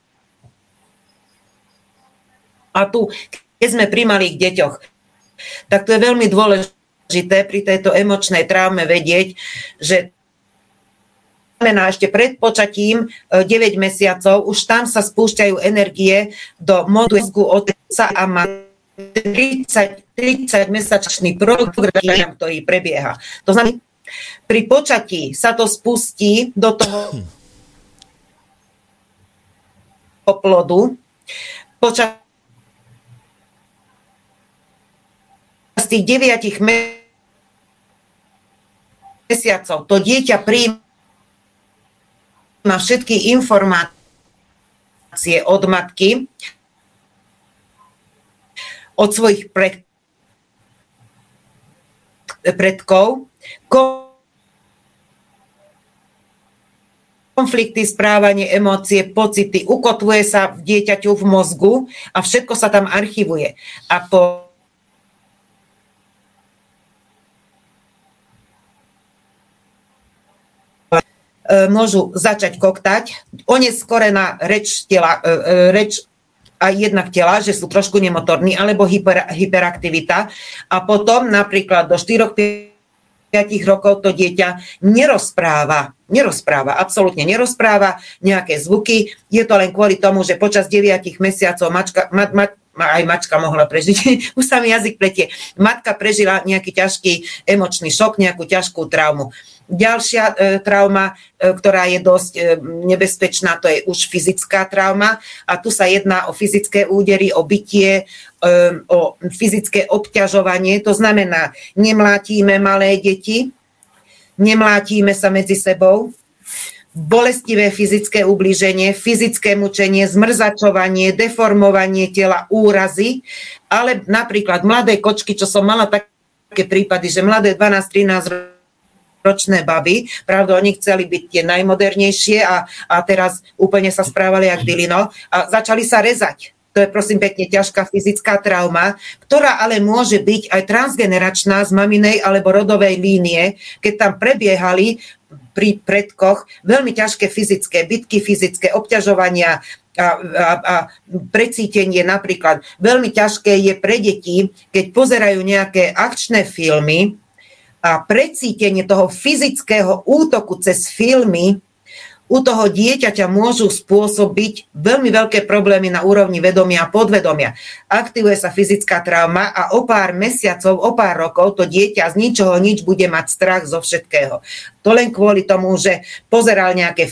[SPEAKER 3] A tu, keď sme pri malých deťoch, tak to je veľmi dôležité pri tejto emočnej traume vedieť, že znamená ešte pred počatím 9 mesiacov, už tam sa spúšťajú energie do mozgu otca a má 30-mesačný program, ktorý prebieha. To znamená, pri počatí sa to spustí do toho plodu. Počas tých 9 mesiacov to dieťa prijíma všetky informácie od matky, od svojich predkov, konflikty, správanie, emócie, pocity, ukotvuje sa v dieťaťu v mozgu a všetko sa tam archivuje. A môžu začať koktať. Oneskorená reč aj jednak tela, že sú trošku nemotorní, alebo hyperaktivita. A potom napríklad do 4-5 rokov to dieťa nerozpráva, absolútne nerozpráva nejaké zvuky. Je to len kvôli tomu, že počas 9 mesiacov aj mačka mohla prežiť, už sa mi jazyk pletie. Matka prežila nejaký ťažký emočný šok, nejakú ťažkú traumu. Ďalšia trauma, ktorá je dosť nebezpečná, to je už fyzická trauma a tu sa jedná o fyzické údery, o bitie, o fyzické obťažovanie. To znamená, nemlátime malé deti, nemlátime sa medzi sebou, bolestivé fyzické ublíženie, fyzické mučenie, zmrzačovanie, deformovanie tela, úrazy, ale napríklad mladé kočky, čo som mala také prípady, že mladé 12-13 ročné baby, pravda, oni chceli byť tie najmodernejšie a teraz úplne sa správali jak dilino a začali sa rezať. To je prosím pekne ťažká fyzická trauma, ktorá ale môže byť aj transgeneračná z maminej alebo rodovej línie, keď tam prebiehali pri predkoch veľmi ťažké fyzické bitky, fyzické obťažovania a precítenie napríklad. Veľmi ťažké je pre deti, keď pozerajú nejaké akčné filmy a precítenie toho fyzického útoku cez filmy u toho dieťaťa môžu spôsobiť veľmi veľké problémy na úrovni vedomia a podvedomia. Aktivuje sa fyzická trauma a o pár mesiacov, o pár rokov to dieťa z ničoho nič bude mať strach zo všetkého. To len kvôli tomu, že pozeral nejaké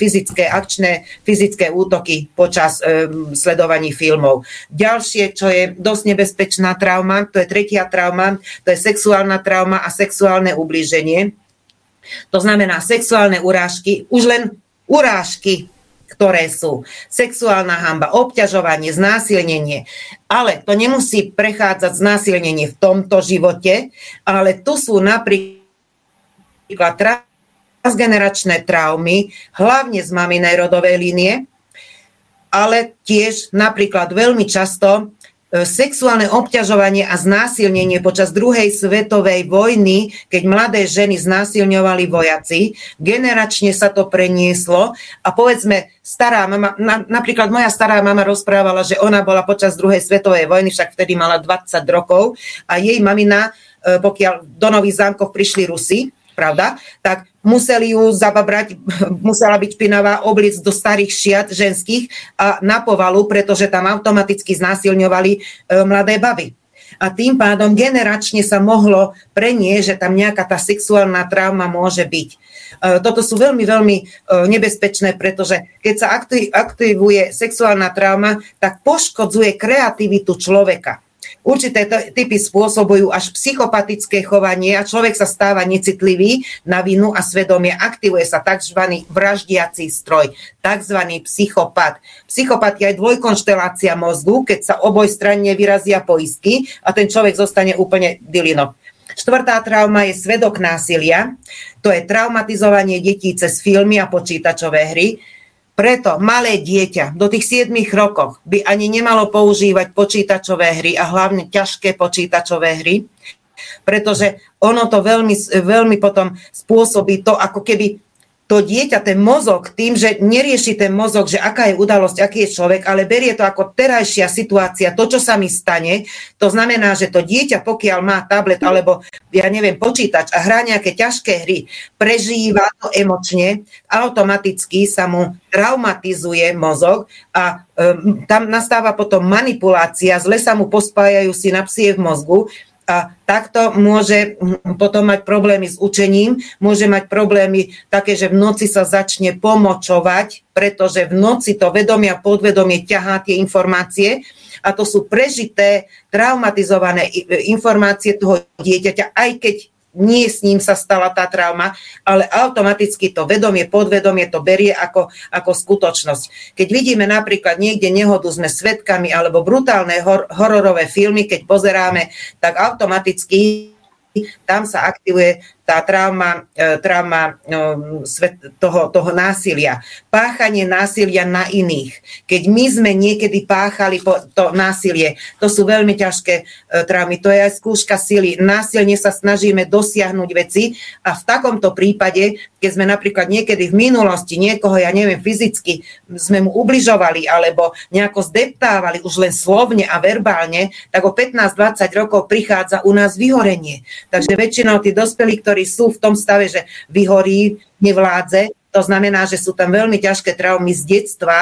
[SPEAKER 3] fyzické útoky počas sledovaní filmov. Ďalšie, čo je dosť nebezpečná trauma, to je tretia trauma, to je sexuálna trauma a sexuálne ublíženie. To znamená sexuálne urážky, už len urážky, ktoré sú sexuálna hanba, obťažovanie, znásilnenie. Ale to nemusí prechádzať znásilnenie v tomto živote, ale tu sú napríklad transgeneračné traumy, hlavne z maminej rodovej línie, ale tiež napríklad veľmi často sexuálne obťažovanie a znásilnenie počas druhej svetovej vojny, keď mladé ženy znásilňovali vojaci, generačne sa to prenieslo a povedzme stará mama, napríklad moja stará mama rozprávala, že ona bola počas druhej svetovej vojny, však vtedy mala 20 rokov a jej mamina, pokiaľ do Nových Zámkov prišli Rusi, pravda, tak museli ju zababrať, musela byť špinavá, obliecť do starých šiat ženských a na povalu, pretože tam automaticky znásilňovali mladé baby. A tým pádom generačne sa mohlo preniesť, že tam nejaká tá sexuálna trauma môže byť. Toto sú veľmi, veľmi nebezpečné, pretože keď sa aktivuje sexuálna trauma, tak poškodzuje kreativitu človeka. Určité typy spôsobujú až psychopatické chovanie a človek sa stáva necitlivý na vinu a svedomie. Aktivuje sa tzv. Vraždiací stroj, tzv. Psychopat. Psychopat je aj dvojkonštelácia mozgu, keď sa obojstranne vyrazia poistky a ten človek zostane úplne dilino. Štvrtá trauma je svedok násilia. To je traumatizovanie detí cez filmy a počítačové hry. Preto malé dieťa do tých 7 rokov by ani nemalo používať počítačové hry a hlavne ťažké počítačové hry, pretože ono to veľmi, veľmi potom spôsobí to, ako keby to dieťa, ten mozog, tým, že nerieši ten mozog, že aká je udalosť, aký je človek, ale berie to ako terajšia situácia, to, čo sa mi stane, to znamená, že to dieťa, pokiaľ má tablet alebo, ja neviem, počítač a hrá nejaké ťažké hry, prežíva to emočne, automaticky sa mu traumatizuje mozog a tam nastáva potom manipulácia, zle sa mu pospájajú synapsie v mozgu, a takto môže potom mať problémy s učením, môže mať problémy také, že v noci sa začne pomočovať, pretože v noci to vedomie a podvedomie ťahá tie informácie a to sú prežité, traumatizované informácie toho dieťaťa, aj keď nie s ním sa stala tá trauma, ale automaticky to vedomie, podvedomie to berie ako skutočnosť. Keď vidíme napríklad niekde nehodu, sme svedkami alebo brutálne hororové filmy, keď pozeráme, tak automaticky tam sa aktivuje tá trauma toho násilia. Páchanie násilia na iných. Keď my sme niekedy páchali to násilie, to sú veľmi ťažké traumy. To je aj skúška sily. Násilne sa snažíme dosiahnuť veci a v takomto prípade, keď sme napríklad niekedy v minulosti niekoho, ja neviem, fyzicky sme mu ubližovali alebo nejako zdeptávali už len slovne a verbálne, tak o 15-20 rokov prichádza u nás vyhorenie. Takže väčšinou tí dospelí, ktorí sú v tom stave, že vyhorí, nevládze, to znamená, že sú tam veľmi ťažké traumy z detstva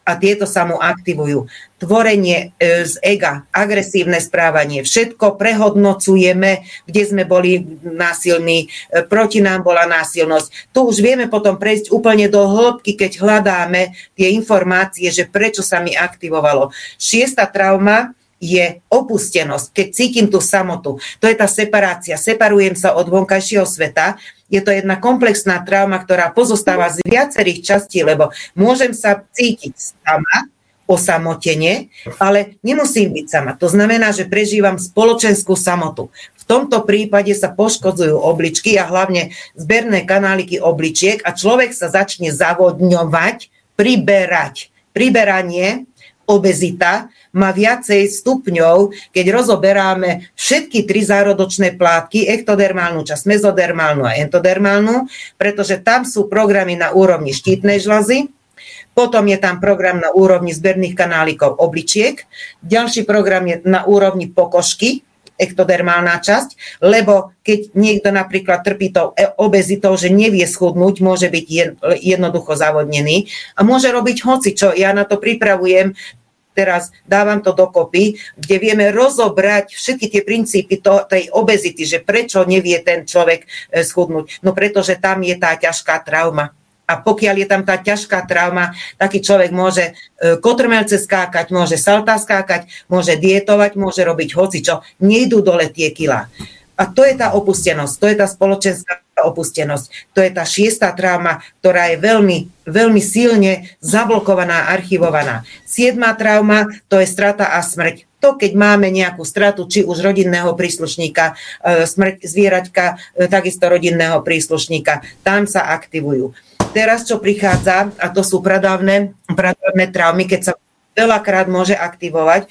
[SPEAKER 3] a tieto sa mu aktivujú. Tvorenie z ega, agresívne správanie, všetko prehodnocujeme, kde sme boli násilní, proti nám bola násilnosť. Tu už vieme potom prejsť úplne do hĺbky, keď hľadáme tie informácie, že prečo sa mi aktivovalo. 6. trauma je opustenosť, keď cítim tú samotu. To je tá separácia. Separujem sa od vonkajšieho sveta. Je to jedna komplexná trauma, ktorá pozostáva z viacerých častí, lebo môžem sa cítiť sama, osamotene, ale nemusím byť sama. To znamená, že prežívam spoločenskú samotu. V tomto prípade sa poškodzujú obličky a hlavne zberné kanáliky obličiek a človek sa začne zavodňovať, priberať. Priberanie, obezita má viacej stupňov, keď rozoberáme všetky 3 zárodočné plátky, ektodermálnu časť, mezodermálnu a entodermálnu, pretože tam sú programy na úrovni štítnej žľazy, potom je tam program na úrovni zberných kanálikov obličiek, ďalší program je na úrovni pokožky, ektodermálna časť, lebo keď niekto napríklad trpí tou obezitou, že nevie schudnúť, môže byť jednoducho zavodnený a môže robiť hocičo. Ja na to pripravujem, teraz dávam to dokopy, kde vieme rozobrať všetky tie princípy tej obezity, že prečo nevie ten človek schudnúť. No pretože tam je tá ťažká trauma. A pokiaľ je tam tá ťažká trauma, taký človek môže kotrmelce skákať, môže saltá skákať, môže dietovať, môže robiť hocičo. Nejdú dole tie kilá. A to je tá opustenosť, to je tá spoločenská opustenosť. To je tá 6. trauma, ktorá je veľmi, veľmi silne zablokovaná, archivovaná. 7. trauma, to je strata a smrť. To, keď máme nejakú stratu, či už rodinného príslušníka, smrť zvieraťka, takisto rodinného príslušníka, tam sa aktivujú. Teraz, čo prichádza, a to sú pradávne traumy, keď sa veľakrát môže aktivovať,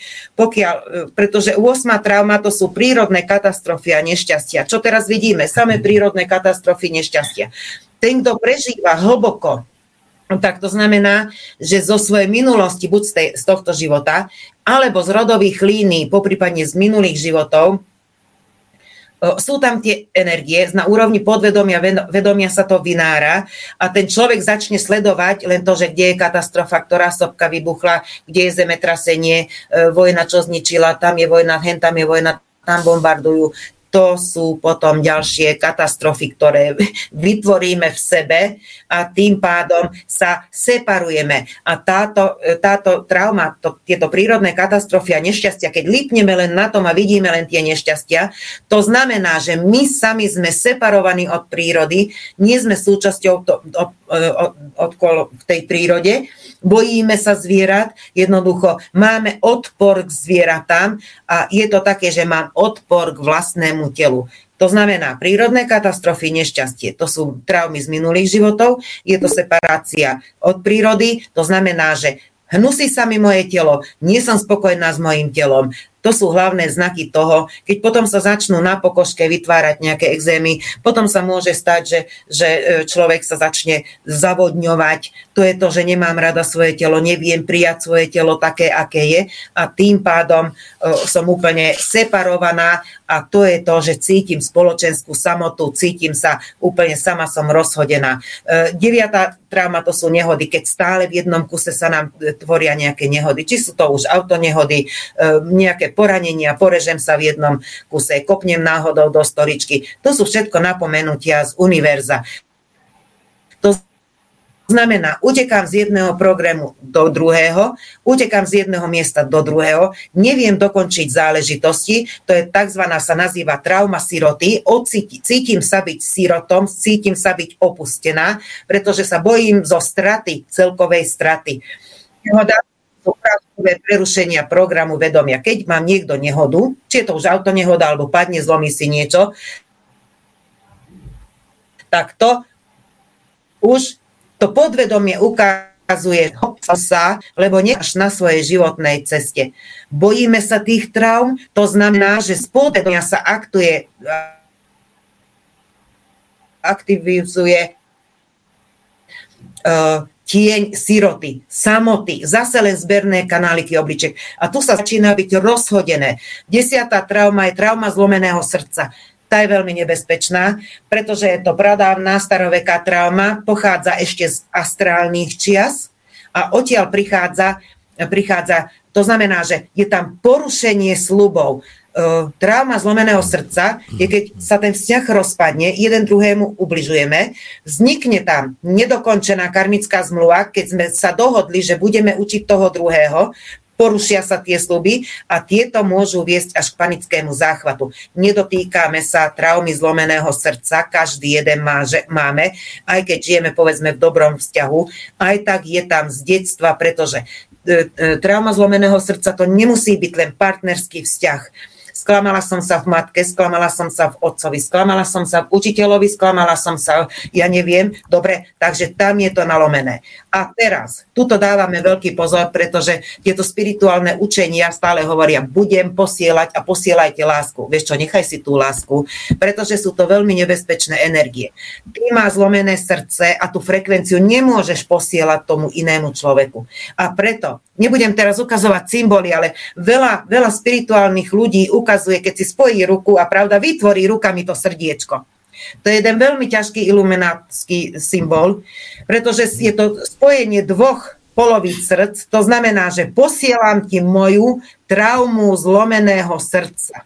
[SPEAKER 3] pretože 8. trauma to sú prírodné katastrofy a nešťastia. Čo teraz vidíme? Samé prírodné katastrofy, nešťastia. Ten, kto prežíva hlboko, tak to znamená, že zo svojej minulosti, buď z tohto života, alebo z rodových línií, poprípadne z minulých životov, sú tam tie energie, na úrovni podvedomia, vedomia sa to vynára a ten človek začne sledovať len to, že kde je katastrofa, ktorá sopka vybuchla, kde je zemetrasenie, vojna, čo zničila, tam je vojna, hen tam je vojna, tam bombardujú. To sú potom ďalšie katastrofy, ktoré vytvoríme v sebe a tým pádom sa separujeme. A táto trauma, tieto prírodné katastrofy a nešťastia, keď lípneme len na tom a vidíme len tie nešťastia, to znamená, že my sami sme separovaní od prírody, nie sme súčasťou v tej prírode, bojíme sa zvierat, jednoducho máme odpor k zvieratám a je to také, že mám odpor k vlastnému telu. To znamená prírodné katastrofy, nešťastie, to sú traumy z minulých životov, je to separácia od prírody, to znamená, že hnusí sa mi moje telo, nie som spokojná s mojím telom. To sú hlavné znaky toho, keď potom sa začnú na pokožke vytvárať nejaké exémy, potom sa môže stať, že človek sa začne zavodňovať. To je to, že nemám rada svoje telo, neviem prijať svoje telo také, aké je a tým pádom som úplne separovaná a to je to, že cítim spoločenskú samotu, cítim sa úplne sama, som rozhodená. 9. trauma to sú nehody, keď stále v jednom kuse sa nám tvoria nejaké nehody. Či sú to už autonehody, nejaké poranenia, porežem sa v jednom kuse, kopnem náhodou do stoličky. To sú všetko napomenutia z univerza. To znamená, utekám z jedného programu do druhého, utekám z jedného miesta do druhého, neviem dokončiť záležitosti, to je takzvaná, sa nazýva trauma siroty, cítim sa byť sirotom, cítim sa byť opustená, pretože sa bojím zo straty, celkovej straty. Prerušenia programu vedomia. Keď mám niekto nehodu, či je to už autonehoda, alebo padne, zlomí si niečo, tak to už to podvedomie ukazuje sa, lebo nemáš na svojej životnej ceste. Bojíme sa tých traum, to znamená, že z podvedomia sa aktivizuje tieň siroty, samoty, zase len zberné kanáliky obličiek. A tu sa začína byť rozhodené. 10. trauma je trauma zlomeného srdca. Tá je veľmi nebezpečná, pretože je to pradávna staroveká trauma, pochádza ešte z astrálnych čias A odtiaľ prichádza, to znamená, že je tam porušenie sľubov. Trauma zlomeného srdca je, keď sa ten vzťah rozpadne, jeden druhému ubližujeme, vznikne tam nedokončená karmická zmluva, keď sme sa dohodli, že budeme učiť toho druhého, porušia sa tie sľuby a tieto môžu viesť až k panickému záchvatu. Nedotýkame sa traumy zlomeného srdca, každý jeden máme, aj keď žijeme povedzme v dobrom vzťahu, aj tak je tam z detstva, pretože trauma zlomeného srdca to nemusí byť len partnerský vzťah. Sklamala som sa v matke, sklamala som sa v otcovi, sklamala som sa v učiteľovi, sklamala som sa, ja neviem, dobre, takže tam je to nalomené. A teraz, tuto dávame veľký pozor, pretože tieto spirituálne učenia stále hovoria, budem posielať a posielajte lásku. Vieš čo, nechaj si tú lásku, pretože sú to veľmi nebezpečné energie. Ty má zlomené srdce a tú frekvenciu nemôžeš posielať tomu inému človeku. A preto, nebudem teraz ukazovať symboly, ale veľa spirituálnych ľudí ukazuje, keď si spojí ruku a pravda vytvorí rukami to srdiečko. To je jeden veľmi ťažký iluminátsky symbol, pretože je to spojenie dvoch polovíc srdc, to znamená, že posielam ti moju traumu zlomeného srdca.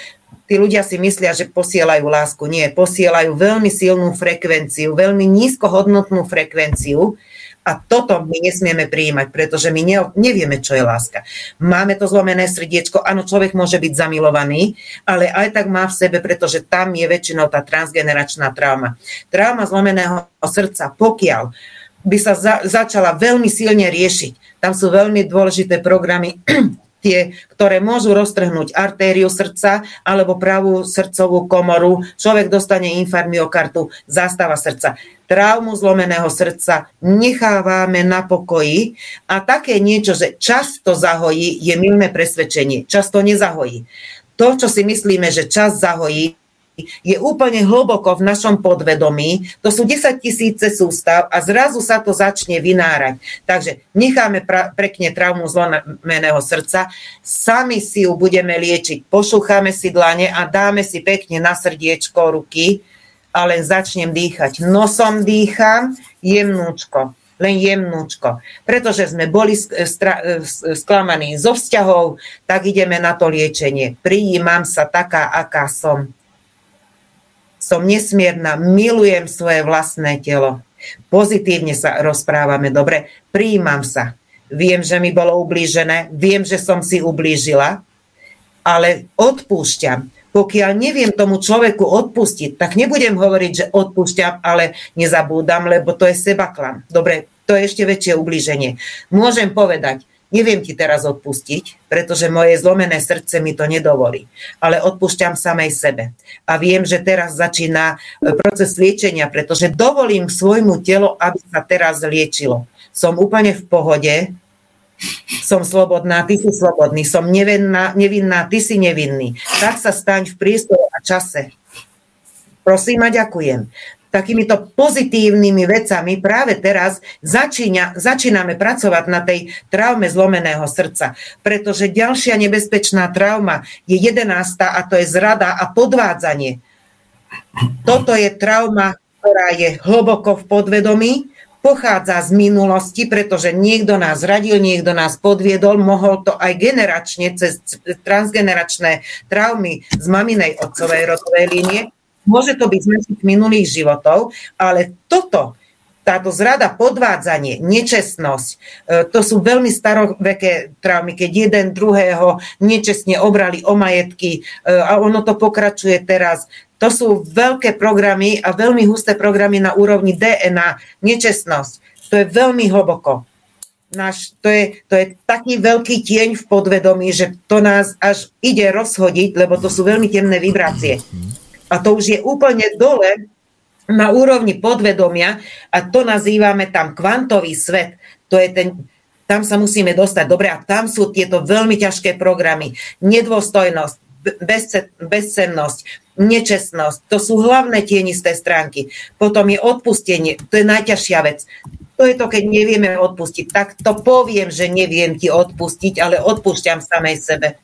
[SPEAKER 3] Tí ľudia si myslia, že posielajú lásku. Nie, posielajú veľmi silnú frekvenciu, veľmi nízkohodnotnú frekvenciu. A toto my nesmieme prijímať, pretože my nevieme, čo je láska. Máme to zlomené srdiečko, áno, človek môže byť zamilovaný, ale aj tak má v sebe, pretože tam je väčšinou tá transgeneračná trauma. Trauma zlomeného srdca, pokiaľ by sa začala veľmi silne riešiť, tam sú veľmi dôležité programy, tie, ktoré môžu roztrhnúť artériu srdca alebo pravú srdcovú komoru, človek dostane infarkt myokardu, zástava srdca. Traumu zlomeného srdca nechávame na pokoji a také niečo, že čas to zahojí, je mylné presvedčenie. Čas to nezahojí. To, čo si myslíme, že čas zahojí, je úplne hlboko v našom podvedomí, to sú 10 000 sústav a zrazu sa to začne vynárať. Takže necháme pekne traumu zlomeného srdca, sami si ju budeme liečiť, pošúchame si dlane a dáme si pekne na srdiečko ruky a len začnem dýchať. Nosom dýcham, jemnúčko, len jemnúčko. Pretože sme boli sklamaní zo vzťahov, tak ideme na to liečenie. Prijímam sa taká, aká som. Som nesmierna, milujem svoje vlastné telo. Pozitívne sa rozprávame, dobre, prijímam sa. Viem, že mi bolo ublížené, viem, že som si ublížila, ale odpúšťam. Pokiaľ neviem tomu človeku odpustiť, tak nebudem hovoriť, že odpúšťam, ale nezabúdam, lebo to je sebaklam. Dobre, to je ešte väčšie ublíženie. Môžem povedať, neviem ti teraz odpustiť, pretože moje zlomené srdce mi to nedovolí. Ale odpúšťam samej sebe. A viem, že teraz začína proces liečenia, pretože dovolím svojmu telu, aby sa teraz liečilo. Som úplne v pohode, som slobodná, ty si slobodný, som nevinná, ty si nevinný. Tak sa staň v priestore a čase. Prosím a ďakujem. Takýmito pozitívnymi vecami práve teraz začíname pracovať na tej traume zlomeného srdca. Pretože ďalšia nebezpečná trauma je 11. a to je zrada a podvádzanie. Toto je trauma, ktorá je hlboko v podvedomí, pochádza z minulosti, pretože niekto nás zradil, niekto nás podviedol, mohol to aj generačne cez transgeneračné traumy z maminej otcovej rodovej línie. Môže to byť z našich minulých životov, ale táto zrada, podvádzanie, nečestnosť, to sú veľmi staroveké traumy, keď jeden druhého nečestne obrali o majetky a ono to pokračuje teraz. To sú veľké programy a veľmi husté programy na úrovni DNA, nečestnosť. To je veľmi hlboko. To je taký veľký tieň v podvedomí, že to nás až ide rozhodiť, lebo to sú veľmi temné vibrácie. A to už je úplne dole na úrovni podvedomia a to nazývame tam kvantový svet. Tam sa musíme dostať. Dobre, a tam sú tieto veľmi ťažké programy. Nedôstojnosť, bezcennosť, nečestnosť. To sú hlavné tienisté stránky. Potom je odpustenie. To je najťažšia vec. To je to, keď nevieme odpustiť. Tak to poviem, že neviem ti odpustiť, ale odpúšťam samej sebe.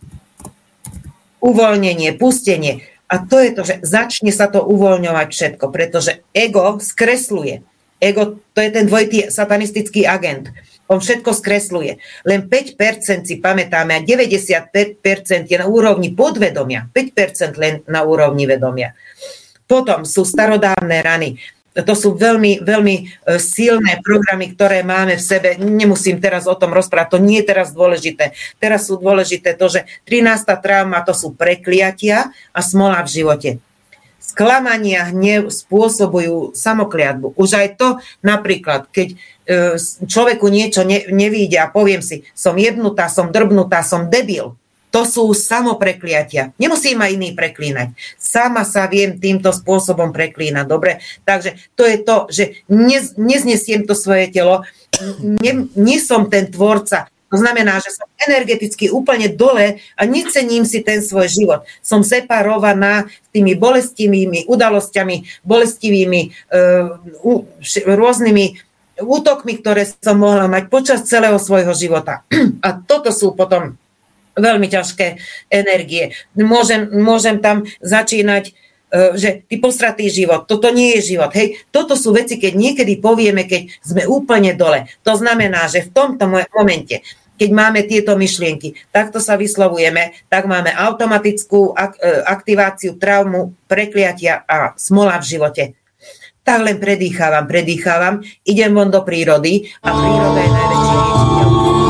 [SPEAKER 3] Uvoľnenie, pustenie. A to je to, že začne sa to uvoľňovať všetko, pretože ego skresluje. Ego, to je ten dvojitý satanistický agent. On všetko skresluje. Len 5% si pamätáme a 95% je na úrovni podvedomia. 5% len na úrovni vedomia. Potom sú starodávne rany. To sú veľmi, veľmi silné programy, ktoré máme v sebe. Nemusím teraz o tom rozprávať, to nie je teraz dôležité. Teraz sú dôležité to, že 13. trauma to sú prekliatia a smola v živote. Sklamania, hnev spôsobujú samokliatbu. Už aj to napríklad, keď človeku niečo nevíde a poviem si, som jebnutá, som drbnutá, som debil. To sú samoprekliatia. Nemusím ma iný preklínať. Sama sa viem týmto spôsobom preklínať. Dobre? Takže to je to, že neznesiem to svoje telo. Nie som ten tvorca. To znamená, že som energeticky úplne dole a necením si ten svoj život. Som separovaná s tými bolestivými udalosťami, bolestivými rôznymi útokmi, ktoré som mohla mať počas celého svojho života. A toto sú potom veľmi ťažké energie. Môžem tam začínať, že ty postratý život, toto nie je život. Hej, toto sú veci, keď niekedy povieme, keď sme úplne dole. To znamená, že v tomto momente, keď máme tieto myšlienky, takto sa vyslovujeme, tak máme automatickú aktiváciu traumu, prekliatia a smola v živote. Tak len predýchávam, idem von do prírody a príroda je najväčší liečiteľ.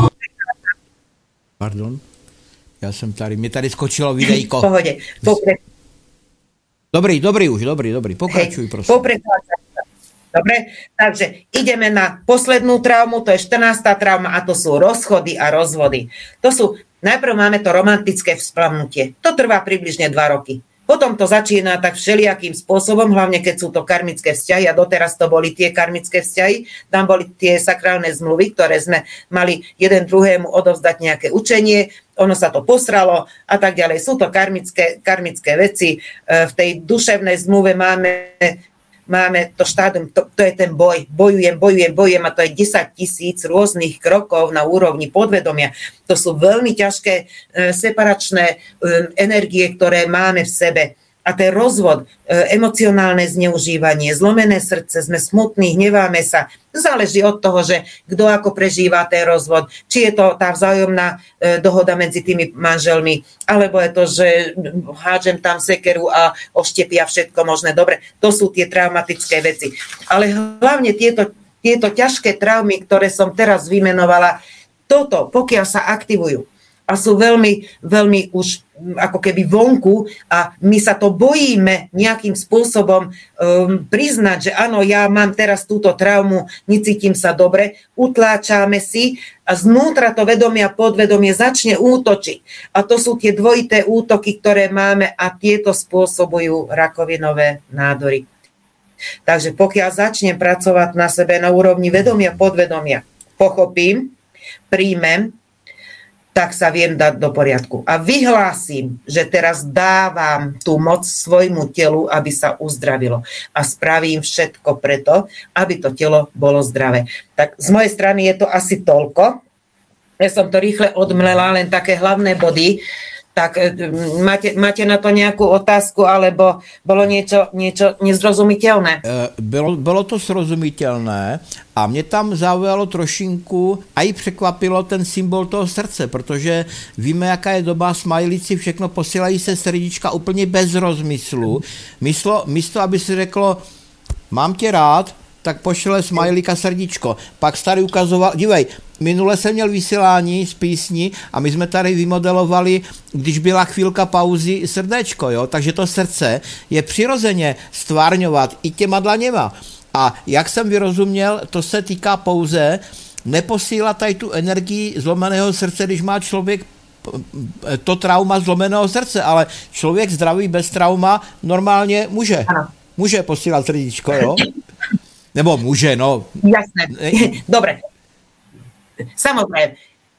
[SPEAKER 2] Pardon? Ja som tady, mne tady skočilo videjko.
[SPEAKER 3] V pohode.
[SPEAKER 2] Dobrý, pokračuj, prosím.
[SPEAKER 3] Dobre, takže ideme na poslednú traumu, to je 14. trauma a to sú rozchody a rozvody. Najprv máme to romantické vzplamnutie. To trvá približne 2 roky. Potom to začína tak všelijakým spôsobom, hlavne keď sú to karmické vzťahy a doteraz to boli tie karmické vzťahy, tam boli tie sakrálne zmluvy, ktoré sme mali jeden druhému odovzdať nejaké učenie, ono sa to posralo a tak ďalej. Sú to karmické veci. V tej duševnej zmluve máme to štádium, to je ten boj. Bojujem a to je 10 000 rôznych krokov na úrovni podvedomia. To sú veľmi ťažké separačné energie, ktoré máme v sebe. A ten rozvod, emocionálne zneužívanie, zlomené srdce, sme smutní, hneváme sa. Záleží od toho, že kto ako prežíva ten rozvod. Či je to tá vzájomná dohoda medzi tými manželmi, alebo je to, že hádžem tam sekeru a oštepia všetko možné. Dobre, to sú tie traumatické veci. Ale hlavne tieto ťažké traumy, ktoré som teraz vymenovala, toto, pokiaľ sa aktivujú a sú veľmi, veľmi už ako keby vonku a my sa to bojíme nejakým spôsobom priznať, že áno, ja mám teraz túto traumu, necítim sa dobre, utláčame si a znútra to vedomie a podvedomie začne útočiť. A to sú tie dvojité útoky, ktoré máme a tieto spôsobujú rakovinové nádory. Takže pokiaľ začnem pracovať na sebe na úrovni vedomia, podvedomia, pochopím, príjmem, tak sa viem dať do poriadku. A vyhlásim, že teraz dávam tú moc svojmu telu, aby sa uzdravilo. A spravím všetko preto, aby to telo bolo zdravé. Tak z mojej strany je to asi toľko. Ja som to rýchle odmlela, len také hlavné body. Tak máte na to nejakú otázku, alebo bolo niečo nezrozumiteľné?
[SPEAKER 2] Bylo to srozumitelné a mě tam zaujalo trošinku a i překvapilo ten symbol toho srdce, protože víme, jaká je doba, smajlíci všechno posílají se srdíčka úplně bez rozmyslu. Místo, aby si řeklo, mám tě rád, tak pošle smajlíka srdíčko. Pak starý ukazoval, dívej, minule jsem měl vysílání z písní a my jsme tady vymodelovali, když byla chvílka pauzy, srdéčko, jo? Takže to srdce je přirozeně stvárňovat i těma dlaněma. A jak jsem vyrozuměl, to se týká pouze neposílat tady tu energii zlomeného srdce, když má člověk to trauma zlomeného srdce, ale člověk zdravý bez trauma normálně může posílat srdíčko, jo? Nebo môže, no.
[SPEAKER 3] Jasné. Dobre. Samozrejme.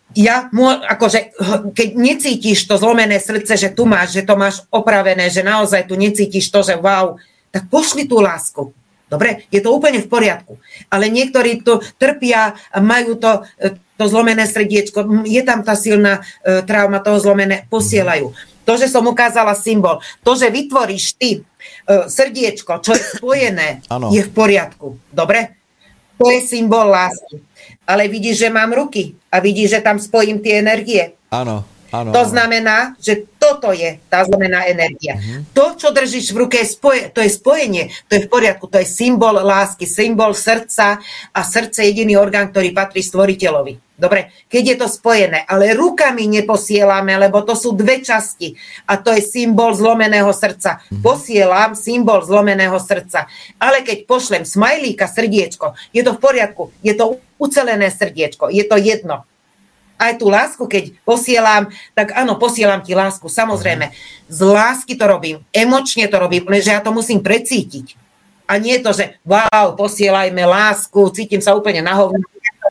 [SPEAKER 3] Akože, keď necítiš to zlomené srdce, že tu máš, že to máš opravené, že naozaj tu necítiš to, že wow, tak pošli tú lásku. Dobre? Je to úplne v poriadku. Ale niektorí to trpia a majú to zlomené srdiečko. Je tam tá silná trauma toho zlomené, posielajú. To, že som ukázala symbol, to, že vytvoríš ty srdiečko, čo je spojené, je v poriadku. Dobre? To je symbol lásky. Ale vidíš, že mám ruky a vidíš, že tam spojím tie energie.
[SPEAKER 2] Áno.
[SPEAKER 3] To znamená, že toto je tá zlomená energia. To, čo držíš v ruke, to je spojenie, to je v poriadku, to je symbol lásky, symbol srdca a srdce je jediný orgán, ktorý patrí stvoriteľovi. Dobre, keď je to spojené, ale rukami neposielame, lebo to sú dve časti a to je symbol zlomeného srdca. Posielam symbol zlomeného srdca. Ale keď pošlem smajlíka, srdiečko, je to v poriadku, je to ucelené srdiečko, je to jedno. Aj tú lásku, keď posielam, tak áno, posielam ti lásku, samozrejme. Z lásky to robím, emočne to robím, lenže ja to musím precítiť. A nie je to, že wow, posielajme lásku, cítim sa úplne na hovno.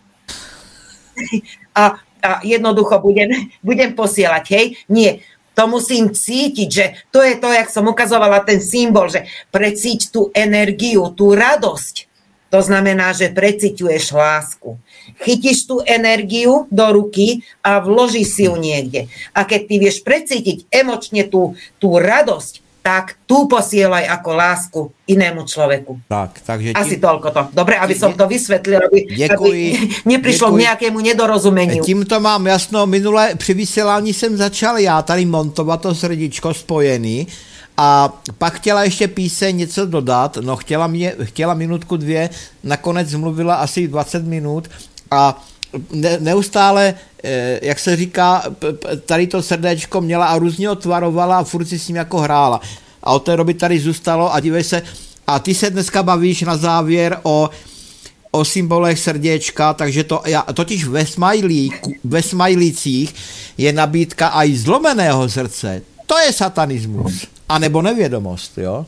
[SPEAKER 3] A jednoducho budem posielať, hej? Nie, to musím cítiť, že to je to, jak som ukazovala ten symbol, že precíť tú energiu, tú radosť. To znamená, že preciťuješ lásku. Chytíš tú energiu do ruky a vložíš si ju niekde. A keď ty vieš precítiť emočne tú radosť, tak tu posielaj ako lásku inému človeku.
[SPEAKER 2] Takže
[SPEAKER 3] asi toľko to. Dobre, aby som to vysvetlil, aby neprišlo k nejakému nedorozumeniu.
[SPEAKER 2] Tímto mám jasno, minule při vysílání jsem začal já tady montovat to srdíčko spojený a pak chtěla ještě píseň něco dodat, no chtěla minutku, dvě, nakonec mluvila asi 20 minut a neustále, jak se říká, tady to srdéčko měla a různě ho tvarovala a furt si s ním jako hrála. A od té doby tady zůstalo a dívej se, a ty se dneska bavíš na závěr o symbolech srdéčka, takže totiž ve smajlících je nabídka aj zlomeného srdce. To je satanismus. A nebo nevědomost, jo?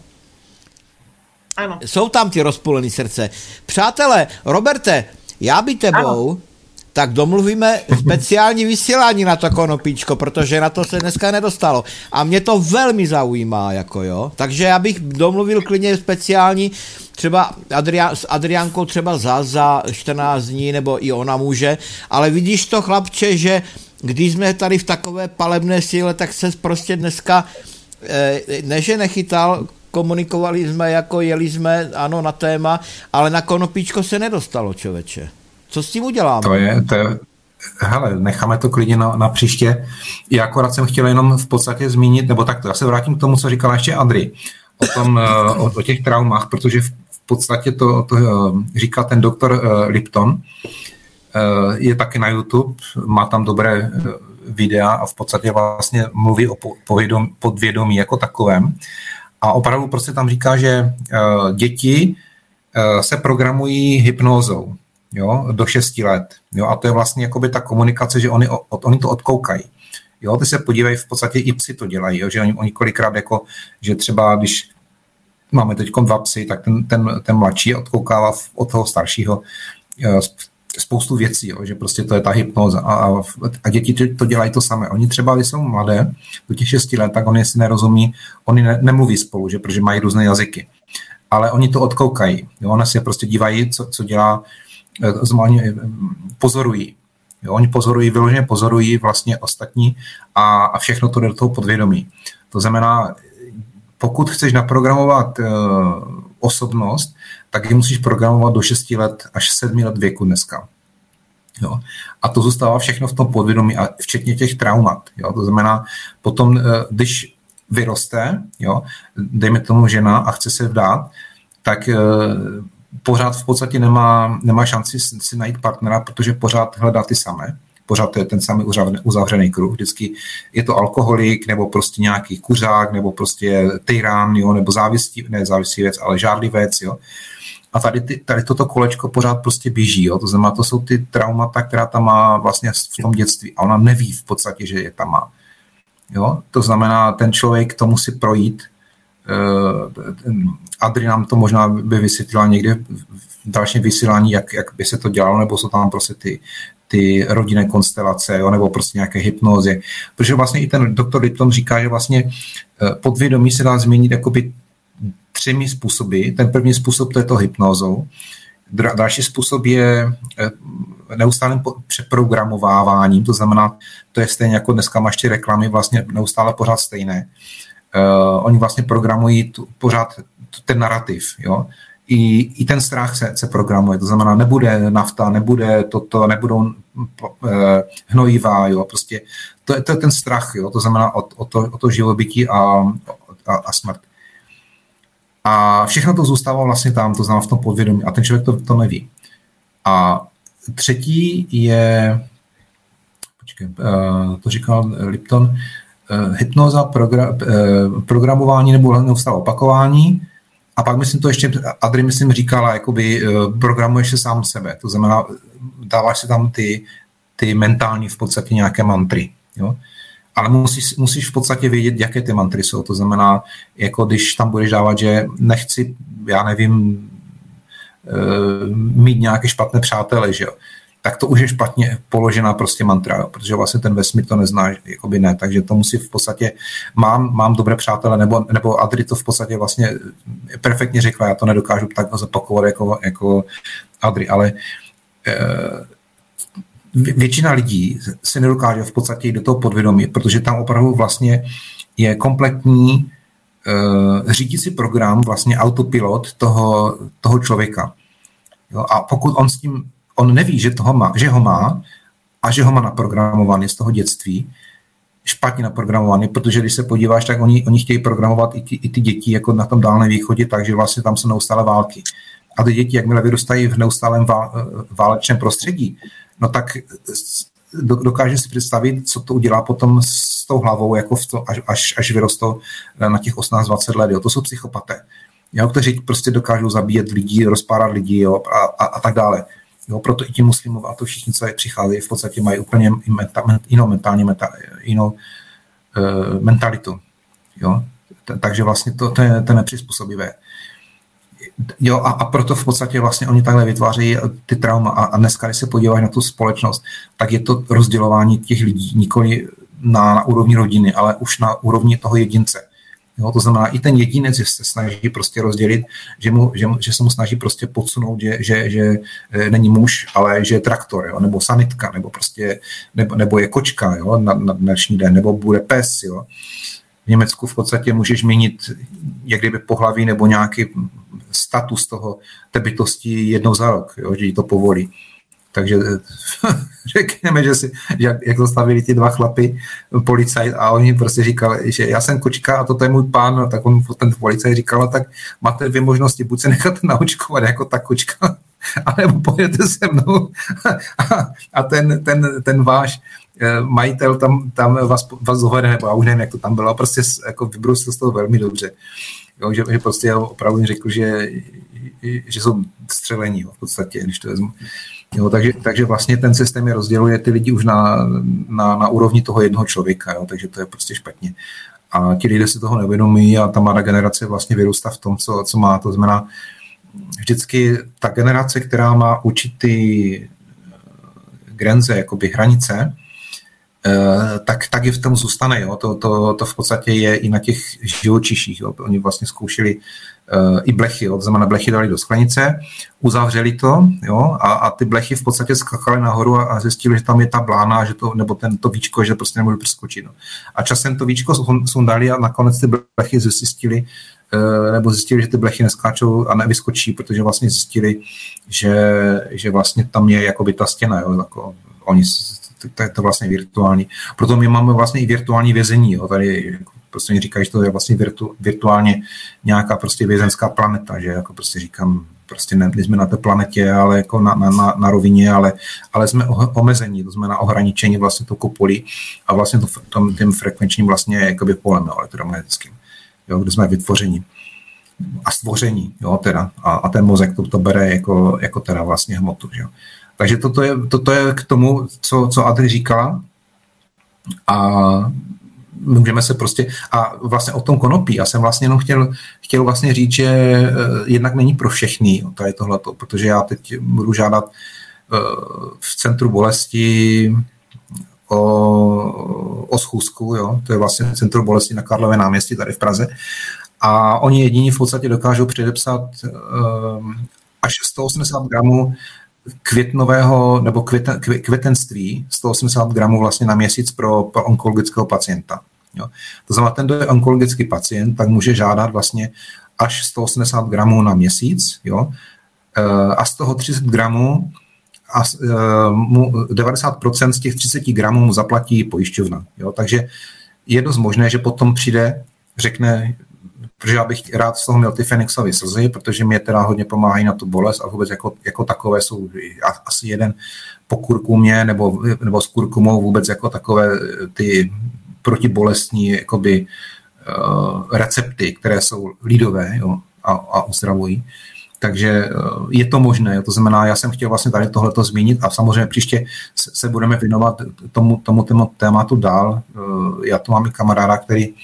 [SPEAKER 3] Ano.
[SPEAKER 2] Jsou tam ty rozpůlené srdce. Přátelé, Roberte, já by tebou, ano, tak domluvíme speciální vysílání na to konopíčko, protože na to se dneska nedostalo. A mě to velmi zaujímá, jako jo. Takže já bych domluvil klidně speciální, třeba s Adriánkou třeba za 14 dní, nebo i ona může. Ale vidíš to, chlapče, že když jsme tady v takové palebné síle, tak se prostě dneska ne, že nechytal, komunikovali jsme, jako jeli jsme, ano, na téma, ale na konopíčko se nedostalo, člověče. Co s tím uděláme?
[SPEAKER 4] To je, hele, necháme to klidně na příště. Já akorát jsem chtěl jenom v podstatě zmínit, nebo takto, já se vrátím k tomu, co říkala ještě Adri, o těch traumách, protože v podstatě to říká ten doktor Lipton, je taky na YouTube, má tam dobré videa a v podstatě vlastně mluví o podvědomí jako takovém. A opravdu prostě tam říká, že děti se programují hypnózou, jo, do 6 let. Jo, a to je vlastně jakoby ta komunikace, že oni to odkoukají. Jo, ty se podívají, v podstatě i psi to dělají, jo, že oni kolikrát jako, že třeba když máme teď 2 psy, tak ten mladší odkoukává od toho staršího spoustu věcí, jo, že prostě to je ta hypnóza a děti to dělají to samé. Oni třeba, když jsou mladé, do těch 6 let, tak oni si nerozumí, oni nemluví spolu, že, protože mají různé jazyky. Ale oni to odkoukají. Jo, oni se prostě dívají, co dělá, pozorují. Jo, oni vyloženě pozorují vlastně ostatní a všechno to jde do toho podvědomí. To znamená, pokud chceš naprogramovat osobnost, tak ji musíš programovat do 6 let až 7 let věku dneska. Jo. A to zůstává všechno v tom podvědomí, a včetně těch traumat. Jo. To znamená, potom, když vyroste, jo, dejme tomu žena a chce se vdát, tak pořád v podstatě nemá šanci si najít partnera, protože pořád hledá ty samé. Pořád to je ten samý uzavřený kruh. Vždycky je to alkoholik, nebo prostě nějaký kuřák, nebo prostě tyran, jo, nebo závislý věc, ale žárlivec, jo. A tady toto kolečko pořád prostě běží, jo. To znamená, to jsou ty traumata, která tam má vlastně v tom dětství. A ona neví v podstatě, že je tam má. Jo. To znamená, ten člověk to musí projít. Adri nám to možná by vysvětlila někde v dalším vysílání, jak by se to dělalo, nebo jsou tam prostě ty rodinné konstelace, jo, nebo prostě nějaké hypnózy. Protože vlastně i ten doktor Lipton říká, že vlastně podvědomí se dá změnit jakoby 3 způsoby. Ten první způsob to je to hypnózou. Další způsob je neustálým přeprogramováváním, to znamená, to je stejně jako dneska máš ty reklamy, vlastně neustále pořád stejné. Oni vlastně programují pořád ten narrativ, jo. i ten strach se programuje. To znamená, nebude nafta, nebude toto, nebudou hnojiva, jo, prostě to je ten strach, jo, to znamená o to živobytí a smrt. A všechno to zůstává vlastně tam, to znamená v tom podvědomí a ten člověk to neví. A třetí je, to říkal Lipton, hypnoza, programování nebo neustále opakování. A pak myslím to ještě, Adri myslím říkala, jakoby programuješ se sám sebe. To znamená, dáváš si tam ty mentální v podstatě nějaké mantry. Jo? Ale musíš v podstatě vědět, jaké ty mantry jsou. To znamená, jako když tam budeš dávat, že nechci, já nevím, mít nějaké špatné přátele, že jo, tak to už je špatně položená prostě mantra, jo, protože vlastně ten vesmír to nezná, jakoby ne, takže to musí v podstatě, mám dobré přátele, nebo Adri to v podstatě vlastně perfektně řekla, já to nedokážu tak zapakovat jako Adri, ale většina lidí se nedokáže v podstatě jít do toho podvědomí, protože tam opravdu vlastně je kompletní řídící program, vlastně autopilot toho člověka. Jo? A pokud on neví, že ho má a že ho má naprogramovaný z toho dětství, špatně naprogramovaný, protože když se podíváš, tak oni chtějí programovat i ty děti jako na tom Dálném východě, takže vlastně tam jsou neustále války. A ty děti, jakmile vyrůstají v neustálém válečném prostředí, no tak dokáže si představit, co to udělá potom s tou hlavou, jako až vyrostou na těch 18-20 let. Jo. To jsou psychopaté, jo, kteří prostě dokážou zabíjet lidi, rozpárat lidi, jo, a tak dále. Jo, proto i ti muslimové a to všichni, co přicházejí, v podstatě mají úplně jinou mentalitu. Jo. Takže vlastně to je nepřizpůsobivé. Jo, a proto v podstatě vlastně oni takhle vytvářejí ty trauma a dneska, když se podíváš na tu společnost, tak je to rozdělování těch lidí nikoli na úrovni rodiny, ale už na úrovni toho jedince. Jo, to znamená, i ten jedinec se snaží prostě rozdělit, že se mu snaží prostě podsunout, že není muž, ale že je traktor, jo, nebo sanitka, nebo prostě, nebo je kočka, jo, na dnešní den, nebo bude pes, jo. V Německu v podstatě můžeš měnit jak kdyby pohlaví nebo nějaký status toho té bytosti jednou za rok, jo, že jí to povolí. Takže řekněme, že jak zastavili ty dva chlapy, policajt, a oni prostě říkali, že já jsem kočka a toto je můj pán, no, tak ten policajt říkal, no, tak máte dvě možnosti, buď se necháte naočkovat jako ta kočka, anebo pojedete se mnou a ten váš majitel tam vás dovede, nebo já už nevím, jak to tam bylo, a prostě jako vybrusil z toho velmi dobře. Jo, že prostě opravdu řekl, že jsou střelení, jo, v podstatě, když to vezmu. Jo, takže vlastně ten systém je rozděluje ty lidi už na úrovni toho jednoho člověka, jo, takže to je prostě špatně. A ti lidé si toho neuvědomí a ta mladá generace vlastně vyrůstá v tom, co má. To znamená, vždycky ta generace, která má určitý grenze, jakoby hranice, tak je v tom zůstane. Jo. To v podstatě je i na těch živočiších. Jo. Oni vlastně zkoušeli i blechy. Jo. To znamená, blechy dali do sklenice, uzavřeli to, jo, a ty blechy v podstatě skakaly nahoru a zjistili, že tam je ta blána, nebo to víčko, že prostě nemůžu přeskočit. No. A časem to víčko sundali a nakonec ty blechy zjistili, že ty blechy neskáčou a nevyskočí, protože vlastně zjistili, že vlastně tam je jakoby ta stěna. Jo. Jako oni to je to vlastně virtuální. Proto my máme vlastně i virtuální vězení. Jo. Tady prostě říkají, že to je vlastně virtuálně nějaká prostě vězenská planeta, že jako prostě říkám, prostě nejsme na té planetě, ale jako na rovině, ale jsme omezení, to znamená ohraničení vlastně to kupolí a vlastně tím frekvenčním vlastně jakoby polem, elektromagnetickým, jo, kde jsme vytvoření a stvoření, jo, teda, a ten mozek to bere jako teda vlastně hmotu, jo. Takže toto je k tomu, co Adri říkala, a můžeme se prostě, a vlastně o tom konopí, já jsem vlastně jenom chtěl vlastně říct, že jednak není pro všechny tady tohleto, protože já teď budu žádat v centru bolesti o schůzku, jo, to je vlastně centrum bolesti na Karlově náměstí tady v Praze, a oni jediní v podstatě dokážou předepsat až 180 gramů květnového nebo květenství, 180 gramů vlastně na měsíc pro onkologického pacienta. Jo. To znamená, ten, kdo je onkologický pacient, tak může žádat vlastně, až 180 gramů na měsíc, jo, a z toho 30 gramů a 90% z těch 30 gramů mu zaplatí pojišťovna. Jo? Takže je dost možné, že potom přijde, řekne, protože já bych rád z toho měl ty Fenixovy slzy, protože mě teda hodně pomáhají na tu bolest a vůbec jako takové jsou asi jeden po kurkumě nebo s kurkumou vůbec jako takové ty protibolestní jakoby, recepty, které jsou lidové, jo, a uzdravují. Takže je to možné, to znamená, já jsem chtěl vlastně tady tohleto zmínit a samozřejmě příště se budeme věnovat tomu tématu dál. Já tu mám i kamaráda, který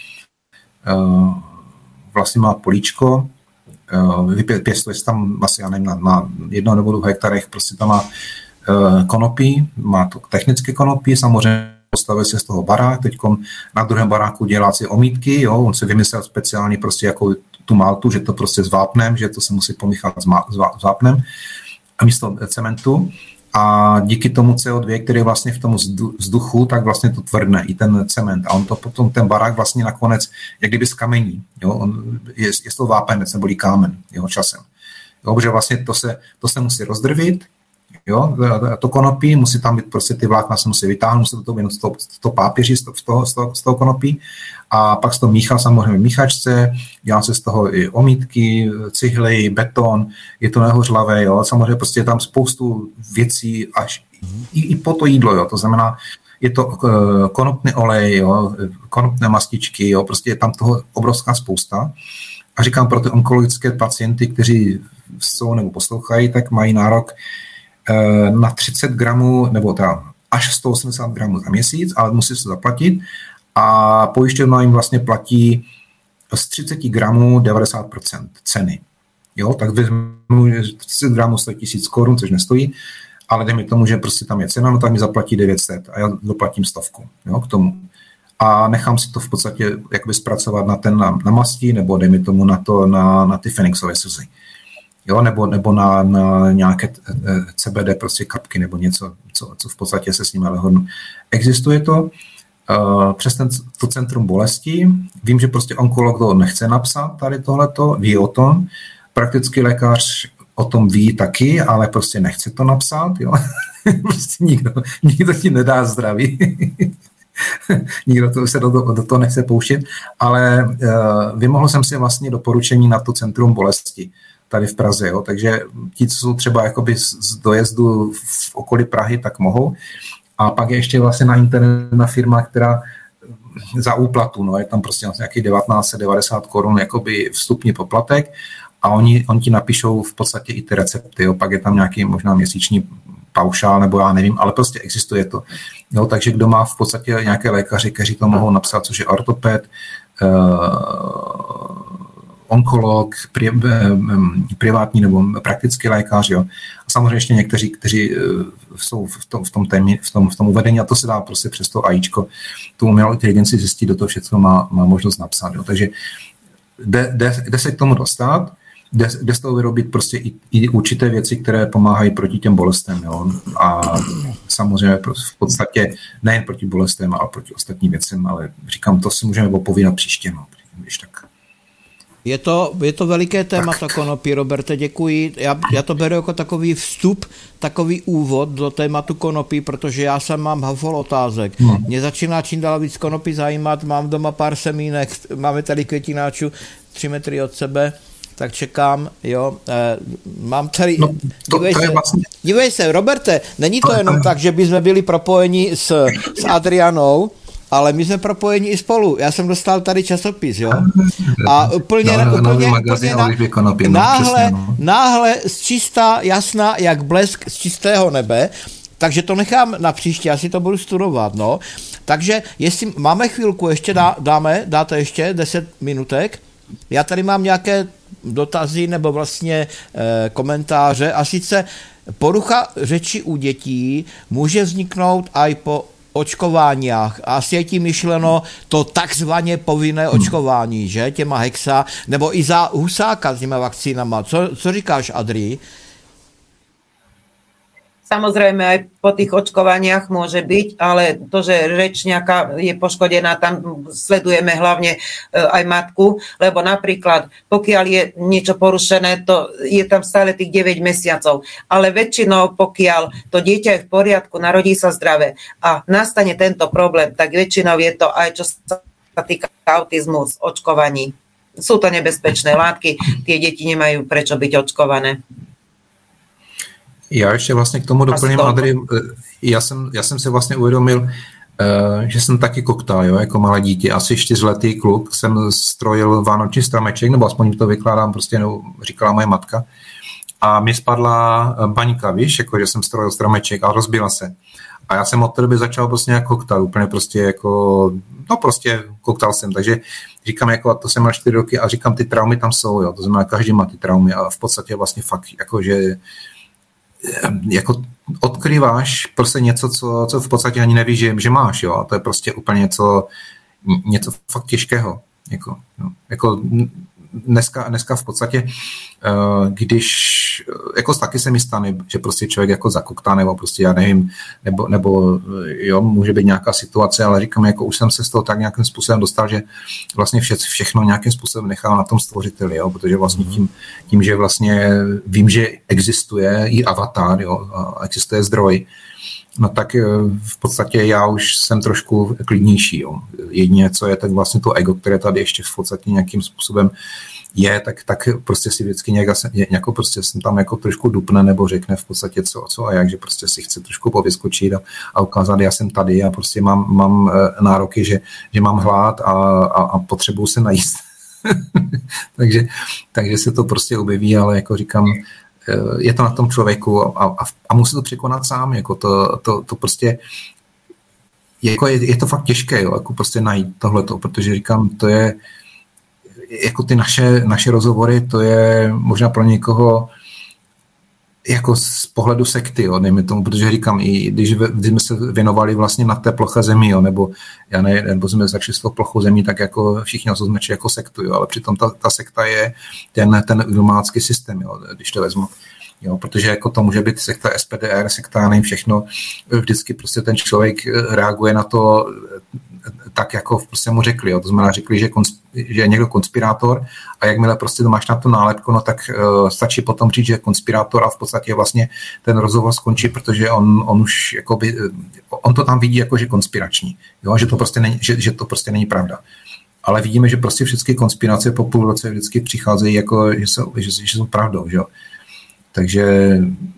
[SPEAKER 4] vlastně má políčko, pěstuje se tam asi, já nevím, na 1 nebo 2 hektarech, prostě tam má konopí, má to technické konopí, samozřejmě postavil se z toho barák, teď na druhém baráku dělá si omítky, jo, on si vymyslel speciálně prostě jako tu maltu, že to prostě s vápnem, že to se musí pomíchat s vápnem a místo cementu a díky tomu CO2, který je vlastně v tom vzduchu, tak vlastně to tvrdne i ten cement a on to potom ten barák vlastně nakonec jak kdyby z kamení, jo, on je to vápenec neboli kámen, jo, časem. Jo, protože vlastně to se musí rozdrvit, jo, to konopí, musí tam být prostě ty vlákna se musí vytáhnout, musí to být to pápěří z toho konopí a pak se to míchá samozřejmě v míchačce, dělá se z toho i omítky, cihly, beton, je to nehořlavé, jo, samozřejmě prostě je tam spoustu věcí až i po to jídlo, jo, to znamená, je to konopný olej, jo, konopné mastičky, jo, prostě je tam toho obrovská spousta a říkám pro ty onkologické pacienty, kteří jsou nebo poslouchají, tak mají nárok na 30 gramů, nebo teda až 180 gramů za měsíc, ale musí se zaplatit a pojišťovna jim vlastně platí z 30 gramů 90% ceny. Jo, tak vezmu, 30 gramů stojí 1000 korun, což nestojí, ale dejme tomu, že prostě tam je cena, no tak mi zaplatí 900 a já doplatím 100, jo, k tomu. A nechám si to v podstatě jakoby zpracovat na masti, nebo dejme tomu na ty Fenixové slzy. Jo, nebo na nějaké CBD prostě kapky nebo něco, co v podstatě se s nimi lehodnu. Existuje to přes to centrum bolesti. Vím, že prostě onkolog to nechce napsat tady tohleto, ví o tom. Praktický lékař o tom ví taky, ale prostě nechce to napsat. Jo. Prostě nikdo ti nedá zdraví. Nikdo se do toho nechce pouštět, ale vymohl jsem si vlastně doporučení na to centrum bolesti tady v Praze, jo. Takže ti, co jsou třeba jakoby z dojezdu v okolí Prahy, tak mohou. A pak je ještě vlastně na internetu firma, která za úplatu, no, je tam prostě nějaký 1990 korun jakoby vstupní poplatek a oni ti napíšou v podstatě i ty recepty, jo. Pak je tam nějaký možná měsíční paušál, nebo já nevím, ale prostě existuje to. Jo, takže kdo má v podstatě nějaké lékaři, kteří to mohou napsat, což je ortoped, onkolog, privátní nebo praktický lékař, jo. A samozřejmě ještě někteří, kteří jsou v tom uvedení a to se dá prostě přes to AIčko, tu umělou inteligenci zjistit, do toho všechno má možnost napsat, jo. Takže jde se k tomu dostat, jde z toho vyrobit prostě i určité věci, které pomáhají proti těm bolestem, jo. A samozřejmě v podstatě nejen proti bolestem, ale proti ostatním věcem, ale říkám, to si můžeme opovídat příště, no, když tak.
[SPEAKER 2] Je to veliké téma, to konopí, Roberte, děkuji. Já to beru jako takový vstup, takový úvod do tématu konopí, protože já jsem mám havol otázek. Mě začíná čím dál víc konopí zajímat, mám doma pár semínek, máme tady květináčů 3 metry od sebe, tak čekám, jo. Mám tady... No, dívej se, Roberte, není to jenom tak, že bychom byli propojeni s Adrianou, ale my jsme propojeni i spolu. Já jsem dostal tady časopis, jo. A úplně náhle čistá, jasná, jak blesk z čistého nebe, takže to nechám na příště, já si to budu studovat, no. Takže jestli máme chvilku, ještě dáte ještě 10 minutek. Já tady mám nějaké dotazy nebo vlastně komentáře a sice porucha řeči u dětí může vzniknout i po očkováních. Asi je tím myšleno to takzvaně povinné očkování, že? Těma hexa, nebo i za Husáka s těma vakcínama. Co říkáš, Adri?
[SPEAKER 3] Samozrejme aj po tých očkovaniach môže byť, ale to, že rečňaka je poškodená, tam sledujeme hlavne aj matku, lebo napríklad pokiaľ je niečo porušené, to je tam stále tých 9 mesiacov. Ale väčšinou pokiaľ to dieťa je v poriadku, narodí sa zdravé a nastane tento problém, tak väčšinou je to aj čo sa týka autizmu z očkovaní. Sú to nebezpečné látky, tie deti nemajú prečo byť očkované.
[SPEAKER 4] Já ještě vlastně k tomu doplním, Adri, já jsem se vlastně uvědomil, že jsem taky koktal, jo, jako malé dítě. Asi 4letý kluk jsem strojil vánoční stromeček, nebo aspoň to vykládám, prostě no, říkala moje matka. A mi spadla baňka, víš, jako že jsem strojil stromeček a rozbila se. A já jsem od té doby začal prostě nějak koktat, úplně prostě jako, no prostě koktal jsem, takže říkám, jako, a to jsem měl 4 roky a říkám, ty traumy tam jsou, jo, to znamená, každý má ty traumy a v podstatě vlastně fakt, jako, že jako odkryváš prostě něco, co v podstatě ani nevíš, že máš, jo, a to je prostě úplně něco fakt těžkého, jako dneska v podstatě, když jako taky se mi stane, že prostě člověk jako zakoktá, nebo prostě já nevím, nebo jo, může být nějaká situace, ale říkám, jako už jsem se z toho tak nějakým způsobem dostal, že vlastně všechno nějakým způsobem nechal na tom stvořiteli, jo, protože vlastně tím, že vlastně vím, že existuje i avatar, jo, a existuje zdroj, no tak v podstatě já už jsem trošku klidnější, jo. Jedině, co je, tak vlastně to ego, které tady ještě v podstatě nějakým způsobem je, tak prostě si vždycky nějakou prostě jsem tam jako trošku dupne nebo řekne v podstatě co a jak, že prostě si chce trošku povyskočit a ukázat, já jsem tady a prostě mám nároky, že mám hlad a potřebuju se najíst. takže se to prostě objeví, ale jako říkám, je to na tom člověku a musí to překonat sám, jako to prostě jako je to fakt těžké, jo, jako prostě najít tohleto, protože říkám, to je jako ty naše rozhovory, to je možná pro někoho jako z pohledu sekty, jo, dejme tomu, protože říkám, i když jsme se věnovali vlastně na té ploché zemi, jo, nebo jsme začali s tou plochou zemí, tak jako všichni nás označili jako sektu, jo, ale přitom ta sekta je ten iluminátský systém, jo, když to vezmu. Jo, protože jako to může být sekta SPDR, sekta, nevím všechno, vždycky prostě ten člověk reaguje na to tak, jako prostě mu řekli. Jo. To znamená, řekli, že je někdo konspirátor a jakmile prostě to máš na to nálepko, no tak stačí potom říct, že je konspirátor a v podstatě vlastně ten rozhovor skončí, protože on už jakoby, on to tam vidí jako, že konspirační. Jo, že to prostě není pravda. Ale vidíme, že prostě všechny konspirace po půl roce vždycky přicházejí jako, že jsou pravdou, že jo. Takže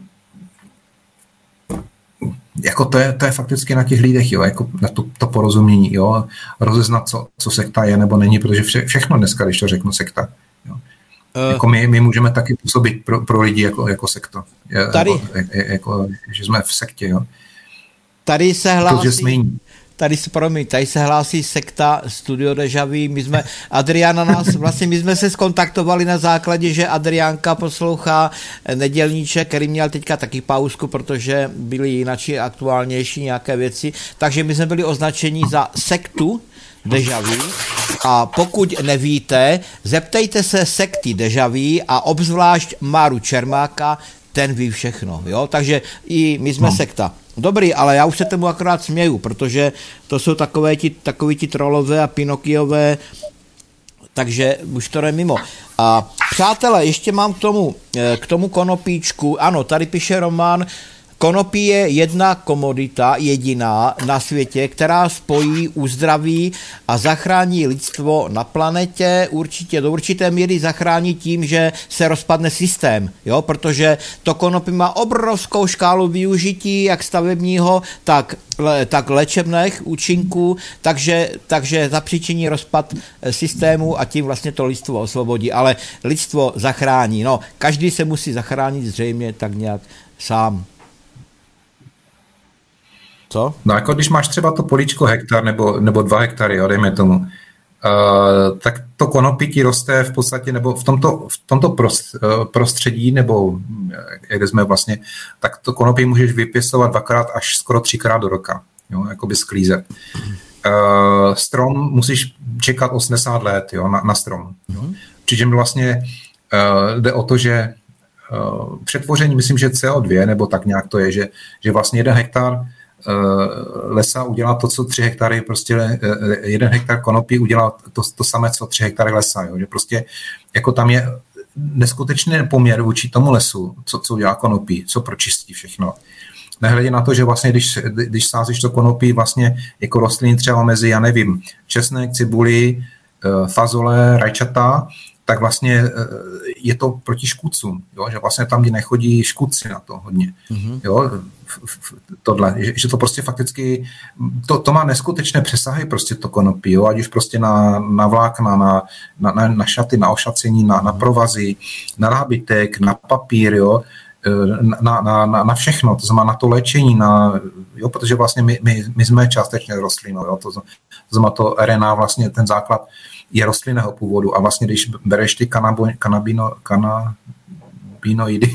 [SPEAKER 4] jako to je fakticky na těch lidech, jo, jako na to porozumění, jo, rozeznat, co sekta je nebo není, protože všechno dneska, když to řeknu sekta, jo. Jako my můžeme taky působit pro lidi jako sekta, jako, že jsme v sektě, jo.
[SPEAKER 2] Tady se hlásí... Tady se hlásí sekta Studio Deja Vu. My jsme se skontaktovali na základě, že Adriánka poslouchá Nedělníček, který měl teďka taky pauzku, protože byly jinačí aktuálnější nějaké věci, takže my jsme byli označeni za sektu Deja Vu a pokud nevíte, zeptejte se sekty Deja Vu a obzvlášť Máru Čermáka, ten ví všechno, jo, takže i my jsme sekta. Dobrý, ale já už se tomu akorát směju, protože to jsou takoví ti trolové a Pinokiové, takže už to jde mimo. A přátelé, ještě mám k tomu konopíčku, ano, tady píše Roman, konopí je jedna komodita, jediná na světě, která spojí, uzdraví a zachrání lidstvo na planetě, určitě do určité míry zachrání tím, že se rozpadne systém, jo, protože to konopí má obrovskou škálu využití, jak stavebního, tak léčebných účinků, takže zapříčiní rozpad systému a tím vlastně to lidstvo osvobodí, ale lidstvo zachrání, no, každý se musí zachránit zřejmě tak nějak sám. Co?
[SPEAKER 4] No jako když máš třeba to políčko hektar nebo 2 hektary, jo, dejme tomu, tak to konopí ti roste v podstatě, nebo v tomto prostředí, nebo kde jsme vlastně, tak to konopí můžeš vypěstovat 2x až skoro 3x do roka, jo, jakoby sklízet. Strom musíš čekat 80 let, jo, na strom. Jo. Přičemž vlastně jde o to, že přetvoření, myslím, že CO2, nebo tak nějak to je, že vlastně 1 hektar lesa udělá to, co 3 hektary, prostě 1 hektar konopí udělá to samé, co 3 hektary lesa, jo? Že prostě jako tam je neskutečný poměr vůči tomu lesu, co udělá konopí, co pročistí všechno. Nehledě na to, že vlastně, když sázíš to konopí vlastně jako rostliny třeba mezi, já nevím, česnek, cibuli, fazole, rajčata, tak vlastně je to proti škůdcům, jo? Že vlastně tam, kde nechodí škůdci na to hodně. Jo? Tohle, že to prostě fakticky, to má neskutečné přesahy prostě to konopí, jo? Ať už prostě na vlákna, na šaty, na ošacení, na provazy, na nábytek, na papír, jo? Na všechno, to znamená na to léčení, jo, protože vlastně my jsme částečně rostlinou, jo, to znamená to RNA, vlastně ten základ je rostlinného původu a vlastně když bereš ty kanabinoidy,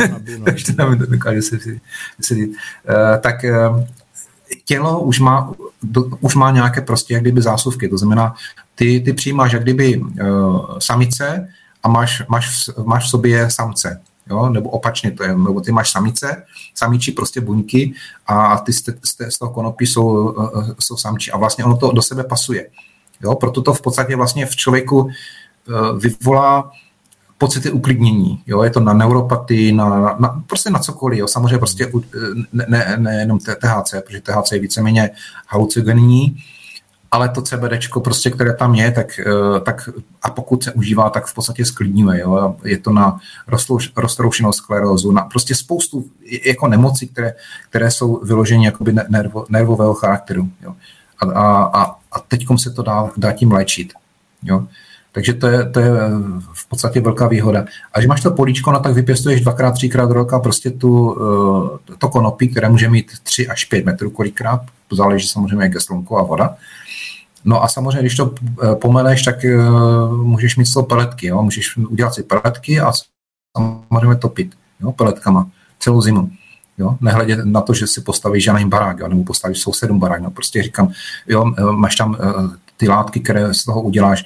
[SPEAKER 4] tak tělo už má nějaké prostě jak kdyby zásuvky, to znamená ty přijímáš jak kdyby samice a máš v sobě samce. Jo, nebo opačně to je, nebo ty máš samičí prostě buňky a ty z toho konopí jsou samčí a vlastně ono to do sebe pasuje. Jo, proto to v podstatě vlastně v člověku vyvolá pocity uklidnění. Jo, je to na neuropatii, prostě na cokoliv. Jo, samozřejmě prostě nejenom THC, protože THC je víceméně halucinogenní, ale to CBDčko, prostě, které tam je, tak a pokud se užívá, tak v podstatě sklidňuje. Jo? Je to na roztroušenou sklerózu, na prostě spoustu jako nemocí, které jsou vyloženy jakoby nervového charakteru. Jo? A teďkom se to dá tím léčit. Jo? Takže to je v podstatě velká výhoda. A když máš to políčko, no tak vypěstuješ 2x, 3x do roka prostě to konopí, které může mít 3 až 5 metrů kolikrát, to záleží samozřejmě, jak je slunko a voda. No a samozřejmě, když to pomeleš, tak můžeš mít z toho peletky, jo? Můžeš udělat si peletky a samozřejmě topit, jo? Peletkama celou zimu. Jo? Nehledě na to, že si postavíš žádný barák, jo? Nebo postavíš sousedům barák, no prostě říkám, jo, máš tam ty látky, které z toho uděláš,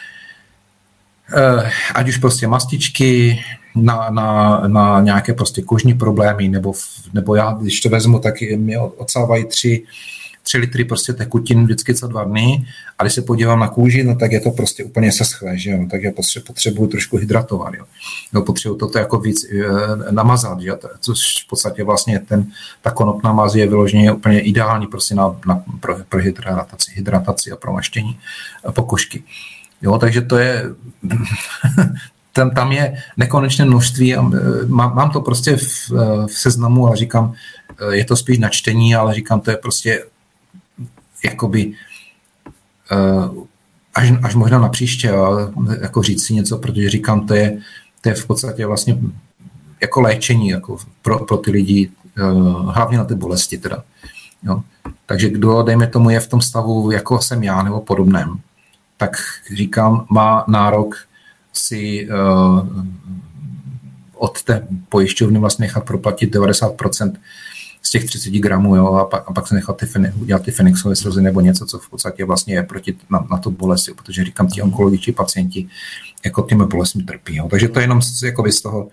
[SPEAKER 4] ať už prostě mastičky na nějaké prostě kožní problémy, nebo já, když to vezmu, tak mě odsávají 3 litry prostě tekutin vždycky co 2 dny a když se podívám na kůži, no tak je to prostě úplně seschlé, že jo, tak já potřebuju trošku hydratovat, jo. No, potřebuju toto jako víc namazat, že jo, což v podstatě vlastně ta konopná maz je vyloženě úplně ideální prostě pro hydrataci a promaštění pokožky. Jo, takže to je, tam je nekonečné množství, mám to prostě v seznamu, ale říkám, je to spíš na čtení, ale říkám, to je prostě jakoby až možná na příště, jako říct si něco, protože říkám, to je v podstatě vlastně jako léčení jako pro ty lidi, hlavně na ty bolesti teda. Jo. Takže kdo, dejme tomu, je v tom stavu, jako jsem já, nebo podobném, tak říkám, má nárok si od té pojišťovny vlastně nechat proplatit 90% z těch 30 gramů, jo, a pak se nechat udělat ty Fenixové slzy nebo něco, co v podstatě vlastně je proti na to bolesti, protože říkám, ti onkologičtí pacienti jako těmi bolestmi trpí. Jo. Takže to je jenom jakoby z toho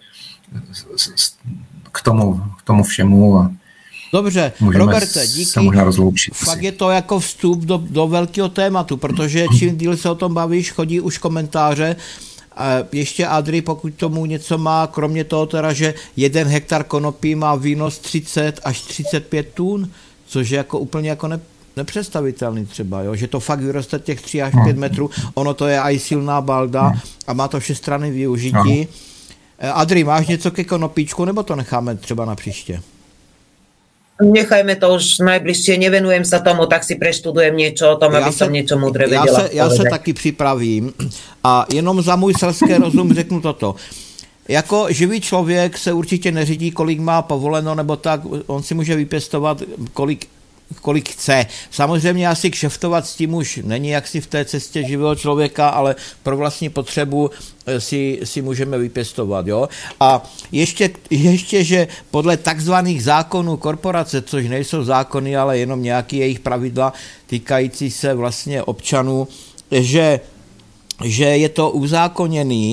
[SPEAKER 4] k tomu všemu. A
[SPEAKER 2] dobře, Roberte, díky. Fakt je to jako vstup do velkého tématu, protože čím díl se o tom bavíš, chodí už komentáře. A ještě Adri, pokud tomu něco má, kromě toho teda, že 1 hektar konopí má výnos 30 až 35 tun, což je jako úplně jako nepředstavitelný třeba, jo? Že to fakt vyroste těch 3 až 5 metrů, ono to je aj silná balda a má to všestranné využití. Adri, máš něco ke konopíčku, nebo to necháme třeba na příště?
[SPEAKER 3] Nechajme to už najbližšie, nevenujem sa tomu, tak si preštudujem niečo o tom, aby som niečo múdre vedela.
[SPEAKER 2] Já se taky připravím a jenom za můj selský rozum řeknu toto. Jako živý člověk se určitě neřídí, kolik má povoleno, nebo tak, on si může vypěstovat, kolik chce. Samozřejmě asi kšeftovat s tím už není jaksi v té cestě živého člověka, ale pro vlastní potřebu si můžeme vypěstovat. Jo? A ještě, že podle takzvaných zákonů korporace, což nejsou zákony, ale jenom nějaké jejich pravidla týkající se vlastně občanů, že je to uzákoněný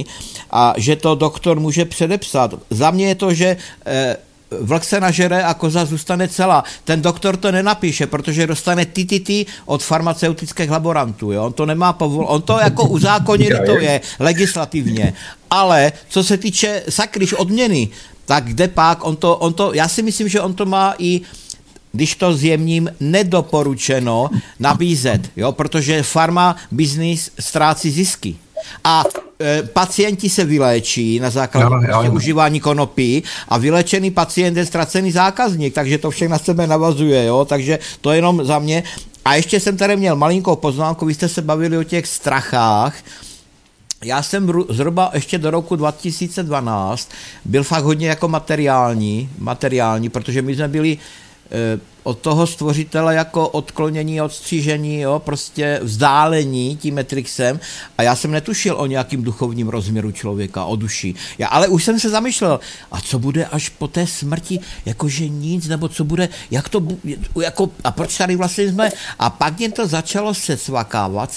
[SPEAKER 2] a že to doktor může předepsat. Za mě je to, že vlk se nažere a koza zůstane celá. Ten doktor to nenapíše, protože dostane TTT od farmaceutických laborantů. Jo? On to nemá on to jako uzákoněný to je legislativně. Ale co se týče sakryš odměny, tak kde pak, já si myslím, že on to má i, když to zjemním, nedoporučeno nabízet, jo? Protože farma business ztrácí zisky. A pacienti se vyléčí na základě užívání konopí a vylečený pacient je ztracený zákazník, takže to všechno na sebe navazuje, jo? Takže to jenom za mě. A ještě jsem tady měl malinkou poznámku, vy jste se bavili o těch strachách. Já jsem zhruba ještě do roku 2012 byl fakt hodně jako materiální, protože my jsme byli od toho stvořitele jako odklonění, odstřížení, jo, prostě vzdálení tím Matrixem a já jsem netušil o nějakým duchovním rozměru člověka, o duši. Ale už jsem se zamýšlel, a co bude až po té smrti, jakože nic, nebo co bude, jak to, jako, a proč tady vlastně jsme, a pak mě to začalo sesvakávat,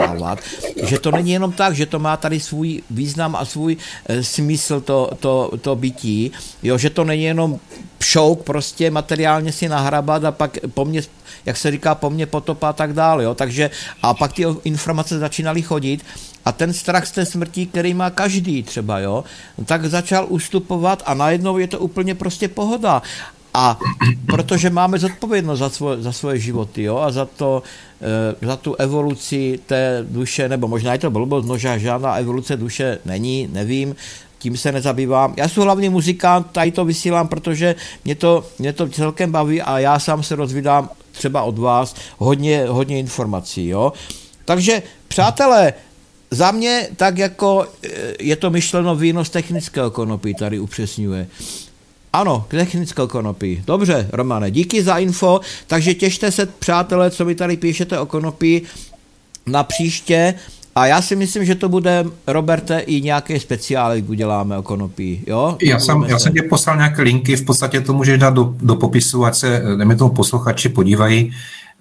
[SPEAKER 2] že to není jenom tak, že to má tady svůj význam a svůj smysl to bytí, jo, že to není jenom pšouk, prostě materiálně si nahrabat a pak po mně, jak se říká, po mně potopa a tak dále, jo, takže a pak ty informace začínaly chodit a ten strach z té smrti, který má každý třeba, jo, tak začal ustupovat a najednou je to úplně prostě pohoda. A protože máme zodpovědnost za svoje životy, jo, a za tu evoluci té duše, nebo možná je to blbost, možná žádná evoluce duše není, nevím, tím se nezabývám. Já jsem hlavní muzikant, tady to vysílám, protože mě to celkem baví a já sám se rozvídám třeba od vás hodně informací, jo. Takže, přátelé, za mě tak jako je to myšleno výnos technického konopí, tady upřesňuje. Ano, technického konopí. Dobře, Romane, díky za info, takže těšte se, přátelé, co vy tady píšete o konopí na příště. A já si myslím, že to bude, Roberte, i nějaké speciály uděláme o konopí, jo? Já
[SPEAKER 4] jsem tě poslal nějaké linky, v podstatě to můžeš dát do popisu, ať se, dejme tomu, posluchači podívají.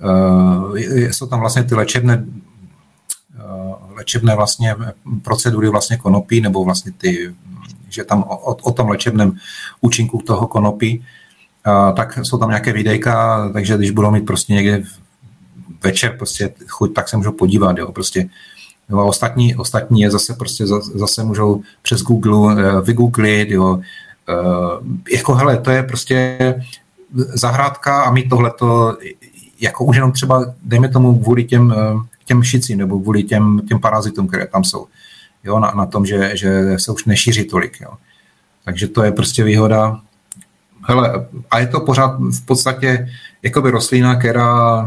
[SPEAKER 4] Jsou tam vlastně ty léčebné vlastně procedury vlastně konopí, nebo vlastně že tam o tom léčebném účinku toho konopí, tak jsou tam nějaké videjka, takže když budou mít prostě někde večer prostě chuť, tak se můžou podívat, jo, prostě. Jo, a ostatní je zase můžou přes Google vygooglit, jo. Jako hele, to je prostě zahrádka a mít tohleto, jako už jenom třeba, dejme tomu, kvůli těm šicím nebo kvůli těm parazitům, které tam jsou. Jo, na tom, že se už nešíří tolik, jo. Takže to je prostě výhoda. Hele, a je to pořád v podstatě jakoby rostlina, která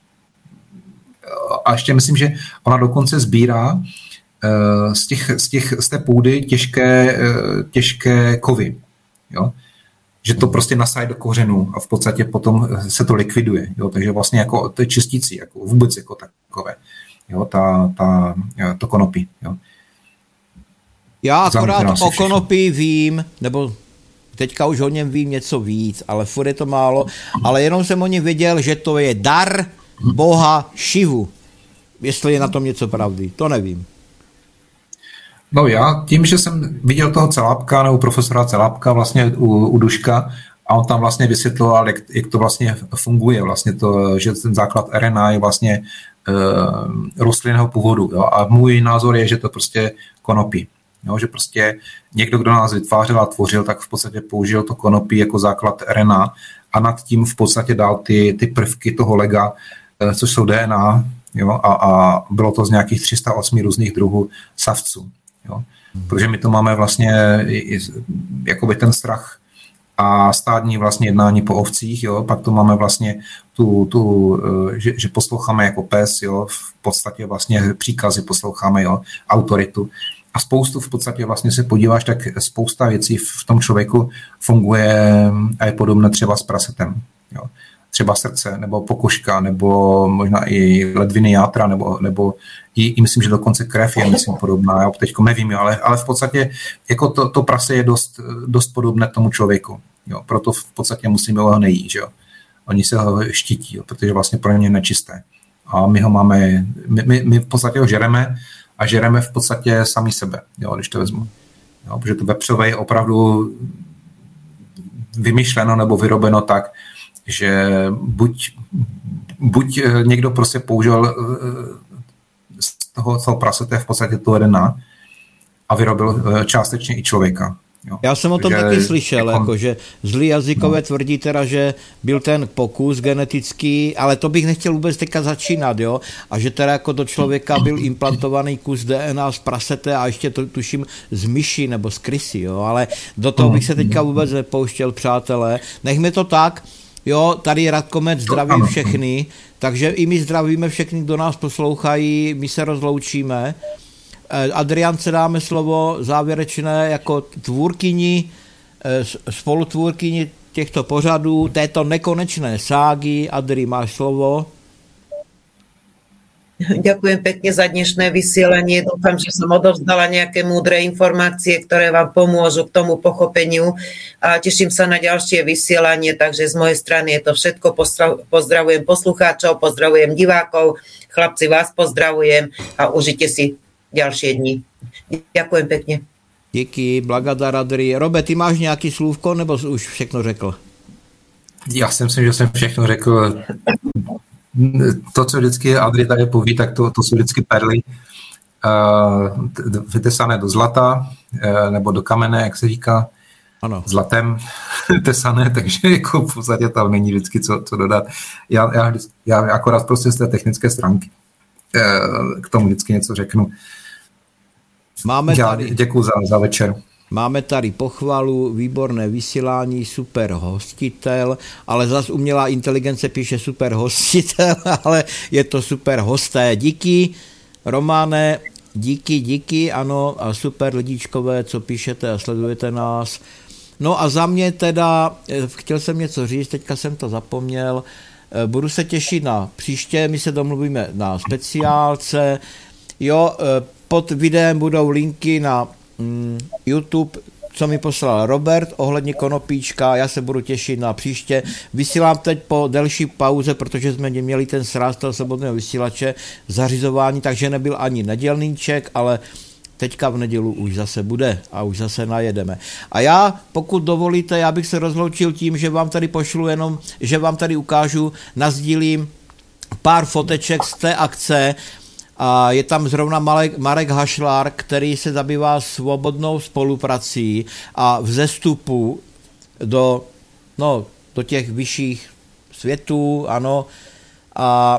[SPEAKER 4] a ještě myslím, že ona dokonce sbírá z té půdy těžké kovy. Jo? Že to prostě nasáje do kořenů a v podstatě potom se to likviduje. Jo? Takže vlastně jako to je čistící, jako vůbec jako takové. Jo? To konopí. Jo?
[SPEAKER 2] Já akorát o konopí vím, nebo teďka už o něm vím něco víc, ale furt je to málo, ale jenom jsem o něm věděl, že to je dar boha Šivu. Jestli je na tom něco pravdy, to nevím.
[SPEAKER 4] No já tím, že jsem viděl toho Celápka nebo profesora Celápka vlastně u Duška a on tam vlastně vysvětloval, jak to vlastně funguje, vlastně to, že ten základ RNA je vlastně rostlinného původu. Jo? A můj názor je, že to prostě konopí. Jo? Že prostě někdo, kdo nás vytvářel a tvořil, tak v podstatě použil to konopí jako základ RNA a nad tím v podstatě dal ty prvky toho lega, což jsou DNA, jo? A bylo to z nějakých 308 různých druhů savců. Jo? Protože my to máme vlastně jakoby ten strach a stádní vlastně jednání po ovcích, jo? Pak to máme vlastně že posloucháme jako pes, jo? V podstatě vlastně příkazy posloucháme, jo? Autoritu. A spoustu v podstatě vlastně se podíváš, tak spousta věcí v tom člověku funguje a je podobné třeba s prasetem. Jo? Třeba srdce, nebo pokožka, nebo možná i ledviny játra, nebo i myslím, že dokonce krev je myslím podobná. Já teďko nevím, jo, ale v podstatě jako to prase je dost podobné tomu člověku. Jo? Proto v podstatě musíme ho nejít. Že jo? Oni se ho štítí, jo? Protože vlastně pro ně je nečisté. A my ho máme, my v podstatě ho žereme a žereme v podstatě sami sebe, jo? Když to vezmu. Jo, protože to vepřové je opravdu vymyšleno nebo vyrobeno tak, že buď někdo prostě použil z toho prasete v podstatě to DNA a vyrobil částečně i člověka. Jo.
[SPEAKER 2] Já jsem o tom taky slyšel, že zlí jazykové tvrdí teda, že byl ten pokus genetický, ale to bych nechtěl vůbec teďka začínat, jo, a že teda jako do člověka byl implantovaný kus DNA z prasete a ještě to tuším z myši nebo z krysy, jo, ale do toho bych se teďka vůbec nepouštěl, přátelé. Nechme to tak, jo, tady Radkomet zdraví všechny, takže i my zdravíme všechny, kdo nás poslouchají, my se rozloučíme. Adriance dáme slovo závěrečné jako tvůrkyni, spolutvůrkyni těchto pořadů, této nekonečné ságy. Adri, máš slovo.
[SPEAKER 3] Ďakujem pekne za dnešné vysielanie. Dúfam, že som odovzdala nejaké múdre informácie, ktoré vám pomôžu k tomu pochopeniu a teším sa na ďalšie vysielanie, takže z mojej strany je to všetko. Pozdravujem poslucháčov, pozdravujem divákov, chlapci vás pozdravujem a užite si ďalšie dni. Ďakujem pekne.
[SPEAKER 2] Díky, blagadar Adri. Robe, ty máš nějaký slůvko, nebo už všechno řekl?
[SPEAKER 4] Já si myslím, že jsem všechno řekl. To, co vždycky Adri tady poví, tak to jsou vždycky perly vytesané do zlata, nebo do kamene, jak se říká, ano. Zlatem tesané, takže jako v podstatě tam není vždycky co dodat. Já akorát prostě z té technické stránky k tomu vždycky něco řeknu. Děkuju za večer.
[SPEAKER 2] Máme tady pochvalu, výborné vysílání, super hostitel, ale zas umělá inteligence píše super hostitel, ale je to super hosté. Díky, Romane, díky, ano, a super lidičkové, co píšete a sledujete nás. No a za mě teda, chtěl jsem něco říct, teďka jsem to zapomněl, budu se těšit na příště, my se domluvíme na speciálce, jo, pod videem budou linky na YouTube, co mi poslal Robert ohledně konopíčka, já se budu těšit na příště. Vysílám teď po delší pauze, protože jsme měli ten sraz toho svobodného vysílače zařizování, takže nebyl ani nedělníček, ale teďka v nedělu už zase bude a už zase najedeme. A já, pokud dovolíte, já bych se rozloučil tím, že vám tady pošlu jenom, že vám tady ukážu, nasdílím pár foteček z té akce. A je tam zrovna Marek Hašlár, který se zabývá svobodnou spoluprací a vzestupu do těch vyšších světů, ano. A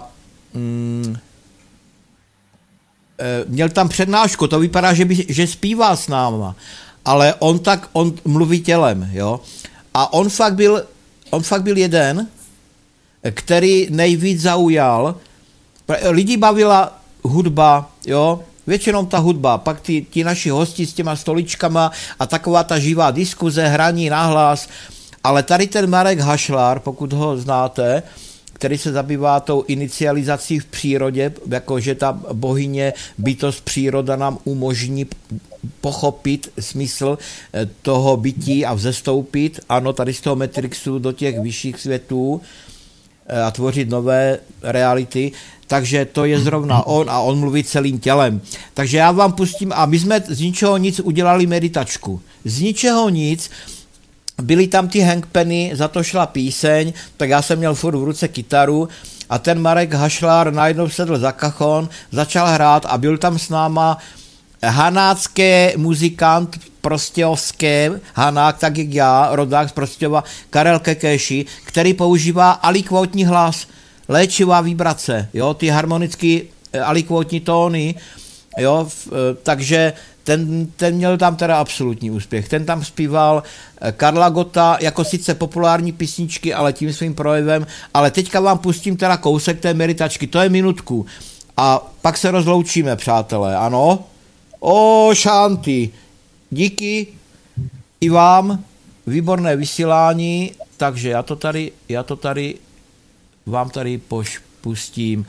[SPEAKER 2] měl tam přednášku, to vypadá, že zpívá s náma, ale on mluví tělem, jo. A on fakt byl jeden, který nejvíc zaujal. Lidi bavila hudba, jo, většinou ta hudba, pak ti naši hosti s těma stoličkama a taková ta živá diskuze, hraní nahlas, ale tady ten Marek Hašlár, pokud ho znáte, který se zabývá tou inicializací v přírodě, jakože ta bohyně, bytost příroda nám umožní pochopit smysl toho bytí a vzestoupit, ano, tady z toho Matrixu do těch vyšších světů a tvořit nové reality. Takže to je zrovna on a on mluví celým tělem. Takže já vám pustím, a my jsme z ničeho nic udělali meditačku. Z ničeho nic, byly tam ty hangpenny, za to šla píseň, tak já jsem měl furt v ruce kytaru a ten Marek Hašlár najednou sedl za kachon, začal hrát a byl tam s náma hanácké muzikant prostějovské, Hanák, tak jak já, rodák z Prostějova, Karel Kekeši, který používá alikvotní hlas, léčivá vibrace, jo, ty harmonické alikvotní tóny, jo, takže ten měl tam teda absolutní úspěch. Ten tam zpíval Karla Gotta, jako sice populární písničky, ale tím svým projevem, ale teďka vám pustím teda kousek té meditačky, to je minutku. A pak se rozloučíme, přátelé, ano? O, Šanty, díky i vám, výborné vysílání, takže já to tady vám tady pustím.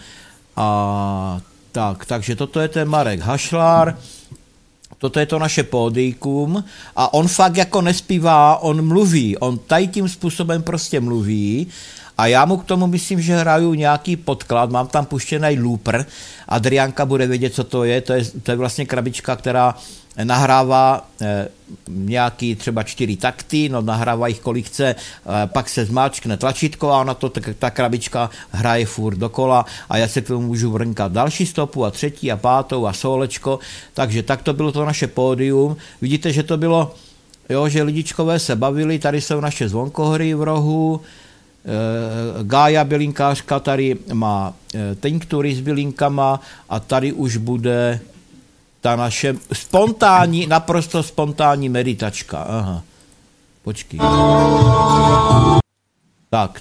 [SPEAKER 2] A takže toto je ten Marek Hašlár, toto je to naše pódium a on fakt jako nespívá, on mluví, on tady tím způsobem prostě mluví a já mu k tomu myslím, že hraju nějaký podklad, mám tam puštěný looper, Adriánka bude vědět, co to je vlastně krabička, která nahrává nějaký třeba 4 takty, no nahrává jich kolik chce, pak se zmáčkne tlačítko a ona to, ta krabička hraje furt dokola a já se k tomu můžu vrnkat další stopu a třetí a pátou a solečko, takže tak to bylo to naše pódium. Vidíte, že to bylo, jo, že lidičkové se bavili, tady jsou naše zvonkohry v rohu, Gája bylinkářka tady má tinktury s bylinkama a tady už bude ta naše spontánní, naprosto spontánní meditačka. Aha. Počkej. Tak.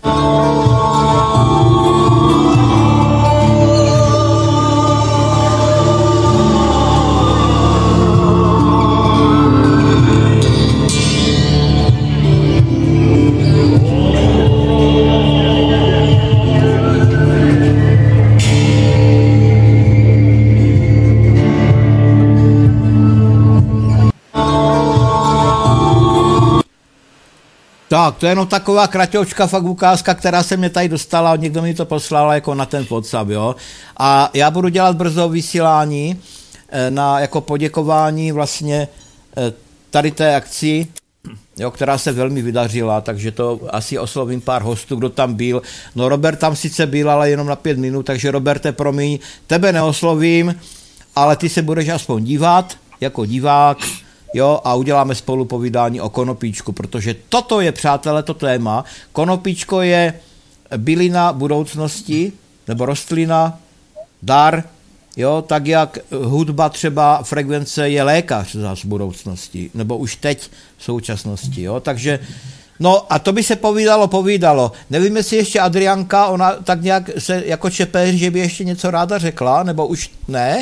[SPEAKER 2] Tak, to je jenom taková kraťoučka, fakt ukázka, která se mě tady dostala, někdo mi to poslal jako na ten WhatsApp, jo. A já budu dělat brzo vysílání jako poděkování vlastně tady té akci, jo, která se velmi vydařila, takže to asi oslovím pár hostů, kdo tam byl. No Robert tam sice byl, ale jenom na 5 minut, takže Roberte, promiň, tebe neoslovím, ale ty se budeš aspoň dívat, jako divák, jo, a uděláme spolu povídání o konopíčku, protože toto je, přátelé, to téma. Konopíčko je bylina budoucnosti, nebo rostlina, dar, jo, tak jak hudba třeba frekvence je lékař zás v budoucnosti, nebo už teď v současnosti, jo, takže, no a to by se povídalo. Nevím, jestli ještě Adrianka, ona tak nějak se jako čepe, že by ještě něco ráda řekla, nebo už ne?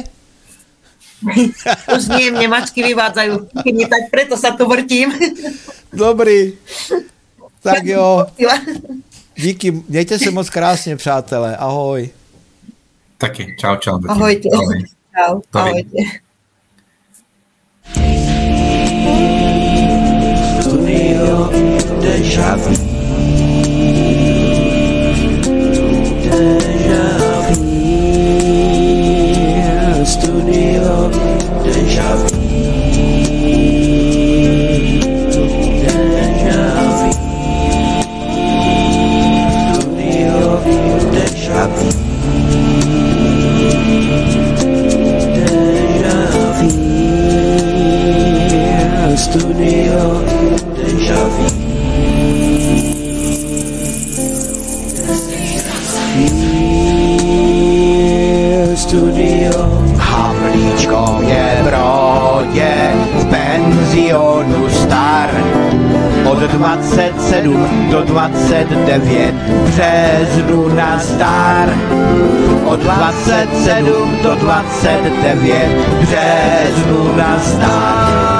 [SPEAKER 3] Už nie, mne mačky vyvádzajú, tak preto sa tu vrtím.
[SPEAKER 2] Dobrý. Tak jo. Díky, mějte se moc krásně, přátelé. Ahoj.
[SPEAKER 4] Taky, čau.
[SPEAKER 3] Ahojte.
[SPEAKER 4] Ahoj.
[SPEAKER 3] Čau, ahojte.
[SPEAKER 1] Studio Deja Vu. Studio Deja Vu. Deja Vu. Studio Deja Vu. Deja Vu. Studio Deja Vu. Studio. Havlíčko je v rodě, v penzionu star. Od 27 do 29 březnu nazdar. Od 27 do 29 březnu nazdar.